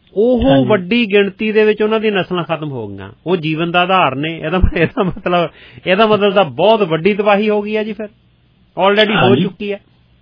ਉਹ ਵੱਡੀ ਗਿਣਤੀ ਦੇ ਵਿੱਚ ਉਹਨਾਂ ਦੀਆਂ ਨਸਲਾਂ ਖਤਮ ਹੋ ਗਈਆਂ। ਉਹ ਜੀਵਨ ਦਾ ਆਧਾਰ ਨੇ, ਇਹਦਾ ਇਹਦਾ ਮਤਲਬ ਇਹਦਾ ਮਤਲਬ ਤਾਂ ਬਹੁਤ ਵੱਡੀ ਤਬਾਹੀ ਹੋ ਗਈ ਹੈ ਜੀ, ਫਿਰ ਆਲਰੇਡੀ ਹੋ ਚੁੱਕੀ ਹੈ।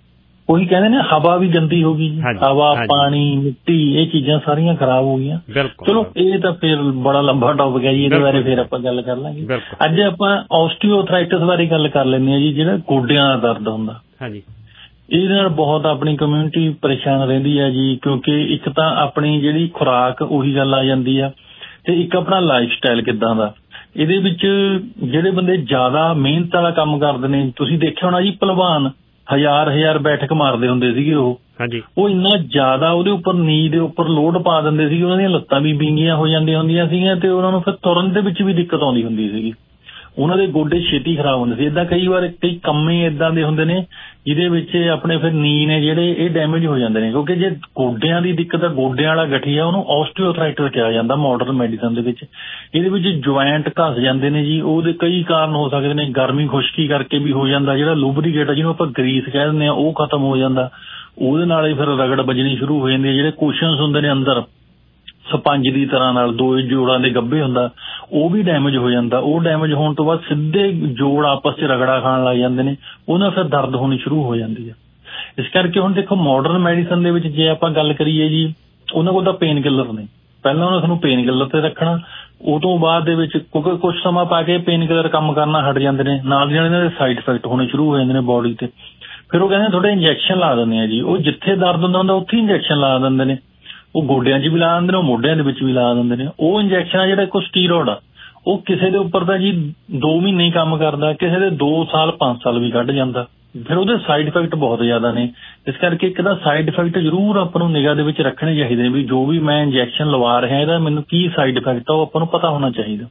ਉਹੀ ਕਹਿੰਦੇ ਨੇ ਹਵਾ ਵੀ ਗੰਦੀ ਹੋ ਗਈ, ਹਵਾ ਪਾਣੀ ਮਿੱਟੀ ਇਹ ਚੀਜ਼ਾਂ ਸਾਰੀਆਂ ਖਰਾਬ ਹੋ ਗਈਆਂ। ਚਲੋ ਇਹ ਤਾਂ ਫਿਰ ਬੜਾ ਲੰਬਾ ਟੌਪਿਕ ਹੈ ਜੀ, ਇਹਦੇ ਬਾਰੇ ਫਿਰ ਆਪਾਂ ਗੱਲ ਕਰ ਲਾਂਗੇ। ਅੱਜ ਆਪਾਂ ਆਸਟੀਓਆਰਥਰਾਈਟਿਸ ਬਾਰੇ ਗੱਲ ਕਰ ਲੈਂਦੇ ਹਾਂ ਜੀ, ਜਿਹੜਾ ਗੋਡਿਆਂ ਦਾ ਦਰਦ ਹੁੰਦਾ। ਹਾਂਜੀ, ਇਹਦੇ ਨਾਲ ਬਹੁਤ ਆਪਣੀ ਕਮਿਊਨਿਟੀ ਪਰੇਸ਼ਾਨ ਰਹਿੰਦੀ ਹੈ ਜੀ, ਕਿਉਂਕਿ ਇੱਕ ਤਾਂ ਆਪਣੀ ਜਿਹੜੀ ਖੁਰਾਕ ਉਹੀ ਗੱਲ ਆ ਜਾਂਦੀ ਆ, ਤੇ ਇੱਕ ਆਪਣਾ ਲਾਈਫ ਸਟਾਈਲ ਕਿੱਦਾਂ ਦਾ। ਇਹਦੇ ਵਿੱਚ ਜਿਹੜੇ ਬੰਦੇ ਜ਼ਿਆਦਾ ਮਿਹਨਤ ਵਾਲਾ ਕੰਮ ਕਰਦੇ ਨੇ, ਤੁਸੀਂ ਦੇਖਿਆ ਹੋਣਾ ਜੀ ਪਹਿਲਵਾਨ ਹਜ਼ਾਰ ਹਜ਼ਾਰ ਬੈਠਕ ਮਾਰਦੇ ਹੁੰਦੇ ਸੀਗੇ, ਉਹ ਹਾਂਜੀ ਉਹ ਇੰਨਾ ਜ਼ਿਆਦਾ ਉਹਦੇ ਉੱਪਰ ਨੀ ਦੇ ਉੱਪਰ ਲੋਡ ਪਾ ਦਿੰਦੇ ਸੀਗੇ, ਉਹਨਾਂ ਦੀਆਂ ਲੱਤਾਂ ਵੀ ਵਿੰਗੀਆਂ ਹੋ ਜਾਂਦੀਆਂ ਹੁੰਦੀਆਂ ਸੀਗੀਆਂ, ਤੇ ਉਹਨਾਂ ਨੂੰ ਫਿਰ ਤੁਰਨ ਦੇ ਵਿੱਚ ਵੀ ਦਿੱਕਤ ਆਉਂਦੀ ਹੁੰਦੀ ਸੀਗੀ, ਉਹਨਾਂ ਦੇ ਗੋਡੇ ਛੇਤੀ ਖਰਾਬ ਹੁੰਦੇ ਸੀ। ਏਦਾਂ ਕਈ ਵਾਰ ਕਈ ਕੰਮੇ ਏਦਾਂ ਦੇ ਹੁੰਦੇ ਨੇ ਜਿਹਦੇ ਵਿੱਚ ਆਪਣੇ ਫਿਰ ਨੀ ਨੇ ਜਿਹੜੇ ਇਹ ਡੈਮੇਜ ਹੋ ਜਾਂਦੇ ਨੇ, ਕਿਉਂਕਿ ਜੇ ਗੋਡਿਆਂ ਦੀ ਦਿੱਕਤ ਆ, ਗੋਡਿਆਂ ਵਾਲਾ ਗਠੀਆ ਉਹਨੂੰ ਆਸਟੀਓਆਰਥਰਾਈਟਿਸ ਕਿਹਾ ਜਾਂਦਾ ਮਾਡਰਨ ਮੈਡੀਸਨ ਦੇ ਵਿੱਚ। ਇਹਦੇ ਵਿੱਚ ਜੁਆਇੰਟ ਘਸ ਜਾਂਦੇ ਨੇ ਜੀ, ਉਹਦੇ ਕਈ ਕਾਰਨ ਹੋ ਸਕਦੇ ਨੇ, ਗਰਮੀ ਖੁਸ਼ਕੀ ਕਰਕੇ ਵੀ ਹੋ ਜਾਂਦਾ, ਜਿਹੜਾ ਲੂਬਰੀਕੇਟ ਜਿਹਨੂੰ ਆਪਾਂ ਗਰੀਸ ਕਹਿ ਦਿੰਦੇ ਆ ਉਹ ਖਤਮ ਹੋ ਜਾਂਦਾ, ਉਹਦੇ ਨਾਲ ਹੀ ਫਿਰ ਰਗੜ ਵੱਜਣੀ ਸ਼ੁਰੂ ਹੋ ਜਾਂਦੀ ਹੈ। ਜਿਹੜੇ ਕੁਸ਼ਨਸ ਹੁੰਦੇ ਨੇ ਅੰਦਰ ਸਪੰਜ ਦੀ ਤਰ੍ਹਾਂ ਨਾਲ ਦੋ ਜੋੜਾਂ ਦੇ ਗੱਭੇ ਹੁੰਦਾ, ਉਹ ਵੀ ਡੈਮੇਜ ਹੋ ਜਾਂਦਾ। ਉਹ ਡੈਮੇਜ ਹੋਣ ਤੋਂ ਬਾਅਦ ਸਿੱਧੇ ਜੋੜ ਆਪਸ 'ਚ ਰਗੜਾ ਖਾਣ ਲੱਗ ਜਾਂਦੇ ਨੇ, ਉਹਨਾਂ ਫਿਰ ਦਰਦ ਹੋਣੀ ਸ਼ੁਰੂ ਹੋ ਜਾਂਦੀ ਹੈ। ਇਸ ਕਰਕੇ ਹੁਣ ਦੇਖੋ ਮਾਡਰਨ ਮੈਡੀਸਨ ਦੇ ਵਿੱਚ ਜੇ ਆਪਾਂ ਗੱਲ ਕਰੀਏ ਜੀ, ਉਹਨਾਂ ਕੋਲ ਤਾਂ ਪੇਨ ਕਿਲਰ ਨੇ, ਪਹਿਲਾਂ ਉਹਨਾਂ ਤੁਹਾਨੂੰ ਪੇਨ ਕਿਲਰ ਤੇ ਰੱਖਣਾ, ਉਹ ਤੋਂ ਬਾਅਦ ਦੇ ਵਿੱਚ ਕਿਉਂਕਿ ਕੁਝ ਸਮਾਂ ਪਾ ਕੇ ਪੇਨ ਕਿਲਰ ਕੰਮ ਕਰਨਾ ਹਟ ਜਾਂਦੇ ਨੇ, ਨਾਲ ਦੀ ਨਾਲ ਇਹਨਾਂ ਦੇ ਸਾਈਡ ਇਫੈਕਟ ਹੋਣੇ ਸ਼ੁਰੂ ਹੋ ਜਾਂਦੇ ਨੇ ਬੋਡੀ ਤੇ। ਫਿਰ ਉਹ ਕਹਿੰਦੇ ਥੋੜੇ ਇੰਜੈਕਸ਼ਨ ਲਾ ਦਿੰਦੇ ਆ ਜੀ, ਉਹ ਜਿੱਥੇ ਦਰਦ ਹੁੰਦਾ ਹੁੰਦਾ ਉੱਥੇ ਇੰਜੈਕਸ਼ਨ ਲਾ ਦਿੰਦੇ ਨੇ, ਉਹ ਗੋਡਿਆਂ 'ਚ ਵੀ ਲਾ ਦਿੰਦੇ ਨੇ, ਉਹ ਮੋਢਿਆਂ ਦੇ ਵਿੱਚ ਵੀ ਲਾ ਦਿੰਦੇ ਨੇ। ਉਹ ਇੰਜੈਕਸ਼ਨ ਆ ਜਿਹੜਾ ਇੱਕ ਸਟੀਰੋਇਡ ਆ, ਉਹ ਕਿਸੇ ਦੇ ਉੱਪਰ ਤਾਂ ਜੀ ਦੋ ਮਹੀਨੇ ਹੀ ਕੰਮ ਕਰਦਾ, ਕਿਸੇ ਦੇ ਦੋ ਸਾਲ ਪੰਜ ਸਾਲ ਵੀ ਕੱਢ ਜਾਂਦਾ। ਫਿਰ ਉਹਦੇ ਸਾਈਡ ਇਫੈਕਟ ਬਹੁਤ ਜ਼ਿਆਦਾ ਨੇ, ਇਸ ਕਰਕੇ ਇੱਕ ਤਾਂ ਸਾਈਡ ਇਫੈਕਟ ਜ਼ਰੂਰ ਆਪਾਂ ਨੂੰ ਨਿਗਾਹ ਦੇ ਵਿੱਚ ਰੱਖਣੇ ਚਾਹੀਦੇ ਨੇ ਵੀ ਜੋ ਵੀ ਮੈਂ ਇੰਜੈਕਸ਼ਨ ਲਵਾ ਰਿਹਾ ਇਹਦਾ ਮੈਨੂੰ ਕੀ ਸਾਈਡ ਇਫੈਕਟ ਆ ਉਹ ਆਪਾਂ ਨੂੰ ਪਤਾ ਹੋਣਾ ਚਾਹੀਦਾ।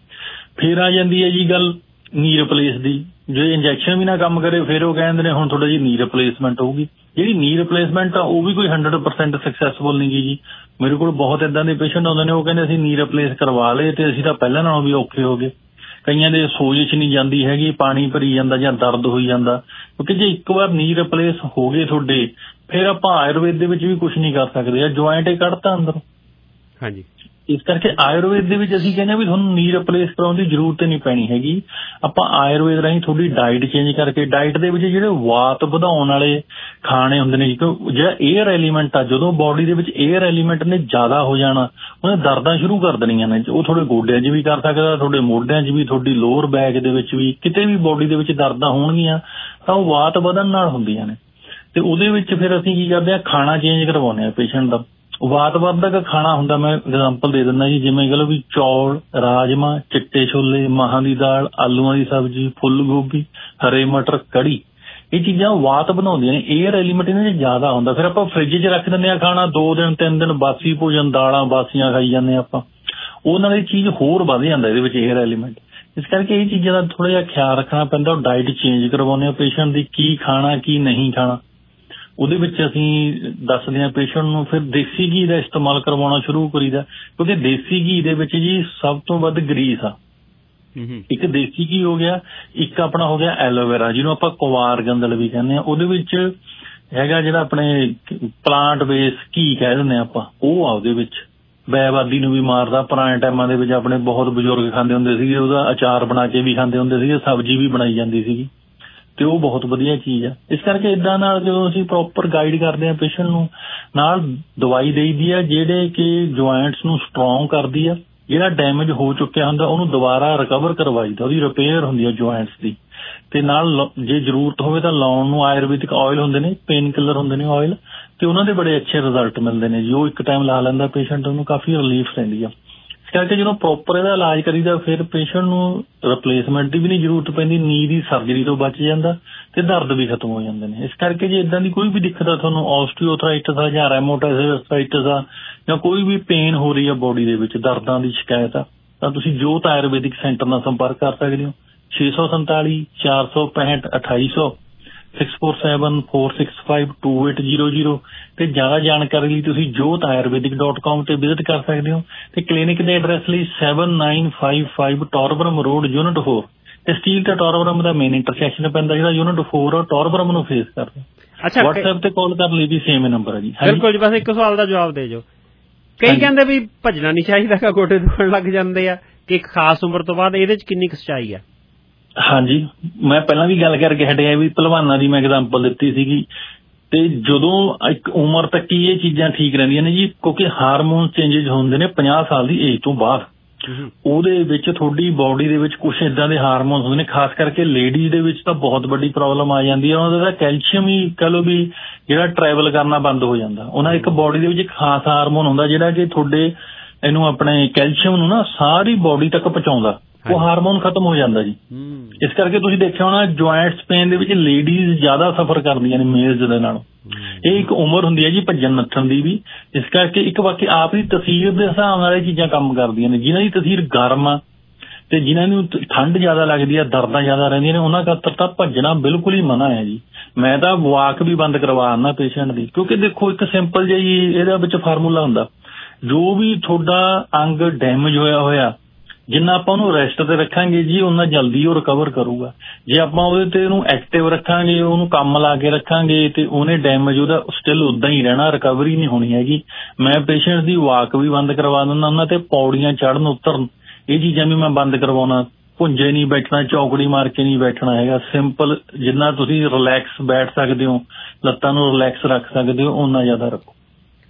ਫਿਰ ਆ ਜਾਂਦੀ ਹੈ ਜੀ ਗੱਲ ਨੀ ਰਿਪਲੇਸ ਦੀ, ਜੇ ਇੰਜੈਕਸ਼ਨ ਵੀ ਨਾ ਕੰਮ ਕਰੇ ਫਿਰ ਉਹ ਕਹਿੰਦੇ ਨੇ ਹੁਣ ਤੁਹਾਡਾ ਜੀ ਨੀ ਰਿਪਲੇਸਮੈਂਟ ਹੋਊਗੀ। ਜਿਹੜੀ ਨੀ ਰਿਪਲੇਸਮੈਂਟ ਆ ਉਹ ਵੀ ਕੋਈ ਹੰਡਰਡ ਪਰਸੈਂਟ ਸਕਸੈਸਫੁਲ ਨਹੀਂ ਗੀ ਜੀ। ਮੇਰੇ ਕੋਲ ਬਹੁਤ ਏਦਾਂ ਦੇ ਪੇਸ਼ੈਂਟ ਆਉਂਦੇ ਨੇ, ਉਹ ਕਹਿੰਦੇ ਅਸੀਂ ਨੀ ਰਿਪਲੇਸ ਕਰਵਾ ਲਏ ਤੇ ਅਸੀਂ ਤਾਂ ਪਹਿਲਾਂ ਨਾਲੋਂ ਵੀ ਔਖੇ ਹੋ ਗਏ। ਕਈਆਂ ਦੇ ਸੋਜਿਸ਼ ਨਹੀਂ ਜਾਂਦੀ ਹੈਗੀ, ਪਾਣੀ ਭਰੀ ਜਾਂਦਾ ਜਾਂ ਦਰਦ ਹੋਈ ਜਾਂਦਾ, ਕਿਉਂਕਿ ਜੇ ਇੱਕ ਵਾਰ ਨੀ ਰਿਪਲੇਸ ਹੋ ਗਏ ਤੁਹਾਡੇ ਫਿਰ ਆਪਾਂ ਆਯੁਰਵੇਦ ਦੇ ਵਿੱਚ ਵੀ ਕੁਝ ਨਹੀਂ ਕਰ ਸਕਦੇ, ਜੁਆਇੰਟ ਹੀ ਕੱਢਤਾ ਅੰਦਰੋਂ। ਹਾਂਜੀ, ਇਸ ਕਰਕੇ ਆਯੁਰਵੇਦ ਦੇ ਵਿੱਚ ਅਸੀਂ ਕਹਿੰਦੇ ਵੀ ਤੁਹਾਨੂੰ ਨੀ ਰਿਪਲੇਸ ਕਰਾਉਣ ਦੀ ਜ਼ਰੂਰਤ ਨਹੀਂ ਪੈਣੀ ਹੈਗੀ। ਆਪਾਂ ਆਯੁਰਵੇਦ ਰਾਹੀਂ ਤੁਹਾਡੀ ਡਾਈਟ ਚੇਂਜ ਕਰਕੇ, ਡਾਈਟ ਦੇ ਵਿੱਚ ਜਿਹੜੇ ਵਾਤ ਵਧਾਉਣ ਵਾਲੇ ਖਾਣੇ ਹੁੰਦੇ ਨੇ, ਕਿਉਂਕਿ ਜਿਹੜਾ ਏਅਰ ਐਲੀਮੈਂਟ ਆ ਜਦੋਂ ਬੋਡੀ ਦੇ ਵਿੱਚ ਏਅਰ ਐਲੀਮੈਂਟ ਨੇ ਜ਼ਿਆਦਾ ਹੋ ਜਾਣਾ ਉਹਨੇ ਦਰਦਾਂ ਸ਼ੁਰੂ ਕਰ ਦੇਣੀਆਂ ਨੇ। ਉਹ ਤੁਹਾਡੇ ਗੋਡਿਆਂ 'ਚ ਵੀ ਕਰ ਸਕਦਾ, ਤੁਹਾਡੇ ਮੋਢਿਆਂ 'ਚ ਵੀ, ਤੁਹਾਡੀ ਲੋਅਰ ਬੈਕ ਦੇ ਵਿੱਚ ਵੀ, ਕਿਤੇ ਵੀ ਬੋਡੀ ਦੇ ਵਿੱਚ ਦਰਦਾਂ ਹੋਣਗੀਆਂ ਤਾਂ ਉਹ ਵਾਤ ਵਧਣ ਨਾਲ ਹੁੰਦੀਆਂ ਨੇ। ਤੇ ਉਹਦੇ ਵਿੱਚ ਫਿਰ ਅਸੀਂ ਕੀ ਕਰਦੇ ਹਾਂ, ਖਾਣਾ ਚੇਂਜ ਕਰਵਾਉਂਦੇ ਹਾਂ ਪੇਸ਼ੈਂਟ ਦਾ। ਵਾਤ ਵੱਧਦਾ ਖਾਣਾ ਹੁੰਦਾ, ਮੈਂ ਐਗਜ਼ਾਮਪਲ ਦੇ ਦਿੰਦਾ ਜੀ, ਜਿਵੇਂ ਕਹ ਲਓ ਵੀ ਚੌਲ, ਰਾਜਮਾ, ਚਿੱਟੇ ਛੋਲੇ, ਮਾਹਾਂ ਦੀ ਦਾਲ, ਆਲੂਆਂ ਦੀ ਸਬਜ਼ੀ, ਫੁੱਲ ਗੋਭੀ, ਹਰੇ ਮਟਰ, ਕੜੀ, ਇਹ ਚੀਜ਼ਾਂ ਵਾਤ ਬਣਾਉਂਦੀਆਂ ਨੇ। ਏਅਰ ਐਲੀਮੈਂਟ ਇਹਨਾਂ 'ਚ ਜ਼ਿਆਦਾ ਹੁੰਦਾ। ਫਿਰ ਆਪਾਂ ਫ੍ਰਿਜ 'ਚ ਰੱਖ ਦਿੰਦੇ ਹਾਂ ਖਾਣਾ, ਦੋ ਦਿਨ ਤਿੰਨ ਦਿਨ ਬਾਸੀ ਭੋਜਨ, ਦਾਲਾਂ ਬਾਸੀਆਂ ਖਾਈ ਜਾਂਦੇ ਆਪਾਂ, ਉਹਨਾਂ ਦੀ ਚੀਜ਼ ਹੋਰ ਵੱਧ ਜਾਂਦਾ ਇਹਦੇ ਵਿੱਚ ਏਅਰ ਐਲੀਮੈਂਟ। ਇਸ ਕਰਕੇ ਇਹ ਚੀਜ਼ਾਂ ਦਾ ਥੋੜਾ ਜਿਹਾ ਖਿਆਲ ਰੱਖਣਾ ਪੈਂਦਾ। ਉਹ ਡਾਈਟ ਚੇਂਜ ਕਰਵਾਉਂਦੇ ਹਾਂ ਪੇਸ਼ੈਂਟ ਦੀ, ਕੀ ਖਾਣਾ ਕੀ ਨਹੀਂ ਖਾਣਾ ਉਹਦੇ ਵਿੱਚ ਅਸੀਂ ਦੱਸਦੇ ਹਾਂ ਪੇਸ਼ੈਂਟ ਨੂੰ। ਫਿਰ ਦੇਸੀ ਘੀ ਦਾ ਇਸਤੇਮਾਲ ਕਰਵਾਉਣਾ ਸ਼ੁਰੂ ਕਰੀਦਾ, ਕਿਉਂਕਿ ਦੇਸੀ ਘੀ ਦੇ ਵਿੱਚ ਜੀ ਸਭ ਤੋਂ ਵੱਧ ਗਰੀਸ ਆ। ਇੱਕ ਦੇਸੀ ਘੀ ਹੋ ਗਿਆ, ਇੱਕ ਆਪਣਾ ਹੋ ਗਿਆ ਐਲੋਵੇਰਾ ਜਿਹਨੂੰ ਆਪਾਂ ਕੁਵਾਰ ਗੰਦਲ ਵੀ ਕਹਿੰਦੇ ਹਾਂ। ਉਹਦੇ ਵਿੱਚ ਹੈਗਾ ਜਿਹੜਾ ਆਪਣੇ ਪਲਾਂਟ ਬੇਸ ਘੀ ਕਹਿ ਦਿੰਦੇ ਆਪਾਂ, ਉਹ ਆ ਉਹਦੇ ਵਿੱਚ। ਬੈਬਾਦੀ ਨੂੰ ਵੀ ਮਾਰਦਾ। ਪੁਰਾਣੇ ਟਾਈਮਾਂ ਦੇ ਵਿੱਚ ਆਪਣੇ ਬਹੁਤ ਬਜ਼ੁਰਗ ਖਾਂਦੇ ਹੁੰਦੇ ਸੀਗੇ, ਉਹਦਾ ਅਚਾਰ ਬਣਾ ਕੇ ਵੀ ਖਾਂਦੇ ਹੁੰਦੇ ਸੀਗੇ, ਸਬਜ਼ੀ ਵੀ ਬਣਾਈ ਜਾਂਦੀ ਸੀਗੀ, ਤੇ ਉਹ ਬਹੁਤ ਵਧੀਆ ਚੀਜ਼ ਆ। ਇਸ ਕਰਕੇ ਇਦਾਂ ਨਾਲ ਜਦੋਂ ਅਸੀਂ ਪ੍ਰੋਪਰ ਗਾਈਡ ਕਰਦੇ ਹਾਂ ਪੇਸ਼ੈਂਟ ਨੂੰ, ਨਾਲ ਦਵਾਈ ਦੇਈਦੀ ਆ ਜਿਹੜੇ ਕਿ ਜੁਆਇੰਟਸ ਨੂੰ ਸਟਰੋਂਗ ਕਰਦੀ ਆ। ਜਿਹੜਾ ਡੈਮੇਜ ਹੋ ਚੁੱਕਿਆ ਹੁੰਦਾ ਉਹਨੂੰ ਦੁਬਾਰਾ ਰਿਕਵਰ ਕਰਵਾਈਦਾ, ਉਹਦੀ ਰਿਪੇਅਰ ਹੁੰਦੀ ਆ ਜੁਆਇੰਟਸ ਦੀ। ਤੇ ਨਾਲ ਜੇ ਜ਼ਰੂਰਤ ਹੋਵੇ ਤਾਂ ਲਾਉਣ ਨੂੰ ਆਯੁਰਵੈਦਿਕ ਆਇਲ ਹੁੰਦੇ ਨੇ, ਪੇਨ ਕਿਲਰ ਹੁੰਦੇ ਨੇ ਆਇਲ, ਤੇ ਉਹਨਾਂ ਦੇ ਬੜੇ ਅੱਛੇ ਰਿਜ਼ਲਟ ਮਿਲਦੇ ਨੇ ਜੀ। ਉਹ ਇੱਕ ਟਾਈਮ ਲਾ ਲੈਂਦਾ ਪੇਸ਼ੈਂਟ, ਉਹਨੂੰ ਕਾਫੀ ਰਿਲੀਫ ਰਹਿੰਦੀ ਆ। ਇਸ ਕਰਕੇ ਜਦੋਂ ਪ੍ਰੋਪਰ ਇਹਦਾ ਇਲਾਜ ਕਰੀਦਾ ਫਿਰ ਪੇਸ਼ੈਂਟ ਨੂੰ ਰਿਪਲੇਸਮੈਂਟ ਦੀ ਵੀ ਨਹੀਂ ਜ਼ਰੂਰਤ ਪੈਂਦੀ, ਨੀ ਦੀ ਸਰਜਰੀ ਤੋਂ ਬਚ ਜਾਂਦਾ ਤੇ ਦਰਦ ਵੀ ਖਤਮ ਹੋ ਜਾਂਦੇ ਨੇ। ਇਸ ਕਰਕੇ ਜੇ ਇਦਾਂ ਦੀ ਕੋਈ ਵੀ ਦਿੱਕਤ ਆ ਤੁਹਾਨੂੰ, ਆਸਟੀਓਆਰਥਰਾਈਟਿਸ ਆ ਜਾਂ ਰੈਮੋਟਾਇਡਸ ਆਰਥਰਾਈਟਿਸ ਆ ਜਾਂ ਕੋਈ ਵੀ ਪੇਨ ਹੋ ਰਹੀ ਆ ਬੋਡੀ ਦੇ ਵਿੱਚ, ਦਰਦਾਂ ਦੀ ਸ਼ਿਕਾਇਤ ਆ, ਤਾਂ ਤੁਸੀਂ ਜੋਤ ਆਯੁਰਵੈਦਿਕ ਸੈਂਟਰ ਨਾਲ ਸੰਪਰਕ ਕਰ ਸਕਦੇ ਹੋ। ਛੇ ਸੌ ਸੰਤਾਲੀ ਚਾਰ ਸੌ ਪੈਂਹਠ ਅਠਾਈ ਸੌ six four seven four six five two eight zero zero. ਤੇ ਜ਼ਿਆਦਾ ਜਾਣਕਾਰੀ ਲਈ ਤੁਸੀਂ ਜੋਤ ਆਯੁਰਵੈਦਿਕ ਡਾਟ ਕਾਮ ਤੇ ਵਿਜ਼ਿਟ ਕਰ ਸਕਦੇ ਹੋ। ਤੇ ਕਲੀਨਿਕ ਦੇ ਐਡਰੈਸ ਲਈ seven nine five five Torbram road, unit four, ਤੇ ਸਟੀਲ ਤੇ ਟੌਰਬਰਮ ਦਾ ਮੇਨ ਇੰਟਰਸੈਕਸ਼ਨ ਪੈਂਦਾ ਜਿਹੜਾ ਯੂਨਿਟ ਫੋਰ ਆ, ਟੌਰਬਰਮ ਨੂੰ ਫੇਸ ਕਰਦਾ। ਅੱਛਾ, WhatsApp ਤੇ ਕਾਲ ਕਰਨ ਲਈ ਵੀ ਸੇਮ ਨੰਬਰ ਹੈ ਜੀ। ਬਿਲਕੁਲ ਜੀ, ਬਸ ਇੱਕ ਸਵਾਲ ਦਾ ਜਵਾਬ ਦੇ ਜੋ। ਕਈ ਕਹਿੰਦੇ ਵੀ ਭੱਜਣਾ ਨਹੀਂ ਚਾਹੀਦਾ, ਕਿ ਗੋਡੇ ਦੁਖਣ ਲੱਗ ਜਾਂਦੇ ਆ, ਕਿ ਇੱਕ ਖਾਸ ਉਮਰ ਤੋਂ ਬਾਅਦ, ਇਹਦੇ ਚ ਕਿੰਨੀ ਕੁ ਸੱਚਾਈ ਆ? ਹਾਂਜੀ, ਮੈਂ ਪਹਿਲਾਂ ਵੀ ਗੱਲ ਕਰਕੇ ਹਟਿਆ ਵੀ ਭਲਵਾਨਾਂ ਦੀ ਮੈਂ ਐਗਜ਼ਾਮਪਲ ਦਿੱਤੀ ਸੀਗੀ। ਤੇ ਜਦੋਂ ਇੱਕ ਉਮਰ ਤੱਕ ਹੀ ਇਹ ਚੀਜ਼ਾਂ ਠੀਕ ਰਹਿੰਦੀਆਂ ਨੇ ਜੀ, ਕਿਉਂਕਿ ਹਾਰਮੋਨ ਚੇਂਜਸ ਹੁੰਦੇ ਨੇ ਪੰਜਾਹ ਸਾਲ ਦੀ ਏਜ ਤੋਂ ਬਾਅਦ। ਉਹਦੇ ਵਿੱਚ ਤੁਹਾਡੀ ਬੋਡੀ ਦੇ ਵਿੱਚ ਕੁਛ ਏਦਾਂ ਦੇ ਹਾਰਮੋਨ ਹੁੰਦੇ ਨੇ, ਖਾਸ ਕਰਕੇ ਲੇਡੀਜ਼ ਦੇ ਵਿੱਚ ਤਾਂ ਬਹੁਤ ਵੱਡੀ ਪ੍ਰੋਬਲਮ ਆ ਜਾਂਦੀ ਹੈ। ਉਹਨਾਂ ਦਾ ਕੈਲਸ਼ੀਅਮ ਹੀ ਕਹਿ ਲਓ ਵੀ ਜਿਹੜਾ ਟਰੈਵਲ ਕਰਨਾ ਬੰਦ ਹੋ ਜਾਂਦਾ। ਉਹਨਾਂ ਇੱਕ ਬੋਡੀ ਦੇ ਵਿੱਚ ਇੱਕ ਖਾਸ ਹਾਰਮੋਨ ਹੁੰਦਾ ਜਿਹੜਾ ਕਿ ਤੁਹਾਡੇ ਇਹਨੂੰ ਆਪਣੇ ਕੈਲਸ਼ੀਅਮ ਨੂੰ ਨਾ ਸਾਰੀ ਬੋਡੀ ਤੱਕ ਪਹੁੰਚਾਉਂਦਾ, ਉਹ ਹਾਰਮੋਨ ਖਤਮ ਹੋ ਜਾਂਦਾ ਜੀ। ਇਸ ਕਰਕੇ ਤੁਸੀਂ ਦੇਖਿਆ ਹੋਣਾ ਜੁਆਇੰਟਸ ਪੇਨ ਦੇ ਵਿੱਚ ਲੇਡੀਜ਼ ਜ਼ਿਆਦਾ ਸਫਰ ਕਰਦੀਆਂ ਨੇ ਮੇਲਸ ਦੇ ਨਾਲੋਂ। ਇਹ ਇੱਕ ਉਮਰ ਹੁੰਦੀ ਹੈ ਜੀ ਭੱਜਣ ਨੱਠਣ ਦੀ ਵੀ। ਇਸ ਕਰਕੇ ਇੱਕ ਬਾਕੀ ਆਪ ਦੀ ਤਸੀਰ ਦੇ ਹਿਸਾਬ ਨਾਲ ਇਹ ਚੀਜ਼ਾਂ ਕੰਮ ਕਰਦੀਆਂ ਨੇ। ਜਿਨ੍ਹਾਂ ਦੀ ਤਸੀਰ ਗਰਮ ਆ ਤੇ ਜਿਨ੍ਹਾਂ ਨੂੰ ਠੰਡ ਜ਼ਿਆਦਾ ਲੱਗਦੀ ਆ, ਦਰਦਾਂ ਜ਼ਿਆਦਾ ਰਹਿੰਦੀਆਂ ਨੇ, ਉਹਨਾਂ ਖਾਤਰ ਤਾਂ ਭੱਜਣਾ ਬਿਲਕੁਲ ਹੀ ਮਨਾ ਹੈ ਜੀ। ਮੈਂ ਤਾਂ ਵਾਕ ਵੀ ਬੰਦ ਕਰਵਾ ਦਿੰਦਾ ਪੇਸ਼ੈਂਟ ਦੀ, ਕਿਉਂਕਿ ਦੇਖੋ ਇੱਕ ਸਿੰਪਲ ਜਿਹੀ ਇਹਦੇ ਵਿੱਚ ਫਾਰਮੂਲਾ ਹੁੰਦਾ, ਜੋ ਵੀ ਤੁਹਾਡਾ ਅੰਗ ਡੈਮੇਜ ਹੋਇਆ ਹੋਇਆ ਜਿੰਨਾ ਆਪਾਂ ਉਹਨੂੰ ਰੈਸਟ ਤੇ ਰੱਖਾਂਗੇ ਜੀ ਉਹਨਾਂ ਜਲਦੀ ਉਹ ਰਿਕਵਰ ਕਰੂਗਾ। ਜੇ ਆਪਾਂ ਉਹਦੇ ਤੇ ਉਹਨੂੰ ਐਕਟਿਵ ਰੱਖਾਂਗੇ, ਉਹਨੂੰ ਕੰਮ ਲਾ ਕੇ ਰੱਖਾਂਗੇ, ਤੇ ਉਹਨੇ ਡੈਮੇਜ ਉਹਦਾ ਸਟਿਲ ਉਦਾਂ ਹੀ ਰਹਿਣਾ, ਰਿਕਵਰੀ ਨਹੀਂ ਹੋਣੀ ਹੈਗੀ। ਮੈਂ ਪੇਸ਼ੈਂਟ ਦੀ ਵਾਕ ਵੀ ਬੰਦ ਕਰਵਾ ਦਿੰਦਾ ਉਹਨਾਂ ਤੇ, ਪੌੜੀਆਂ ਚੜ੍ਹਨ ਉਤਰਨ ਇਹ ਚੀਜ਼ਾਂ ਵੀ ਮੈਂ ਬੰਦ ਕਰਵਾਉਣਾ। ਭੁੰਜੇ ਨਹੀਂ ਬੈਠਣਾ, ਚੌਕੜੀ ਮਾਰ ਕੇ ਨਹੀਂ ਬੈਠਣਾ ਹੈਗਾ। ਸਿੰਪਲ ਜਿੰਨਾ ਤੁਸੀਂ ਰਿਲੈਕਸ ਬੈਠ ਸਕਦੇ ਹੋ, ਲੱਤਾਂ ਨੂੰ ਰਿਲੈਕਸ ਰੱਖ ਸਕਦੇ ਹੋ, ਓਨਾ ਜ਼ਿਆਦਾ ਰੱਖੋ।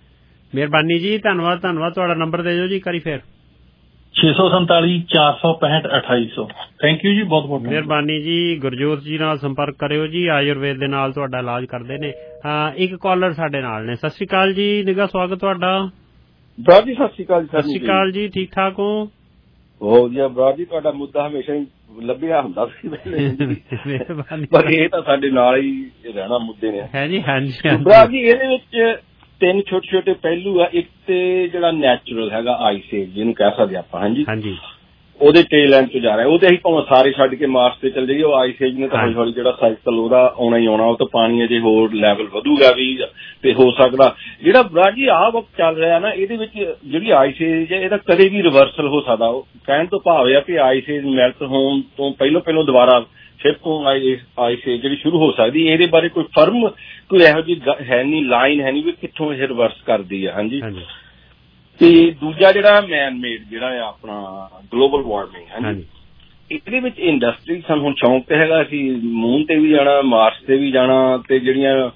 ਮਿਹਰਬਾਨੀ ਜੀ, ਧੰਨਵਾਦ ਧੰਨਵਾਦ। ਤੁਹਾਡਾ ਨੰਬਰ ਦੇ ਦਿਓ ਜੀ ਕਰੀ ਫੇਰ। ਛੇ ਸੌ ਸੰਤਾਲੀ ਚਾਰ ਸੌ ਪੈਂਹਠ ਅਠਾਈ ਸੌ। ਥੈਂਕ ਯੂ ਜੀ, ਬਹੁਤ ਬਹੁਤ ਮਿਹਰਬਾਨੀ ਜੀ। ਗੁਰਜੋਤ ਜੀ ਨਾਲ ਸੰਪਰਕ ਕਰਿਓ ਜੀ, ਆਯੁਰਵੇਦ ਦੇ ਨਾਲ ਤੁਹਾਡਾ ਇਲਾਜ ਕਰਦੇ ਨੇ। ਇੱਕ ਕਾਲਰ ਸਾਡੇ ਨਾਲ ਨੇ। ਸਤਿ ਸ਼੍ਰੀ ਅਕਾਲ ਜੀ ਨਿੱਘਾ ਸਵਾਗਤ ਤੁਹਾਡਾ। ਬਰਾੜ ਜੀ ਸਤਿ ਸ਼੍ਰੀ ਅਕਾਲ। ਸਤਿ ਸ਼੍ਰੀ ਅਕਾਲ ਜੀ, ਠੀਕ ਠਾਕ ਹੋ? ਬਹੁਤ ਵਧੀਆ ਬਰਾੜ ਜੀ, ਤੁਹਾਡਾ ਮੁੱਦਾ ਹਮੇਸ਼ਾ ਹੀ ਲੱਭਿਆ ਹੁੰਦਾ ਸੀ ਮਿਹਰਬਾਨੀ। ਪਰ ਇਹ ਤਾਂ ਸਾਡੇ ਨਾਲ ਹੀ ਰਹਿਣਾ ਮੁੱਦੇ ਨੇ। ਹੈ ਜੀ, ਹਾਂਜੀ ਬਰਾੜ ਜੀ। ਇਹਦੇ ਵਿੱਚ ਤਿੰਨ ਛੋਟੇ ਛੋਟੇ ਪਹਿਲੂ ਆ। ਇੱਕ ਤੇ ਜਿਹੜਾ ਨੈਚੁਰਲ ਹੈਗਾ ਆਈਸੇਜ ਜਿਹਨੂੰ ਕਹਿ ਸਕਦੇ ਆਪਾਂ, ਹਾਂਜੀ ਹਾਂਜੀ, ਉਹਦੇ ਟੇਲ ਐਂਡ ਤੋਂ ਜਾ ਰਿਹਾ। ਉਹਦੇ ਅਸੀਂ ਭਾਵੇਂ ਸਾਰੇ ਛੱਡ ਕੇ ਮਾਰਸ ਤੇ ਚੱਲ ਜਾਈਏ, ਉਹ ਆਈਸੇਜ ਨੇ ਤਾਂ ਹੌਲੀ ਹੌਲੀ ਜਿਹੜਾ ਸਾਈਕਲ ਉਹਦਾ ਆਉਣਾ ਹੀ ਆਉਣਾ। ਉਹ ਤਾਂ ਪਾਣੀ ਅਜੇ ਹੋਰ ਲੈਵਲ ਵਧੂਗਾ ਵੀ ਤੇ ਹੋ ਸਕਦਾ ਜਿਹੜਾ ਬਰਾੜ ਜੀ ਆਹ ਵਕਤ ਚੱਲ ਰਿਹਾ ਨਾ, ਇਹਦੇ ਵਿੱਚ ਜਿਹੜੀ ਆਈਸੇਜ ਹੈ ਇਹਦਾ ਕਦੇ ਵੀ ਰਿਵਰਸਲ ਹੋ ਸਕਦਾ। ਉਹ ਕਹਿਣ ਤੋਂ ਭਾਵ ਹੈ ਕਿ ਆਈਸੇਜ ਮੈਲਟ ਹੋਣ ਤੋਂ ਪਹਿਲੋਂ ਪਹਿਲੋਂ ਦੁਬਾਰਾ ਫਿਰ ਤੋਂ ਆਈਸੇਜ ਜਿਹੜੀ ਸ਼ੁਰੂ ਹੋ ਸਕਦੀ। ਇਹਦੇ ਬਾਰੇ ਕੋਈ ਫਰਮ ਕੋਈ ਇਹੋ ਜਿਹੀ ਹੈ ਨਹੀਂ, ਲਾਈਨ ਹੈ ਨਹੀਂ ਵੀ ਕਿੱਥੋਂ ਇਹ ਰਿਵਰਸ ਕਰਦੀ ਹੈ। ਹਾਂਜੀ। ਤੇ ਦੂਜਾ ਜਿਹੜਾ ਮੈਨ ਮੇਡ ਜਿਹੜਾ ਆ ਆਪਣਾ ਗਲੋਬਲ ਵਾਰਮਿੰਗ, ਹਾਂਜੀ, ਇਹਦੇ ਵਿੱਚ ਇੰਡਸਟਰੀ ਸਾਨੂੰ ਹੁਣ ਸ਼ੌਂਕ ਤੇ ਹੈਗਾ ਅਸੀਂ ਮੂਨ ਤੇ ਵੀ ਜਾਣਾ, ਮਾਰਸ ਤੇ ਵੀ ਜਾਣਾ, ਤੇ ਜਿਹੜੀਆਂ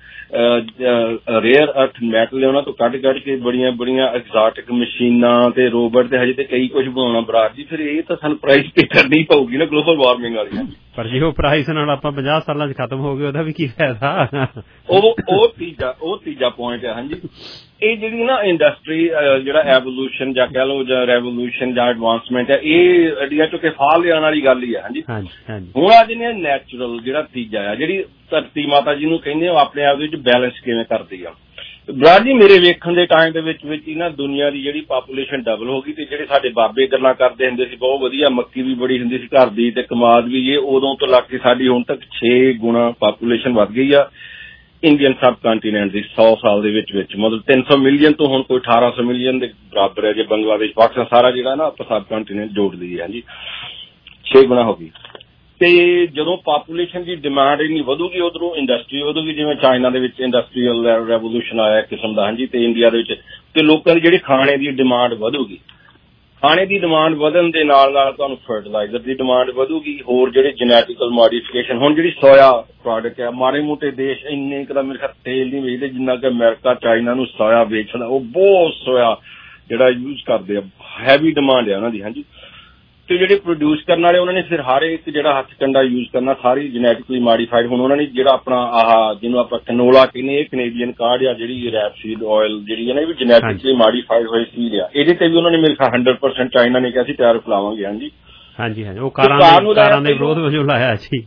ਰੇਅਰ ਅਰਥ ਮੈਟਲ ਉਹਨਾਂ ਤੋਂ ਕੱਢ ਕੱਢ ਕੇ ਬੜੀਆਂ ਬੜੀਆਂ ਐਗਜ਼ਾਟਿਕ ਮਸ਼ੀਨਾਂ ਤੇ ਰੋਬੋਟ ਤੇ ਹਜੇ ਤੇ ਕਈ ਕੁਝ ਬਣਾਉਣਾ ਬਰਾੜ ਜੀ। ਫਿਰ ਇਹ ਤਾਂ ਸਾਨੂੰ ਪ੍ਰਾਈਸ ਪੇ ਕਰਨੀ ਪਊਗੀ ਨਾ ਗਲੋਬਲ ਵਾਰਮਿੰਗ ਵਾਲੀ। ਪਰ ਜੀ ਉਹ ਪ੍ਰਾਈਸ ਨਾਲ ਆਪਾਂ ਪੰਜਾਹ ਸਾਲਾਂ ਚ ਖਤਮ ਹੋ ਗਏ, ਉਹਦਾ ਵੀ ਕੀ ਫਾਇਦਾ? ਉਹ ਉਹ ਤੀਜਾ ਉਹ ਤੀਜਾ ਪੁਆਇੰਟ ਹੈ। ਹਾਂਜੀ, ਇਹ ਜਿਹੜੀ ਨਾ ਇੰਡਸਟਰੀ ਜਿਹੜਾ ਐਵੋਲੂਸ਼ਨ ਜਾਂ ਕਹਿ ਲਓ ਜਾਂ ਰੈਵੋਲੂਸ਼ਨ ਜਾਂ ਐਡਵਾਂਸਮੈਂਟ ਹੈ, ਇਹ ਅੱਡੀਆਂ ਚੋਂ ਕੇ ਫਾਲ ਲਿਆਉਣ ਵਾਲੀ ਗੱਲ ਹੀ ਹੈ। ਹਾਂਜੀ, ਹੁਣ ਅੱਜ ਨੇ ਨੈਚੁਰਲ ਜਿਹੜਾ ਤੀਜਾ ਆ, ਜਿਹੜੀ ਧਰਤੀ ਮਾਤਾ ਜਿਹਨੂੰ ਕਹਿੰਦੇ ਉਹ ਆਪਣੇ ਆਪ ਦੇ ਵਿੱਚ ਬੈਲੈਂਸ ਕਿਵੇਂ ਕਰਦੀ ਆ। ਬਰਾੜ ਜੀ ਮੇਰੇ ਵੇਖਣ ਦੇ ਟਾਈਮ ਦੇ ਵਿੱਚ ਵਿੱਚ ਹੀ ਨਾ ਦੁਨੀਆ ਦੀ ਜਿਹੜੀ ਪਾਪੂਲੇਸ਼ਨ ਡਬਲ ਹੋ ਗਈ, ਤੇ ਜਿਹੜੇ ਸਾਡੇ ਬਾਬੇ ਗੱਲਾਂ ਕਰਦੇ ਹੁੰਦੇ ਸੀ ਬਹੁਤ ਵਧੀਆ, ਮੱਕੀ ਵੀ ਬੜੀ ਹੁੰਦੀ ਸੀ ਘਰ ਦੀ ਤੇ ਕਮਾਦ ਵੀ, ਇਹ ਉਦੋਂ ਤੋਂ ਲੱਗ ਕੇ ਸਾਡੀ ਹੁਣ ਤੱਕ ਛੇ ਗੁਣਾ ਪਾਪੂਲੇਸ਼ਨ ਵੱਧ ਗਈ ਆ ਇੰਡੀਅਨ ਸਬ ਕੰਟੀਨੈਂਟ ਦੀ ਸੌ ਸਾਲ ਦੇ ਵਿੱਚ ਵਿੱਚ। ਮਤਲਬ ਤਿੰਨ ਸੌ ਮਿਲੀਅਨ ਤੋਂ ਹੁਣ ਕੋਈ ਅਠਾਰਾਂ ਸੌ ਮਿਲੀਅਨ ਦੇ ਬਰਾਬਰ ਹੈ ਜੇ ਬੰਗਲਾਦੇਸ਼ ਪਾਕਿਸਤਾਨ ਸਾਰਾ ਜਿਹੜਾ ਨਾ ਆਪਾਂ ਸਬ ਕੰਟੀਨੈਂਟ ਜੋੜ ਲਈਏ। ਹਾਂਜੀ, ਛੇ ਗੁਣਾ ਹੋ ਗਈ। ਤੇ ਜਦੋਂ ਪਾਪੂਲੇਸ਼ਨ ਦੀ ਡਿਮਾਂਡ ਇੰਨੀ ਵਧੂਗੀ ਉਧਰੋਂ ਇੰਡਸਟਰੀ ਵਧੂਗੀ, ਜਿਵੇਂ ਚਾਈਨਾ ਦੇ ਵਿੱਚ ਇੰਡਸਟਰੀਅਲ ਰੈਵੋਲੂਸ਼ਨ ਆਇਆ ਕਿਸਮ ਦਾ। ਹਾਂਜੀ, ਤੇ ਇੰਡੀਆ ਦੇ ਵਿੱਚ ਤੇ ਲੋਕਾਂ ਦੀ ਜਿਹੜੀ ਖਾਣੇ ਦੀ ਡਿਮਾਂਡ ਵਧੂਗੀ। ਖਾਣੇ ਦੀ ਡਿਮਾਂਡ ਵਧਣ ਦੇ ਨਾਲ ਨਾਲ ਤੁਹਾਨੂੰ ਫਰਟੀਲਾਈਜ਼ਰ ਦੀ ਡਿਮਾਂਡ ਵਧੂਗੀ, ਹੋਰ ਜਿਹੜੇ ਜੈਨੇਟਿਕਲ ਮੋਡੀਫਿਕੇਸ਼ਨ। ਹੁਣ ਜਿਹੜੀ ਸੋਇਆ ਪ੍ਰੋਡਕਟ ਹੈ, ਮਾੜੇ ਮੋਟੇ ਦੇਸ਼ ਇੰਨੇ ਕੁ ਦਾ ਮੇਰੇ ਖਿਆਲ ਤੇਲ ਨਹੀਂ ਵੇਚਦੇ ਜਿੰਨਾ ਕਿ ਅਮਰੀਕਾ ਚਾਈਨਾ ਨੂੰ ਸੋਇਆ ਵੇਚਦਾ। ਉਹ ਬਹੁਤ ਸੋਇਆ ਜਿਹੜਾ ਯੂਜ਼ ਕਰਦੇ ਆ, ਹੈਵੀ ਡਿਮਾਂਡ ਹੈ ਉਹਨਾਂ ਦੀ। ਹਾਂਜੀ, ਤੇ ਜਿਹੜੇ ਪ੍ਰੋਡਿਊਸ ਕਰਨ ਵਾਲੇ ਉਹਨਾਂ ਨੇ ਫਿਰ ਹਰ ਇੱਕ ਜਿਹੜਾ ਹੱਥ ਕੰਡਾ ਯੂਜ਼ ਕਰਨਾ, ਸਾਰੀ ਜੈਨੇਟਿਕਲੀ ਮੋਡੀਫਾਈਡ। ਹੁਣ ਉਹਨਾਂ ਨੇ ਜਿਹੜਾ ਆਪਣਾ ਆਹ ਜਿਹਨੂੰ ਆਪਾਂ ਕੈਨੋਲਾ ਕਹਿੰਦੇ, ਇਹ ਕੈਨੇਡੀਅਨ ਕਾਰਡ ਆ, ਜਿਹੜੀ ਰੈਪਸੀਡ ਆਇਲ ਜਿਹੜੀ ਹੈ ਨਾ, ਇਹ ਵੀ ਜੈਨੇਟਿਕਲੀ ਮੋਡੀਫਾਈਡ ਹੋਈ ਸੀਡ ਆ। ਇਹਦੇ ਤੇ ਵੀ ਉਹਨਾਂ ਨੇ ਮੇਰੇ ਖਿਆਲ ਹੰਡਰਡ ਪਰਸੈਂਟ ਚਾਈਨਾ ਨੇ ਕਿਹਾ ਸੀ ਟੈਰਿਫ ਲਾਵਾਂਗੇ। ਹਾਂਜੀ ਹਾਂਜੀ ਹਾਂਜੀ, ਉਹ ਕਾਰਾਂ ਦੇ ਵਿਰੋਧ ਵਜੋਂ ਲਾਇਆ ਸੀ।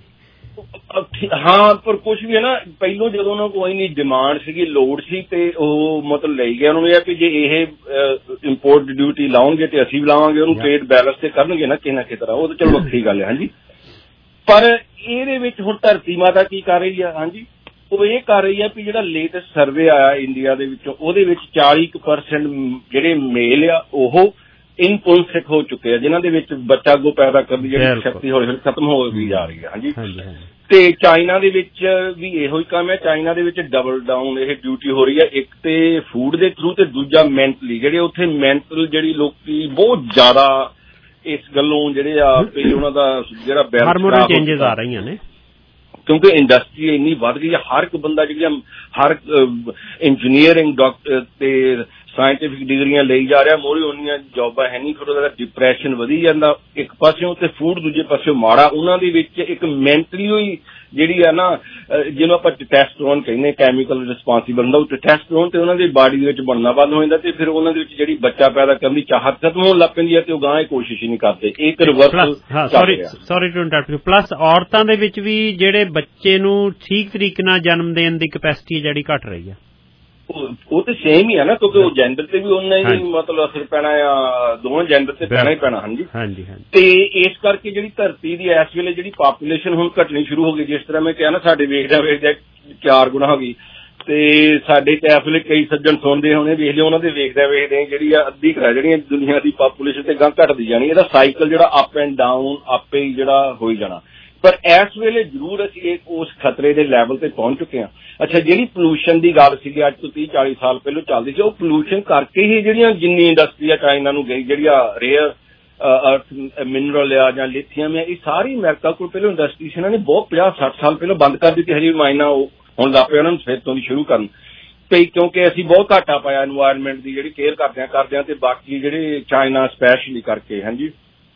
ਹਾਂ, ਪਰ ਕੁਛ ਵੀ ਹੈ ਨਾ, ਪਹਿਲੋਂ ਜਦੋਂ ਉਹਨਾਂ ਕੋਲ ਇੰਨੀ ਡਿਮਾਂਡ ਸੀਗੀ, ਲੋੜ ਸੀ, ਤੇ ਉਹ ਮਤਲਬ ਲਈ ਗਿਆ। ਉਹਨਾਂ ਨੂੰ ਇਹ ਕਿ ਜੇ ਇਹ ਇੰਪੋਰਟ ਡਿਊਟੀ ਲਾਉਣਗੇ ਤੇ ਅਸੀਂ ਵੀ ਲਾਵਾਂਗੇ, ਉਹਨੂੰ ਟ੍ਰੇਡ ਬੈਲੈਂਸ ਤੇ ਕਰਨਗੇ ਨਾ ਕਿਸੇ ਨਾ ਕਿਸੇ ਤਰ੍ਹਾਂ। ਉਹ ਤਾਂ ਚਲੋ ਵੱਖਰੀ ਗੱਲ ਹੈ। ਹਾਂਜੀ, ਪਰ ਇਹਦੇ ਵਿੱਚ ਹੁਣ ਧਰਤੀ ਮਾਤਾ ਕੀ ਕਰ ਰਹੀ ਆ? ਹਾਂਜੀ, ਉਹ ਇਹ ਕਰ ਰਹੀ ਆ ਵੀ ਜਿਹੜਾ ਲੇਟੈਸਟ ਸਰਵੇ ਆਇਆ ਇੰਡੀਆ ਦੇ ਵਿੱਚੋਂ, ਉਹਦੇ ਵਿੱਚ ਚਾਲੀ ਕੁ ਪਰਸੈਂਟ ਜਿਹੜੇ ਮੇਲ ਆ ਉਹ ਇਨਪੁਲਸਿਕ ਹੋ ਚੁੱਕੇ ਆ, ਜਿਨ੍ਹਾਂ ਦੇ ਵਿੱਚ ਬੱਚਾ ਅੱਗੋਂ ਪੈਦਾ ਕਰਨ ਦੀ ਜਿਹੜੀ ਸ਼ਕਤੀ ਹੌਲੀ ਹੌਲੀ ਖਤਮ ਹੋ ਗਈ ਜਾ ਰਹੀ ਹੈ। ਹਾਂਜੀ, ਤੇ ਚਾਈਨਾ ਦੇ ਵਿੱਚ ਵੀ ਇਹੋ ਹੀ ਕੰਮ ਹੈ। ਚਾਈਨਾ ਦੇ ਵਿੱਚ ਡਬਲ ਡਾਊਨ ਇਹ ਡਿਊਟੀ ਹੋ ਰਹੀ ਹੈ, ਇੱਕ ਤੇ ਫੂਡ ਦੇ ਥਰੂ ਤੇ ਦੂਜਾ ਮੈਂਟਲੀ। ਜਿਹੜੇ ਉੱਥੇ ਮੈਂਟਲ ਜਿਹੜੀ ਲੋਕੀ ਬਹੁਤ ਜ਼ਿਆਦਾ ਇਸ ਗੱਲੋਂ ਜਿਹੜੇ ਆ ਵੀ ਉਹਨਾਂ ਦਾ ਜਿਹੜਾ ਹਾਰਮੋਨਲ ਚੇਂਜਸ ਆ ਰਹੀਆਂ ਨੇ, ਕਿਉਂਕਿ ਇੰਡਸਟਰੀ ਇੰਨੀ ਵੱਧ ਗਈ ਹੈ। ਹਰ ਇੱਕ ਬੰਦਾ ਜਿਹੜੀਆਂ ਹਰ ਇੰਜੀਨੀਅਰਿੰਗ ਡਾਕਟਰ ਤੇ ਸਾਇੰਟਿਫਿਕ ਡਿਗਰੀਆਂ ਲਈ ਜਾ ਰਿਹਾ, ਮੋਰੀ ਉਹਨੀਆਂ ਜੋਬਾਂ ਹੈ ਨਹੀਂ, ਫਿਰ ਉਹਦਾ ਡਿਪਰੈਸ਼ਨ ਵਧੀ ਜਾਂਦਾ ਇੱਕ ਪਾਸਿਓਂ, ਤੇ ਫੂਡ ਦੂਜੇ ਪਾਸਿਓਂ ਮਾੜਾ। ਉਹਨਾਂ ਦੇ ਵਿੱਚ ਇੱਕ ਮੈਂਟਲੀ ਹੀ ਜਿਹੜੀ ਆ ਨਾ, ਜਿਹਨੂੰ ਆਪਾਂ ਟੈਸਟੋਸਟੈਰੋਨ ਕਹਿੰਦੇ ਕੈਮੀਕਲ ਰਿਸਪਾਂਸੀਬਲ ਹੁੰਦਾ, ਉਹ ਟੈਸਟੋਸਟੈਰੋਨ ਤੇ ਉਹਨਾਂ ਦੀ ਬਾਡੀ ਦੇ ਵਿੱਚ ਬਣਨਾ ਬੰਦ ਹੋ ਜਾਂਦਾ, ਤੇ ਫਿਰ ਉਹਨਾਂ ਦੇ ਵਿੱਚ ਜਿਹੜੀ ਬੱਚਾ ਪੈਦਾ ਕਰਨ ਦੀ ਚਾਹਤ ਖਤਮ ਹੋਣ ਲੱਗ ਪੈਂਦੀ ਹੈ, ਤੇ ਉਹ ਗਾਂ ਇਹ ਕੋਸ਼ਿਸ਼ ਹੀ ਨਹੀਂ ਕਰਦੇ। ਇੱਕ reversal sorry sorry to interrupt you. Plus ਔਰਤਾਂ ਦੇ ਵਿੱਚ ਵੀ ਜਿਹੜੇ ਬੱਚੇ ਨੂੰ ਠੀਕ ਤਰੀਕੇ ਨਾਲ ਜਨਮ ਦੇਣ ਦੀ ਕੈਪੈਸਿਟੀ ਜਿਹੜੀ ਘਟ ਰਹੀ ਹੈ, ਉਹ ਤੇ ਸੇਮ ਹੀ ਹੈ ਨਾ, ਕਿਉਂਕਿ ਉਹ ਜੈਂਡਰ ਤੇ ਵੀ ਉਹਨਾਂ ਹੀ ਮਤਲਬ ਅਸਰ ਪੈਣਾ ਆ, ਦੋਵੇਂ ਜੈਂਡਰ ਤੇ ਪੈਣਾ ਹੀ ਪੈਣਾ। ਹਾਂਜੀ ਹਾਂਜੀ ਹਾਂਜੀ। ਤੇ ਇਸ ਕਰਕੇ ਜਿਹੜੀ ਧਰਤੀ ਦੀ ਇਸ ਵੇਲੇ ਜਿਹੜੀ ਪਾਪੂਲੇਸ਼ਨ ਹੁਣ ਘਟਣੀ ਸ਼ੁਰੂ ਹੋ ਗਈ, ਜਿਸ ਤਰ੍ਹਾਂ ਮੈਂ ਕਿਹਾ ਨਾ ਸਾਡੇ ਵੇਖਦਿਆਂ ਵੇਖਦਿਆਂ ਚਾਰ ਗੁਣਾ ਹੋ ਗਈ, ਤੇ ਸਾਡੇ ਤੇ ਇਸ ਵੇਲੇ ਕਈ ਸੱਜਣ ਸੁਣਦੇ ਹੋਣੇ, ਵੇਖ ਲਿਓ ਉਹਨਾਂ ਦੇ ਵੇਖਦਿਆਂ ਵੇਖਦੇ ਜਿਹੜੀ ਆ ਅੱਧੀ ਕਰਾ ਜਿਹੜੀਆਂ ਦੁਨੀਆ ਦੀ ਪਾਪੂਲੇਸ਼ਨ ਤੇ ਗਾਂ ਘਟਦੀ ਜਾਣੀ। ਇਹਦਾ ਸਾਈਕਲ ਜਿਹੜਾ ਅਪ ਐਂਡ ਡਾਊਨ ਆਪੇ ਹੀ ਜਿਹੜਾ ਹੋਈ ਜਾਣਾ। ਪਰ ਇਸ ਵੇਲੇ ਜ਼ਰੂਰ ਅਸੀਂ ਉਸ ਖਤਰੇ ਦੇ ਲੈਵਲ ਤੇ ਪਹੁੰਚ ਚੁੱਕੇ ਹਾਂ। ਅੱਛਾ, ਜਿਹੜੀ ਪੋਲੂਸ਼ਨ ਦੀ ਗੱਲ ਸੀਗੀ ਅੱਜ ਤੋਂ ਤੀਹ ਚਾਲੀ ਸਾਲ ਪਹਿਲਾਂ ਚੱਲਦੀ ਸੀ, ਉਹ ਪੋਲੂਸ਼ਨ ਕਰਕੇ ਹੀ ਜਿਹੜੀਆਂ ਜਿੰਨੀ ਇੰਡਸਟਰੀ ਆ ਚਾਈਨਾ ਨੂੰ ਗਈ, ਜਿਹੜੀ ਆ ਰੇਅਰ ਅਰਥ ਮਿਨਰਲ ਆ ਜਾਂ ਲਿਥੀਅਮ ਆ, ਇਹ ਸਾਰੀ ਅਮਰੀਕਾ ਕੋਲ ਪਹਿਲਾਂ ਇੰਡਸਟਰੀ ਸੀ। ਇਹਨਾਂ ਨੇ ਬਹੁਤ ਪੰਜਾਹ ਸੱਠ ਸਾਲ ਪਹਿਲਾਂ ਬੰਦ ਕਰ ਦਿੱਤੀ, ਹਜੇ ਮਾਈਨਾ ਉਹ ਹੁਣ ਲੱਗ ਪਿਆ ਉਹਨਾਂ ਨੂੰ ਫਿਰ ਤੋਂ ਦੀ ਸ਼ੁਰੂ ਕਰਨ। ਤੇ ਕਿਉਂਕਿ ਅਸੀਂ ਬਹੁਤ ਘਾਟਾ ਪਾਇਆ এনवायरमेंट ਦੀ ਜਿਹੜੀ ਕੇਅਰ ਕਰਦੇ ਆ ਕਰਦੇ ਆ ਤੇ ਬਾਕੀ ਜਿਹੜੇ ਚਾਈਨਾ ਸਪੈਸ਼ਲੀ ਕਰਕੇ ਹਾਂਜੀ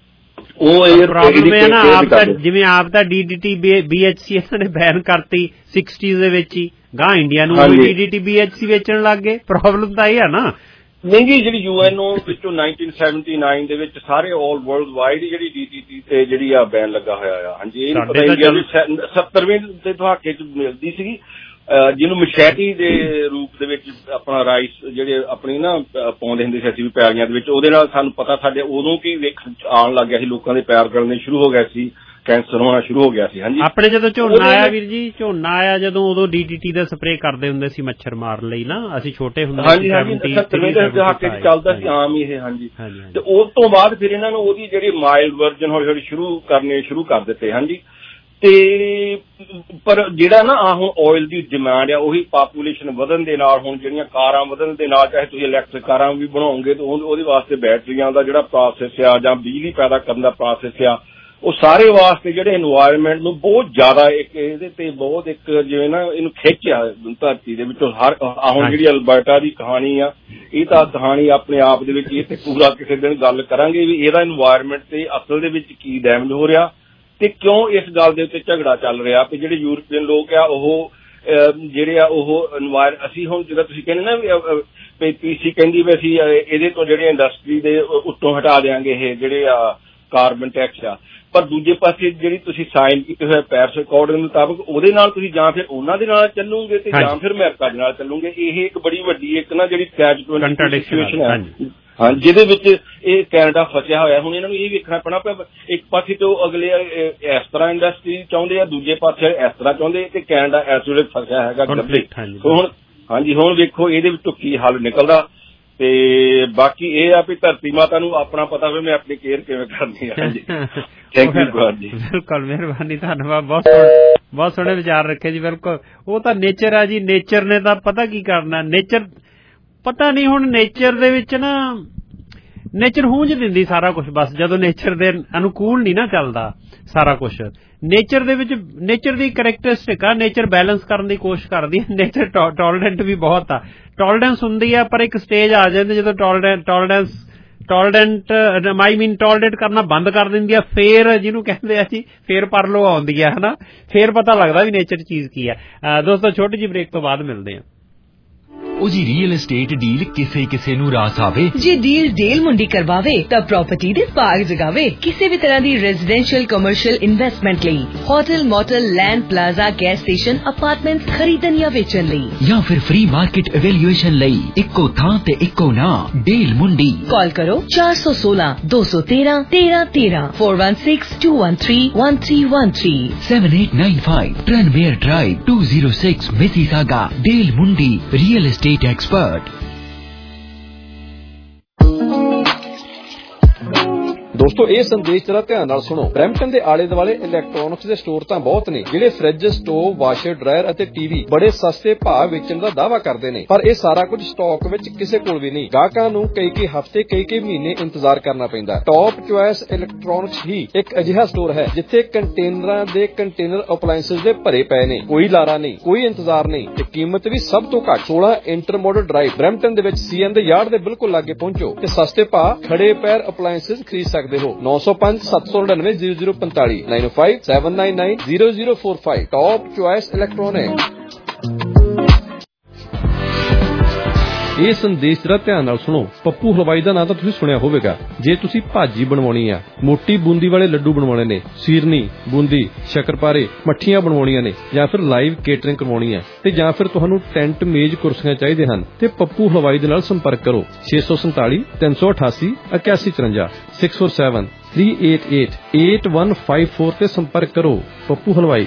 ਉਹ ਪ੍ਰੋਬਲਮ ਹੈ ਨਾ ਆਪ ਤਾਂ ਜਿਵੇਂ ਆਪ ਤਾਂ ਡੀਡੀਟੀ ਬੀਐਚਸੀ ਇਹਨਾਂ ਨੇ ਬੈਨ ਕਰਤੀ ਸਿਕਸਟੀਜ਼ ਦੇ ਵਿੱਚ ਹੀ ਗਾਂ ਇੰਡੀਆ ਨੂੰ ਵੀ ਡੀਡੀਟੀ ਬੀਐਚਸੀ ਵੇਚਣ ਲੱਗ ਗਏ ਪ੍ਰੋਬਲਮ ਤਾਂ ਇਹ ਆ ਨਾ ਨਹੀਂ ਜੀ ਜਿਹੜੀ ਯੂਐਨਓ ਵਿੱਚੋਂ ਨਾਈਨਟੀਨ ਸੈਵਨਟੀ ਨਾਈਨ ਦੇ ਵਿੱਚ ਸਾਰੇ ਆਲ ਵਰਲਡ ਵਾਈਡ ਜਿਹੜੀ ਡੀਡੀਟੀ ਤੇ ਜਿਹੜੀ ਆ ਬੈਨ ਲੱਗਾ ਹੋਇਆ ਆ ਹਾਂਜੀ ਇਹ ਪਤਾ ਹੀ ਗਿਆ ਵੀ ਸੱਤਰਵੇਂ ਦੇ ਦਹਾਕੇ ਚ ਮਿਲਦੀ ਸੀਗੀ ਜਿਹਨੂੰ ਮਸ਼ੈਟੀ ਦੇ ਰੂਪ ਦੇ ਵਿੱਚ ਆਪਣਾ ਰਾਈਸ ਜਿਹੜੇ ਆਪਣੀ ਨਾ ਪਾਉਂਦੇ ਹੁੰਦੇ ਸੀ ਅਸੀਂ ਵੀ ਪੈਲੀਆਂ ਦੇ ਵਿੱਚ ਉਹਦੇ ਨਾਲ ਸਾਨੂੰ ਪਤਾ ਸਾਡੇ ਉਦੋਂ ਕੀ ਵੇਖ ਆਉਣ ਲੱਗ ਗਿਆ ਸੀ ਲੋਕਾਂ ਦੇ ਪੈਰ ਗਲਣੇ ਸ਼ੁਰੂ ਹੋ ਗਏ ਸੀ ਕੈਂਸਰ ਹੋਣਾ ਸ਼ੁਰੂ ਹੋ ਗਿਆ ਸੀ ਹਾਂਜੀ ਆਪਣੇ ਜਦੋਂ ਝੋਨਾ ਆਇਆ ਵੀਰ ਜੀ ਝੋਨਾ ਆਇਆ ਜਦੋਂ ਉਦੋਂ ਡੀਡੀਟੀ ਦਾ ਸਪਰੇਅ ਕਰਦੇ ਹੁੰਦੇ ਸੀ ਮੱਛਰ ਮਾਰਨ ਲਈ ਨਾ ਅਸੀਂ ਛੋਟੇ ਹੁੰਦੇ ਹਾਂਜੀ ਹਾਂਜੀ ਸੱਤਰਵੇਂ ਦੇ ਦਹਾਕੇ ਚ ਚੱਲਦਾ ਸੀ ਆਮ ਹੀ ਇਹ ਹਾਂਜੀ ਤੇ ਉਸ ਤੋਂ ਬਾਅਦ ਫਿਰ ਇਹਨਾਂ ਨੂੰ ਉਹਦੀ ਜਿਹੜੀ ਮਾਈਲਡ ਵਰਜਨ ਹੌਲੀ ਹੌਲੀ ਸ਼ੁਰੂ ਕਰਨੇ ਸ਼ੁਰੂ ਕਰ ਦਿੱਤੇ ਹਾਂਜੀ ਤੇ ਪਰ ਜਿਹੜਾ ਨਾ ਆ ਹੁਣ ਆਇਲ ਦੀ ਡਿਮਾਂਡ ਆ ਉਹੀ ਪਾਪੂਲੇਸ਼ਨ ਵਧਣ ਦੇ ਨਾਲ ਹੁਣ ਜਿਹੜੀਆਂ ਕਾਰਾਂ ਵਧਣ ਦੇ ਨਾਲ ਚਾਹੇ ਤੁਸੀਂ ਇਲੈਕਟ੍ਰਿਕ ਕਾਰਾਂ ਵੀ ਬਣਾਓਗੇ ਤਾਂ ਉਹਦੇ ਵਾਸਤੇ ਬੈਟਰੀਆਂ ਦਾ ਜਿਹੜਾ ਪ੍ਰੋਸੈਸ ਆ ਜਾਂ ਬਿਜਲੀ ਪੈਦਾ ਕਰਨ ਦਾ ਪ੍ਰੋਸੈਸ ਆ ਉਹ ਸਾਰੇ ਵਾਸਤੇ ਜਿਹੜੇ এনवायरमेंट ਨੂੰ ਬਹੁਤ ਜ਼ਿਆਦਾ ਇੱਕ ਇਹਦੇ ਤੇ ਬਹੁਤ ਇੱਕ ਜਿਵੇਂ ਨਾ ਇਹਨੂੰ ਖਿੱਚਿਆ ਧਰਤੀ ਦੇ ਵਿੱਚੋਂ ਹਰ ਹੁਣ ਜਿਹੜੀ ਅਲਬਰਟਾ ਦੀ ਕਹਾਣੀ ਆ ਇਹ ਤਾਂ ਕਹਾਣੀ ਆਪਣੇ ਆਪ ਦੇ ਵਿੱਚ ਇਹ ਤੇ ਪੂਰਾ ਕਿਸੇ ਦਿਨ ਗੱਲ ਕਰਾਂਗੇ ਵੀ ਇਹਦਾ এনवायरमेंट ਤੇ ਅਸਲ ਦੇ ਵਿੱਚ ਕੀ ਡੈਮੇਜ ਹੋ ਰਿਹਾ ਤੇ ਕਿਉਂ ਇਸ ਗੱਲ ਦੇ ਉੱਤੇ ਝਗੜਾ ਚੱਲ ਰਿਹਾ ਤੇ ਜਿਹੜੇ ਯੂਰਪੀਅਨ ਲੋਕ ਆ ਉਹ ਜਿਹੜੇ ਆ ਉਹ এনवायर ਅਸੀਂ ਹੁਣ ਜਿਹੜਾ ਤੁਸੀਂ ਕਹਿੰਦੇ ਨਾ ਵੀ ਪੀਸੀ ਕਹਿੰਦੀ ਵੀ ਅਸੀਂ ਇਹਦੇ ਤੋਂ ਜਿਹੜੇ ਇੰਡਸਟਰੀ ਦੇ ਉੱਤੋਂ ਹਟਾ ਦਿਆਂਗੇ ਇਹ ਜਿਹੜੇ ਆ ਕਾਰਬਨ ਟੈਕਸ ਆ ਪਰ ਦੂਜੇ ਪਾਸੇ ਜਿਹੜੀ ਤੁਸੀਂ ਸਾਈਨ ਕੀਤੇ ਹੋਏ ਪੈਰਿਸ ਅਕੋਰਡ ਦੇ ਮੁਤਾਬਕ ਉਹਦੇ ਨਾਲ ਤੁਸੀਂ ਜਾਂ ਫਿਰ ਉਹਨਾਂ ਦੇ ਨਾਲ ਚੱਲੋਗੇ ਤੇ ਜਾਂ ਫਿਰ ਅਮਰੀਕਾ ਦੇ ਨਾਲ ਚੱਲੋਗੇ ਇਹ ਇੱਕ ਬੜੀ ਵੱਡੀ ਇੱਕ ਨਾ ਜਿਹੜੀ ਕੈਚ ਟਵੈਂਟੀ ਸਿਚੁਏਸ਼ਨ ਹੈ ਹਾਂ ਜਿਹਦੇ ਵਿੱਚ ਇਹ ਕੈਨੇਡਾ ਫਸਿਆ ਹੋਇਆ ਹੁਣ ਇਹਨਾਂ ਨੂੰ ਇਹ ਵੇਖਣਾ ਪੈਣਾ ਪਿਆ ਇੱਕ ਪਾਸੇ ਤੋਂ ਅਗਲੇ ਇਸ ਤਰ੍ਹਾਂ ਇੰਡਸਟਰੀ ਚਾਹੁੰਦੇ ਆ ਦੂਜੇ ਪਾਸੇ ਇਸ ਤਰ੍ਹਾਂ ਚਾਹੁੰਦੇ ਤੇ ਕੈਨੇਡਾ ਇਸ ਵੇਲੇ ਫਸਿਆ ਹੈਗਾ ਗੱਲੇ ਹੁਣ ਹਾਂਜੀ ਹੁਣ ਵੇਖੋ ਇਹਦੇ ਵਿੱਚੋਂ ਕੀ ਹੱਲ ਨਿਕਲਦਾ ਤੇ ਬਾਕੀ ਇਹ ਆ ਵੀ ਧਰਤੀ ਮਾਤਾ ਨੂੰ ਆਪਣਾ ਪਤਾ ਵੀ ਮੈਂ ਆਪਣੀ ਕੇਅਰ ਕਿਵੇਂ ਕਰਨੀ ਹੈ ਜੀ ਥੈਂਕ ਯੂ ਗੋਡ ਜੀ ਬਿਲਕੁਲ ਮਿਹਰਬਾਨੀ ਧੰਨਵਾਦ ਬਹੁਤ ਬਹੁਤ ਸੋਹਣੇ ਵਿਚਾਰ ਰੱਖੇ ਜੀ ਬਿਲਕੁਲ ਉਹ ਤਾਂ ਨੇਚਰ ਆ ਜੀ ਨੇਚਰ ਨੇ ਤਾਂ ਪਤਾ ਕੀ ਕਰਨਾ ਨੇਚਰ ਪਤਾ ਨਹੀਂ ਹੁਣ ਨੇਚਰ ਦੇ ਵਿੱਚ ਨਾ ਨੇਚਰ ਹੂੰਝ ਦਿੰਦੀ ਸਾਰਾ ਕੁਝ ਬਸ ਜਦੋਂ ਨੇਚਰ ਦੇ ਅਨੁਕੂਲ ਨਹੀਂ ਨਾ ਚੱਲਦਾ ਸਾਰਾ ਕੁਝ ਨੇਚਰ ਦੇ ਵਿੱਚ ਨੇਚਰ ਦੀ ਕਰੈਕਟਰਿਸਟਿਕ ਆ ਨੇਚਰ ਬੈਲੈਂਸ ਕਰਨ ਦੀ ਕੋਸ਼ਿਸ਼ ਕਰਦੀ ਹੈ ਨੇਚਰ ਟੋਲਰੈਂਟ ਵੀ ਬਹੁਤ ਆ ਟੋਲਰੈਂਸ ਹੁੰਦੀ ਆ ਪਰ ਇੱਕ ਸਟੇਜ ਆ ਜਾਂਦੀ ਜਦੋਂ tolerant tolerance tolerant I mean tolerate ਕਰਨਾ ਬੰਦ ਕਰ ਦਿੰਦੀ ਆ ਫੇਰ ਜਿਹਨੂੰ ਕਹਿੰਦੇ ਆ ਜੀ ਫੇਰ ਪਰਲੋ ਆਉਂਦੀ ਆ ਹਨਾ ਫੇਰ ਪਤਾ ਲੱਗਦਾ ਵੀ ਨੇਚਰ ਚੀਜ਼ ਕੀ ਆ ਦੋਸਤੋ ਛੋਟੀ ਜਿਹੀ ਬ੍ਰੇਕ ਤੋਂ ਬਾਅਦ ਮਿਲਦੇ ਆ ਉਹ ਜੀ ਰੀਅਲ estate ਡੀਲ ਕਿਸੇ ਕਿਸੇ ਨੂੰ ਰਾਸ ਆਵੇ ਜੇ ਡੀਲ ਡੀਲ ਮੁੰਡੀ ਕਰਵਾਵੇ ਤਾਂ ਪ੍ਰਾਪਰਟੀ ਦੇ ਬਾਗ ਜਗਾਵੇ ਕਿਸੇ ਵੀ ਤਰ੍ਹਾਂ ਦੀ ਰੈਜ਼ੀਡੈਂਸ਼ੀਅਲ ਕਮਰਸ਼ੀਅਲ ਇਨਵੈਸਟਮੈਂਟ ਲਈ hotel motel land plaza gas station apartment ਖਰੀਦਣ ਜਾਂ ਵੇਚਣ ਲਈ ਜਾਂ ਫਿਰ ਫ੍ਰੀ ਮਾਰਕੀਟ ਇਵੈਲੂਏਸ਼ਨ ਲਈ ਇੱਕੋ ਥਾਂ ਤੇ ਇੱਕੋ ਨਾਂ ਡੀਲ ਮੁੰਡੀ ਕਾਲ ਕਰੋ ਚਾਰ ਸੌ ਸੋਲਾਂ ਦੋ ਸੌ ਤੇਰਾਂ ਤੇਰਾਂ ਤੇਰਾਂ four one six two one three one three one three seven eight nine five Tranmere Drive two oh six Mississauga deal Mundi real estate expert ਦੋਸਤੋ ਇਹ ਸੰਦੇਸ਼ ਜਰਾ ਧਿਆਨ ਨਾਲ ਸੁਣੋ ਬਰੈਂਪਟਨ ਦੇ ਆਲੇ ਦੁਆਲੇ ਇਲੈਕਟ੍ਰੋਨਿਕਸ ਦੇ ਸਟੋਰ ਤਾਂ ਬਹੁਤ ਨੇ ਜਿਹੜੇ ਫ੍ਰਿਜ ਸਟੋਵ ਵਾਸ਼ਰ ਡਰਾਇਰ ਅਤੇ ਟੀਵੀ ਬੜੇ ਸਸਤੇ ਭਾਅ ਵੇਚਣ ਦਾ ਦਾਅਵਾ ਕਰਦੇ ਨੇ ਪਰ ਇਹ ਸਾਰਾ ਕੁਝ ਸਟਾਕ ਵਿੱਚ ਕਿਸੇ ਕੋਲ ਵੀ ਨਹੀਂ ਗਾਹਕਾਂ ਨੂੰ ਕਈ ਕਈ ਹਫ਼ਤੇ ਕਈ ਕਈ ਮਹੀਨੇ ਇੰਤਜ਼ਾਰ ਕਰਨਾ ਪੈਂਦਾ ਟੌਪ ਚੁਆਇਸ ਇਲੈਕਟ੍ਰੋਨਿਕਸ ਹੀ ਇੱਕ ਅਜਿਹਾ ਸਟੋਰ ਹੈ ਜਿੱਥੇ ਕੰਟੇਨਰਾਂ ਦੇ ਕੰਟੇਨਰ ਅਪਲਾਇੰਸਸ ਦੇ ਭਰੇ ਪਏ ਨੇ ਕੋਈ ਲਾਰਾ ਨਹੀਂ ਕੋਈ ਇੰਤਜ਼ਾਰ ਨਹੀਂ ਤੇ ਕੀਮਤ ਵੀ ਸਭ ਤੋਂ ਘੱਟ ਸੋਲਾਂ ਇੰਟਰਮੋਡਲ ਡਰਾਈਵ ਬਰੈਂਪਟਨ ਦੇ ਵਿੱਚ ਸੀਐਨ ਦੇ ਯਾਰਡ ਦੇ ਬਿਲਕੁਲ ਲਾਗੇ ਪਹੁੰਚੋ ਤੇ ਸਸਤੇ ਭਾਅ ਖੜੇ ਪੈਰ ਅਪਲਾਇੰਸਸ ਖਰੀਦ ਸਕਦੇ ਹੋ ਨੌ ਸੌ ਪੰਜ ਸੱਤ ਸੌ ਨੜਿਨਵੇਂ ਜ਼ੀਰੋ ਜ਼ੀਰੋ ਪੰਤਾਲੀ nine oh five seven nine nine zero zero four five top choice electronic ਇਹ ਸੰਦੇਸ਼ ਜਰਾ ਧਿਆਨ ਨਾਲ ਸੁਣੋ ਪੱਪੂ ਹਲਵਾਈ ਦਾ ਨਾਂ ਤਾਂ ਤੁਸੀਂ ਸੁਣਿਆ ਹੋਵੇਗਾ ਜੇ ਤੁਸੀਂ ਭਾਜੀ ਬਣਵਾਉਣੀ ਆ ਮੋਟੀ ਬੂੰਦੀ ਵਾਲੇ ਲੱਡੂ ਬਣਵਾਉਣੇ ਨੇ ਸੀਰਨੀ ਬੂੰਦੀ ਸ਼ੱਕਰਪਾਰੇ ਮੱਠੀਆਂ ਬਣਵਾਉਣੀਆਂ ਨੇ ਜਾਂ ਫਿਰ ਲਾਈਵ ਕੇਟਰਿੰਗ ਕਰਵਾਉਣੀ ਹੈ ਤੇ ਜਾਂ ਫਿਰ ਤੁਹਾਨੂੰ ਟੈਂਟ ਮੇਜ਼ ਕੁਰਸੀਆਂ ਚਾਹੀਦੇ ਹਨ ਤੇ ਪੱਪੂ ਹਲਵਾਈ ਦੇ ਨਾਲ ਸੰਪਰਕ ਕਰੋ ਛੇ ਸੌ ਸੰਤਾਲੀ ਤਿੰਨ ਸੌ ਅਠਾਸੀ ਇਕਿਆਸੀ ਚੁਰੰਜਾ six four seven three eight eight eight one five four ਤੇ ਸੰਪਰਕ ਕਰੋ ਪੱਪੂ ਹਲਵਾਈ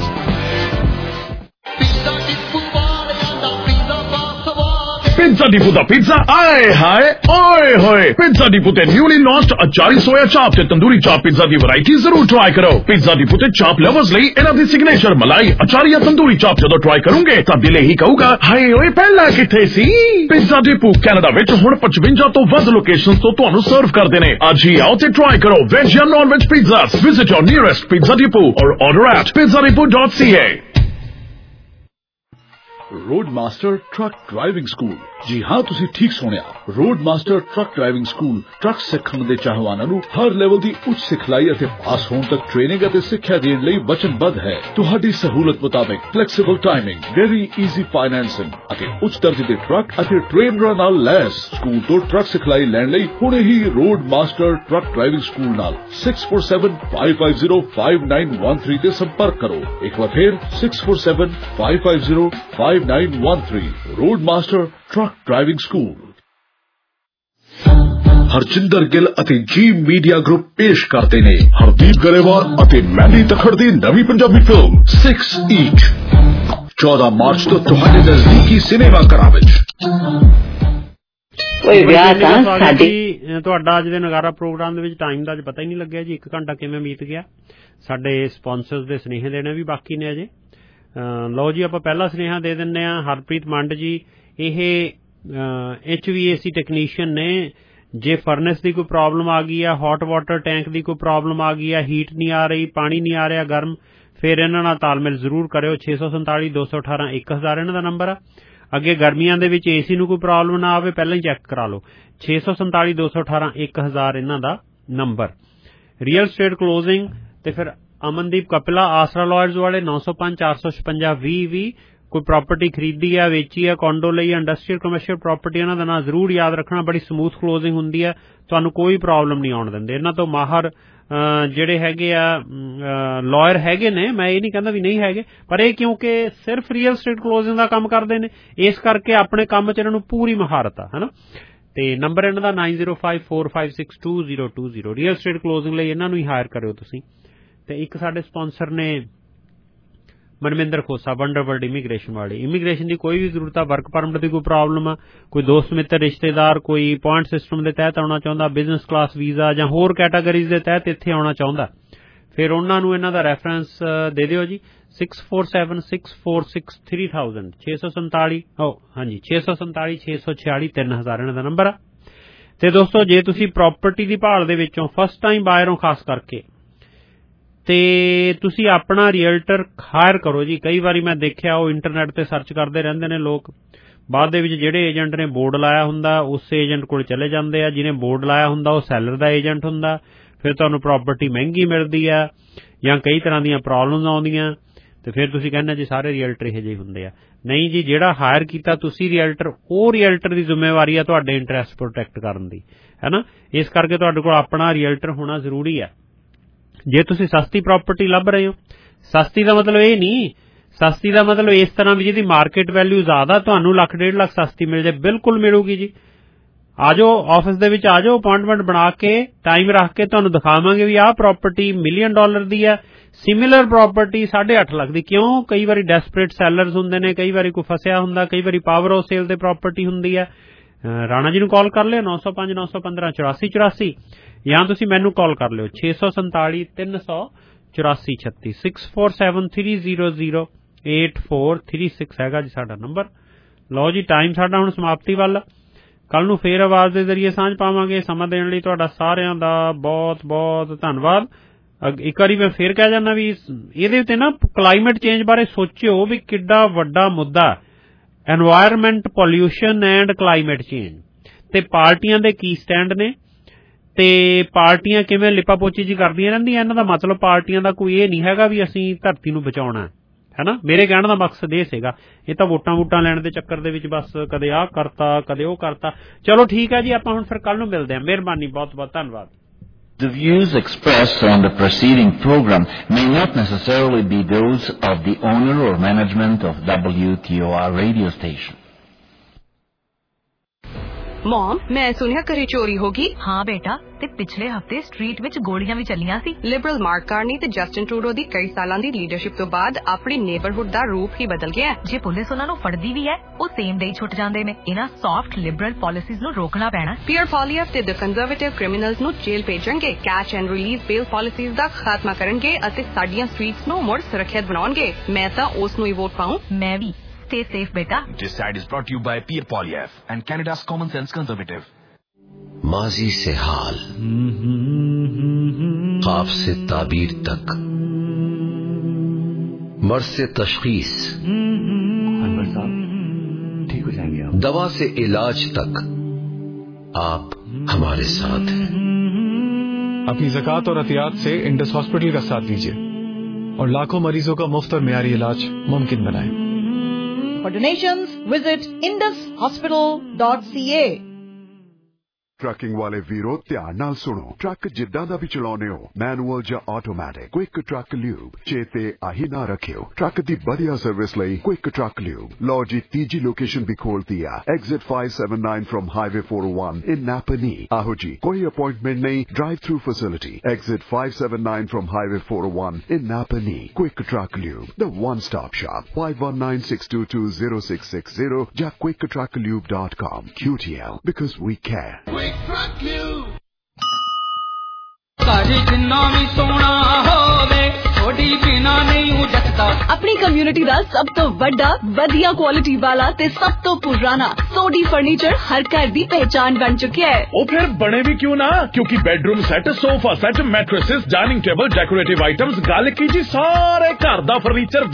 Pizza Depot ਦਾ pizza ਆਏ ਹਾਏ ਓਏ ਹੋਏ Pizza Depot ਤੇ newly launched ਅਚਾਰੀ ਸੋਇਆ ਚਾਪ ਤੇ ਤੰਦੂਰੀ ਚਾਪ pizza ਦੀ ਵੈਰਾਈਟੀ ਜ਼ਰੂਰ ਟਰਾਈ ਕਰੋ Pizza Depot ਤੇ ਚਾਪ ਲਵਰਸ ਲਈ ਇਹਨਾਂ ਦੀ ਸਿਗਨੇਚਰ ਮਲਾਈ ਅਚਾਰੀ ਤੰਦੂਰੀ ਚਾਪ ਜਦੋਂ ਟਰਾਈ ਕਰੋਗੇ ਤਾਂ ਦਿਲ ਹੀ ਕਹੂਗਾ ਹਾਏ ਓਏ ਪਹਿਲਾਂ ਕਿੱਥੇ ਸੀ Pizza Depot ਕੈਨੇਡਾ ਵਿੱਚ ਹੁਣ ਪਚਵੰਜਾ ਤੋਂ ਵੱਧ ਲੋਕੇਸ਼ਨਸ ਤੋਂ ਤੁਹਾਨੂੰ ਸਰਵ ਕਰਦੇ ਨੇ ਅੱਜ ਹੀ ਆਓ ਤੇ ਟਰਾਈ ਕਰੋ ਵੈਜ ਜਾਂ non veg pizzas visit your nearest Pizza Depot or order at pizza depot dot c a road master truck driving school. जी हाँ, तुसी ठीक सुनिया, road master truck driving school truck सिखण दे चाहवानां नूं हर लेवल दी उच्च सिखलाई ਅਤੇ पास होण तक ट्रेनिंग ਅਤੇ ਸਿੱਖਿਆ ਦੇਣ ਲਈ ਵਚਨਬੱਧ ਹੈ। ਤੁਹਾਡੀ ਸਹੂਲਤ ਮੁਤਾਬਕ flexible timing, very easy financing ਅਤੇ ਉੱਚ ਦਰਜੇ ਦੇ ਟਰੱਕ ਅਤੇ ਟ੍ਰੇਨਰਾਂ ਨਾਲ ਲੈਸ। ਸਕੂਲ ਤੋਂ ਟਰੱਕ ਸਿਖਲਾਈ ਲੈਣ ਲਈ ਹੁਣੇ ਹੀ road master truck driving school ਨਾਲ six four seven five five zero five nine one three ਤੇ ਸੰਪਰਕ ਕਰੋ। ਇੱਕ ਵਾਰ ਫਿਰ six four seven five five zero five nine one three road master truck driving school. Harjinder Gill ਅਤੇ ਜੀ ਮੀਡੀਆ ਗਰੁੱਪ ਪੇਸ਼ ਕਰਦੇ ਨੇ ਹਰਦੀਪ ਗਰੇਵਾਲ ਅਤੇ ਮੈਂਡੀ ਤਖੜ ਦੀ ਨਵੀਂ ਪੰਜਾਬੀ ਫਿਲਮ Six Each ਚੌਦਾਂ ਮਾਰਚ ਤੋਂ ਤੁਹਾਡੇ ਨਜ਼ਦੀਕੀ ਸਿਨੇਮਾ ਘਰਾਂ ਵਿੱਚ। ਕੋਈ ਵਿਆਹ ਤਾਂ ਸਾਡੀ ਤੁਹਾਡਾ ਅੱਜ ਦੇ ਨਗਾਰਾ ਪ੍ਰੋਗਰਾਮ ਦੇ ਵਿੱਚ ਟਾਈਮ ਦਾ ਅੱਜ ਪਤਾ ਹੀ ਨਹੀਂ ਲੱਗਿਆ ਜੀ, ਇੱਕ ਘੰਟਾ ਕਿਵੇਂ ਬੀਤ ਗਿਆ। ਸਾਡੇ ਸਪਾਂਸਰਸ ਦੇ ਸੁਨੇਹੇ ਦੇਣੇ ਵੀ ਬਾਕੀ ਨੇ ਅਜੇ। ਲਓ ਜੀ, ਆਪਾਂ ਪਹਿਲਾ ਸੁਨੇਹਾ ਦੇ ਦਿੰਦੇ ਹਾਂ। ਹਰਪ੍ਰੀਤ ਮੰਡ ਜੀ, ਇਹ ਐਚ ਵੀ ਏ ਸੀ ਟੈਕਨੀਸ਼ੀਅਨ ਨੇ। ਜੇ ਫਰਨੈਸ ਦੀ ਕੋਈ ਪ੍ਰੋਬਲਮ ਆ ਗਈ ਆ, ਹੌਟ ਵਾਟਰ ਟੈਂਕ ਦੀ ਕੋਈ ਪ੍ਰੋਬਲਮ ਆ ਗਈ ਆ, ਹੀਟ ਨਹੀਂ ਆ ਰਹੀ, ਪਾਣੀ ਨਹੀਂ ਆ ਰਿਹਾ ਗਰਮ, ਫਿਰ ਇਹਨਾਂ ਨਾਲ ਤਾਲਮੇਲ ਜ਼ਰੂਰ ਕਰਿਓ। ਛੇ ਸੌ ਸੰਤਾਲੀ ਦੋ ਸੌ ਅਠਾਰਾਂ ਇੱਕ ਹਜ਼ਾਰ ਇਹਨਾਂ ਦਾ ਨੰਬਰ ਆ। ਅੱਗੇ ਗਰਮੀਆਂ ਦੇ ਵਿੱਚ ਏ ਸੀ ਨੂੰ ਕੋਈ ਪ੍ਰੋਬਲਮ ਨਾ ਆਵੇ, ਪਹਿਲਾਂ ਹੀ ਚੈੱਕ ਕਰਾ ਲਓ। ਛੇ ਸੌ ਸੰਤਾਲੀ ਦੋ ਸੌ ਅਠਾਰਾਂ ਇੱਕ ਹਜ਼ਾਰ ਇਹਨਾਂ ਦਾ ਨੰਬਰ। ਰੀਅਲ ਸਟੇਟ ਕਲੋਜ਼ਿੰਗ ਤੇ ਫਿਰ ਅਮਨਦੀਪ ਕਪਿਲਾ, ਆਸਰਾ ਲਾਇਰਜ਼ ਵਾਲੇ, ਨੌ ਸੌ ਪੰਜ ਚਾਰ ਸੌ ਛਪੰਜਾ ਵੀਹ ਵੀਹ। ਕੋਈ ਪ੍ਰਾਪਰਟੀ ਖਰੀਦੀ ਆ, ਵੇਚੀ ਆ, ਕੌਂਡੋ ਲਈ, ਇੰਡਸਟਰੀਅਲ ਕਮਰਸ਼ੀਅਲ ਪ੍ਰਾਪਰਟੀ, ਇਹਨਾਂ ਦਾ ਨਾਂ ਜ਼ਰੂਰ ਯਾਦ ਰੱਖਣਾ। ਬੜੀ ਸਮੂਥ ਕਲੋਜ਼ਿੰਗ ਹੁੰਦੀ ਆ, ਤੁਹਾਨੂੰ ਕੋਈ ਪ੍ਰੋਬਲਮ ਨਹੀਂ ਆਉਣ ਦਿੰਦੇ। ਇਹਨਾਂ ਤੋਂ ਮਾਹਰ ਜਿਹੜੇ ਹੈਗੇ ਆ ਲਾਇਰ ਹੈਗੇ ਨੇ, ਮੈਂ ਇਹ ਨਹੀਂ ਕਹਿੰਦਾ ਵੀ ਨਹੀਂ ਹੈਗੇ, ਪਰ ਇਹ ਕਿਉਂਕਿ ਸਿਰਫ ਰੀਅਲ ਸਟੇਟ ਕਲੋਜ਼ਿੰਗ ਦਾ ਕੰਮ ਕਰਦੇ ਨੇ, ਇਸ ਕਰਕੇ ਆਪਣੇ ਕੰਮ 'ਚ ਇਹਨਾਂ ਨੂੰ ਪੂਰੀ ਮਹਾਰਤ ਆ, ਹੈ ਨਾ। ਤੇ ਨੰਬਰ ਇਹਨਾਂ ਦਾ nine zero five four five six two zero two zero। Real estate closing ਲਈ ਇਹਨਾਂ ਨੂੰ ਹੀ ਹਾਇਰ ਕਰਿਓ ਤੁਸੀਂ। ਤੇ ਇੱਕ ਸਾਡੇ ਸਪਾਂਸਰ ਨੇ ਮਨਮਿੰਦਰ ਖੋਸਾ, ਵੰਡਰਵਰਲਡ ਇਮੀਗ੍ਰੇਸ਼ਨ ਵਾਲੇ। ਇਮੀਗ੍ਰੇਸ਼ਨ ਦੀ ਕੋਈ ਵੀ ਜ਼ਰੂਰਤ ਆ, ਵਰਕ ਪਰਮਿਟ ਦੀ ਕੋਈ ਪ੍ਰੋਬਲਮ ਆ, ਕੋਈ ਦੋਸਤ ਮਿੱਤਰ ਰਿਸ਼ਤੇਦਾਰ ਕੋਈ ਪੁਆਇੰਟ ਸਿਸਟਮ ਦੇ ਤਹਿਤ ਆਉਣਾ ਚਾਹੁੰਦਾ, ਬਿਜ਼ਨਸ ਕਲਾਸ ਵੀਜ਼ਾ ਜਾਂ ਹੋਰ ਕੈਟਾਗਰੀਜ਼ ਦੇ ਤਹਿਤ ਇੱਥੇ ਆਉਣਾ ਚਾਹੁੰਦਾ, ਫਿਰ ਉਹਨਾਂ ਨੂੰ ਇਹਨਾਂ ਦਾ ਰੈਫਰੈਂਸ ਦੇ ਦਿਓ ਜੀ। six four seven six four six three thousand ਛੇ ਸੌ ਸੰਤਾਲੀ ਓ ਹਾਂਜੀ ਛੇ ਸੌ ਸੰਤਾਲੀ ਛੇ ਸੌ ਛਿਆਲੀ ਤਿੰਨ ਹਜ਼ਾਰ ਇਹਨਾਂ ਦਾ ਨੰਬਰ ਆ। ਤੇ ਦੋਸਤੋ, ਜੇ ਤੁਸੀਂ ਪ੍ਰਾਪਰਟੀ ਦੀ ਭਾਲ ਦੇ ਵਿੱਚੋਂ ਫਸਟ ਟਾਈਮ ਬਾਇਰ ਹੋ ਖਾਸ ਕਰਕੇ, ਤੇ ਤੁਸੀਂ ਆਪਣਾ ਰੀਅਲਟਰ ਹਾਇਰ ਕਰੋ ਜੀ। ਕਈ ਵਾਰੀ ਮੈਂ ਦੇਖਿਆ ਉਹ ਇੰਟਰਨੈਟ ਤੇ ਸਰਚ ਕਰਦੇ ਰਹਿੰਦੇ ਨੇ ਲੋਕ, ਬਾਅਦ ਦੇ ਵਿੱਚ ਜਿਹੜੇ ਏਜੰਟ ਨੇ ਬੋਰਡ ਲਾਇਆ ਹੁੰਦਾ ਉਸ ਏਜੰਟ ਕੋਲ ਚਲੇ ਜਾਂਦੇ ਆ, ਜਿਹਨੇ ਬੋਰਡ ਲਾਇਆ ਹੁੰਦਾ ਉਹ ਸੈਲਰ ਦਾ ਏਜੰਟ ਹੁੰਦਾ, ਫਿਰ ਤੁਹਾਨੂੰ ਪ੍ਰਾਪਰਟੀ ਮਹਿੰਗੀ ਮਿਲਦੀ ਆ ਜਾਂ ਕਈ ਤਰ੍ਹਾਂ ਦੀਆਂ ਪ੍ਰੋਬਲਮਸ ਆਉਂਦੀਆਂ, ਤੇ ਫਿਰ ਤੁਸੀਂ ਕਹਿੰਦੇ ਜੀ ਸਾਰੇ ਰੀਅਲਟਰ ਇਹੋ ਜਿਹੇ ਹੁੰਦੇ ਆ। ਨਹੀਂ ਜੀ, ਜਿਹੜਾ ਹਾਇਰ ਕੀਤਾ ਤੁਸੀਂ ਰੀਅਲਟਰ, ਉਹ ਰੀਅਲਟਰ ਦੀ ਜ਼ਿੰਮੇਵਾਰੀ ਆ ਤੁਹਾਡੇ ਇੰਟਰਸਟ ਪ੍ਰੋਟੈਕਟ ਕਰਨ ਦੀ, ਹੈ ਨਾ। ਇਸ ਕਰਕੇ ਤੁਹਾਡੇ ਕੋਲ ਆਪਣਾ ਰੀਅਲਟਰ ਹੋਣਾ ਜ਼ਰੂਰੀ ਆ। ਜੇ ਤੁਸੀਂ ਸਸਤੀ ਪ੍ਰਾਪਰਟੀ ਲੱਭ ਰਹੇ ਹੋ, ਸਸਤੀ ਦਾ ਮਤਲਬ ਇਹ ਨਹੀਂ, ਸਸਤੀ ਦਾ ਮਤਲਬ ਇਸ ਤਰ੍ਹਾਂ ਵੀ ਜਿਹਦੀ ਮਾਰਕੀਟ ਵੈਲਿਊ ਜ਼ਿਆਦਾ, ਤੁਹਾਨੂੰ ਲੱਖ ਡੇਢ ਲੱਖ ਸਸਤੀ ਮਿਲ ਜਾਏ, ਬਿਲਕੁਲ ਮਿਲੂਗੀ ਜੀ। ਆ ਜਾਓ ਆਫਿਸ ਦੇ ਵਿੱਚ, ਆ ਜਾਓ, ਅਪਾਇੰਟਮੈਂਟ ਬਣਾ ਕੇ ਟਾਈਮ ਰੱਖ ਕੇ ਤੁਹਾਨੂੰ ਦਿਖਾਵਾਂਗੇ ਵੀ ਆਹ ਪ੍ਰਾਪਰਟੀ ਮਿਲੀਅਨ ਡਾਲਰ ਦੀ ਆ, ਸਿਮਿਲਰ ਪ੍ਰਾਪਰਟੀ ਸਾਢੇ ਅੱਠ ਲੱਖ ਦੀ। ਕਿਉਂ? ਕਈ ਵਾਰੀ ਡੈਸਪਰੇਟ ਸੈਲਰਸ ਹੁੰਦੇ ਨੇ, ਕਈ ਵਾਰੀ ਕੋਈ ਫਸਿਆ ਹੁੰਦਾ, ਕਈ ਵਾਰੀ ਪਾਵਰ ਆਫ ਸੇਲ ਤੇ ਪ੍ਰਾਪਰਟੀ ਹੁੰਦੀ ਆ। ਰਾਣਾ ਜੀ ਨੂੰ ਕਾਲ ਕਰ ਲਿਓ ਨੌ ਸੌ ਪੰਜ ਨੌ ਸੌ ਪੰਦਰਾਂ ਚੁਰਾਸੀ ਚੁਰਾਸੀ, ਜਾਂ ਤੁਸੀਂ ਮੈਨੂੰ ਕਾਲ ਕਰ ਲਿਓ ਛੇ ਸੌ ਸੰਤਾਲੀ ਤਿੰਨ ਸੌ ਚੁਰਾਸੀ ਛੱਤੀ six four seven three zero zero eight four three six ਹੈਗਾ ਜੀ ਸਾਡਾ ਨੰਬਰ। ਲਓ ਜੀ, ਟਾਈਮ ਸਾਡਾ ਹੁਣ ਸਮਾਪਤੀ ਵੱਲ। ਕੱਲ ਨੂੰ ਫੇਰ ਆਵਾਜ਼ ਦੇ ਜ਼ਰੀਏ ਸਾਂਝ ਪਾਵਾਂਗੇ। ਸਮਾਂ ਦੇਣ ਲਈ ਤੁਹਾਡਾ ਸਾਰਿਆਂ ਦਾ ਬਹੁਤ ਬਹੁਤ ਧੰਨਵਾਦ। ਇੱਕ ਵਾਰੀ ਮੈਂ ਫੇਰ ਕਹਿ ਜਾਂਦਾ ਵੀ ਇਹਦੇ ਉੱਤੇ ਨਾ ਕਲਾਈਮੇਟ ਚੇਂਜ ਬਾਰੇ ਸੋਚਿਓ ਵੀ ਕਿੱਡਾ ਵੱਡਾ ਮੁੱਦਾ, environment, pollution and climate change, ਤੇ ਪਾਰਟੀਆਂ ਦੇ ਕੀ ਸਟੈਂਡ ਨੇ, ਤੇ ਪਾਰਟੀਆਂ ਕਿਵੇਂ ਲਿਪਾਪੋਚੀ ਜੀ ਕਰਦੀਆਂ ਰਹਿੰਦੀਆਂ। ਇਹਨਾਂ ਦਾ ਮਤਲਬ ਪਾਰਟੀਆਂ ਦਾ ਕੋਈ ਇਹ ਨਹੀਂ ਹੈਗਾ ਵੀ ਅਸੀਂ ਧਰਤੀ ਨੂੰ ਬਚਾਉਣਾ, ਹੈ ਨਾ। ਮੇਰੇ ਕਹਿਣ ਦਾ ਮਕਸਦ ਇਹ ਸੀਗਾ, ਇਹ ਤਾਂ ਵੋਟਾਂ ਵੋਟਾਂ ਲੈਣ ਦੇ ਚੱਕਰ ਦੇ ਵਿੱਚ ਬਸ ਕਦੇ ਆਹ ਕਰਤਾ ਕਦੇ ਉਹ ਕਰਤਾ। ਚਲੋ ਠੀਕ ਹੈ ਜੀ, ਆਪਾਂ ਹੁਣ ਫਿਰ ਕੱਲ ਨੂੰ ਮਿਲਦੇ ਹਾਂ। ਮਿਹਰਬਾਨੀ, ਬਹੁਤ ਬਹੁਤ ਧੰਨਵਾਦ। The views expressed on the preceding program may not necessarily be those of the owner or management of W T O R radio station. Mom, ਮੈਂ ਸੁਣਿਆ ਘਰੇ ਚੋਰੀ ਹੋ ਗਈ। ਹਾਂ ਬੇਟਾ, ਤੇ ਪਿਛਲੇ ਹਫਤੇ ਸਟਰੀਟ ਵਿੱਚ ਗੋਲੀਆਂ ਵੀ ਚੱਲੀਆਂ ਸੀ। ਲਿਬਰਲ ਮਾਰਕ ਕਾਰਨੀ ਤੇ ਜਸਟਿਨ ਟਰੂਡੋ ਦੀ ਕਈ ਸਾਲਾਂ ਦੀ ਲੀਡਰਸ਼ਿਪ ਤੋਂ ਬਾਅਦ ਆਪਣੀ ਨੇਬਰਹੁੱਡ ਦਾ ਰੂਪ ਹੀ ਬਦਲ ਗਿਆ। ਜੇ ਪੁਲਿਸ ਉਹਨਾਂ ਨੂੰ ਫੜਦੀ ਵੀ ਹੈ, ਉਹ ਸੇਮ ਡੇ ਛੁੱਟ ਜਾਂਦੇ ਨੇ। ਇਹਨਾਂ ਸੌਫਟ ਲਿਬਰਲ ਪਾਲਿਸੀਜ਼ ਨੂੰ ਰੋਕਣਾ ਪੈਣਾ। ਪੀਅਰ ਪੋਲੀਐਫ ਤੇ ਦ ਕੰਜ਼ਰਵੇਟਿਵ ਕ੍ਰਿਮੀਨਲਸ ਨੂੰ ਜੇਲ੍ਹ ਭੇਜਣਗੇ, catch and release bail policies ਦਾ ਖਾਤਮਾ ਕਰਨਗੇ ਅਤੇ ਸਾਡੀਆਂ ਸਟਰੀਟਸ ਨੂੰ ਮੁੜ ਸੁਰੱਖਿਅਤ ਬਣਾਉਣਗੇ। ਮੈਂ ਤਾਂ ਉਸ ਨੂੰ ਹੀ ਵੋਟ ਪਾਉਂ। ਮੈਂ ਵੀ। Stay safe, beta. This side is brought to you by Pierre Poilievre and Canada's Common Sense Conservative. माजी से हाल, ख्वाब से ताबीर तक, मर्ज से तशखीस, अनवर साहब दवा से इलाज तक आप हमारे साथ हैं। अपनी ज़कात और एहतियात से इंडस हॉस्पिटल का साथ दीजिए और लाखों मरीजों का मुफ्त और मियारी इलाज मुमकिन बनाएं। For donations, visit indus hospital dot c a। Trucking वाले वीरो ध्यान नाल सुनो। ट्रक जिद्दां दा भी चलाउने हो, मैनुअल या ऑटोमैटिक, क्विक ट्रक ल्यूब चेते आही ना रखियो। ट्रक दी बढ़िया सर्विस लई क्विक ट्रक ल्यूब। लो जी तीजी लोकेशन भी खोल दिया, exit five seventy-nine from highway four oh one in Napanee. आहो जी, कोई अपॉइंटमेंट नहीं, drive through facility, exit five seventy-nine from highway four oh one in Napanee. Quick truck lube, the one stop shop. five one nine six two two zero six six zero या quick truck lube dot com। Q T L, because we care। अपनी community दा सब तो बड़ा वधिया quality वाला ते सब तो पुराना सोडी फर्नीचर हर घर दी पहचान बन चुकी है। ओ फिर बने भी क्यों ना, क्योंकि bedroom set, sofa set, mattresses, dining table, decorative items, गल की जी सारे घर दा फर्नीचर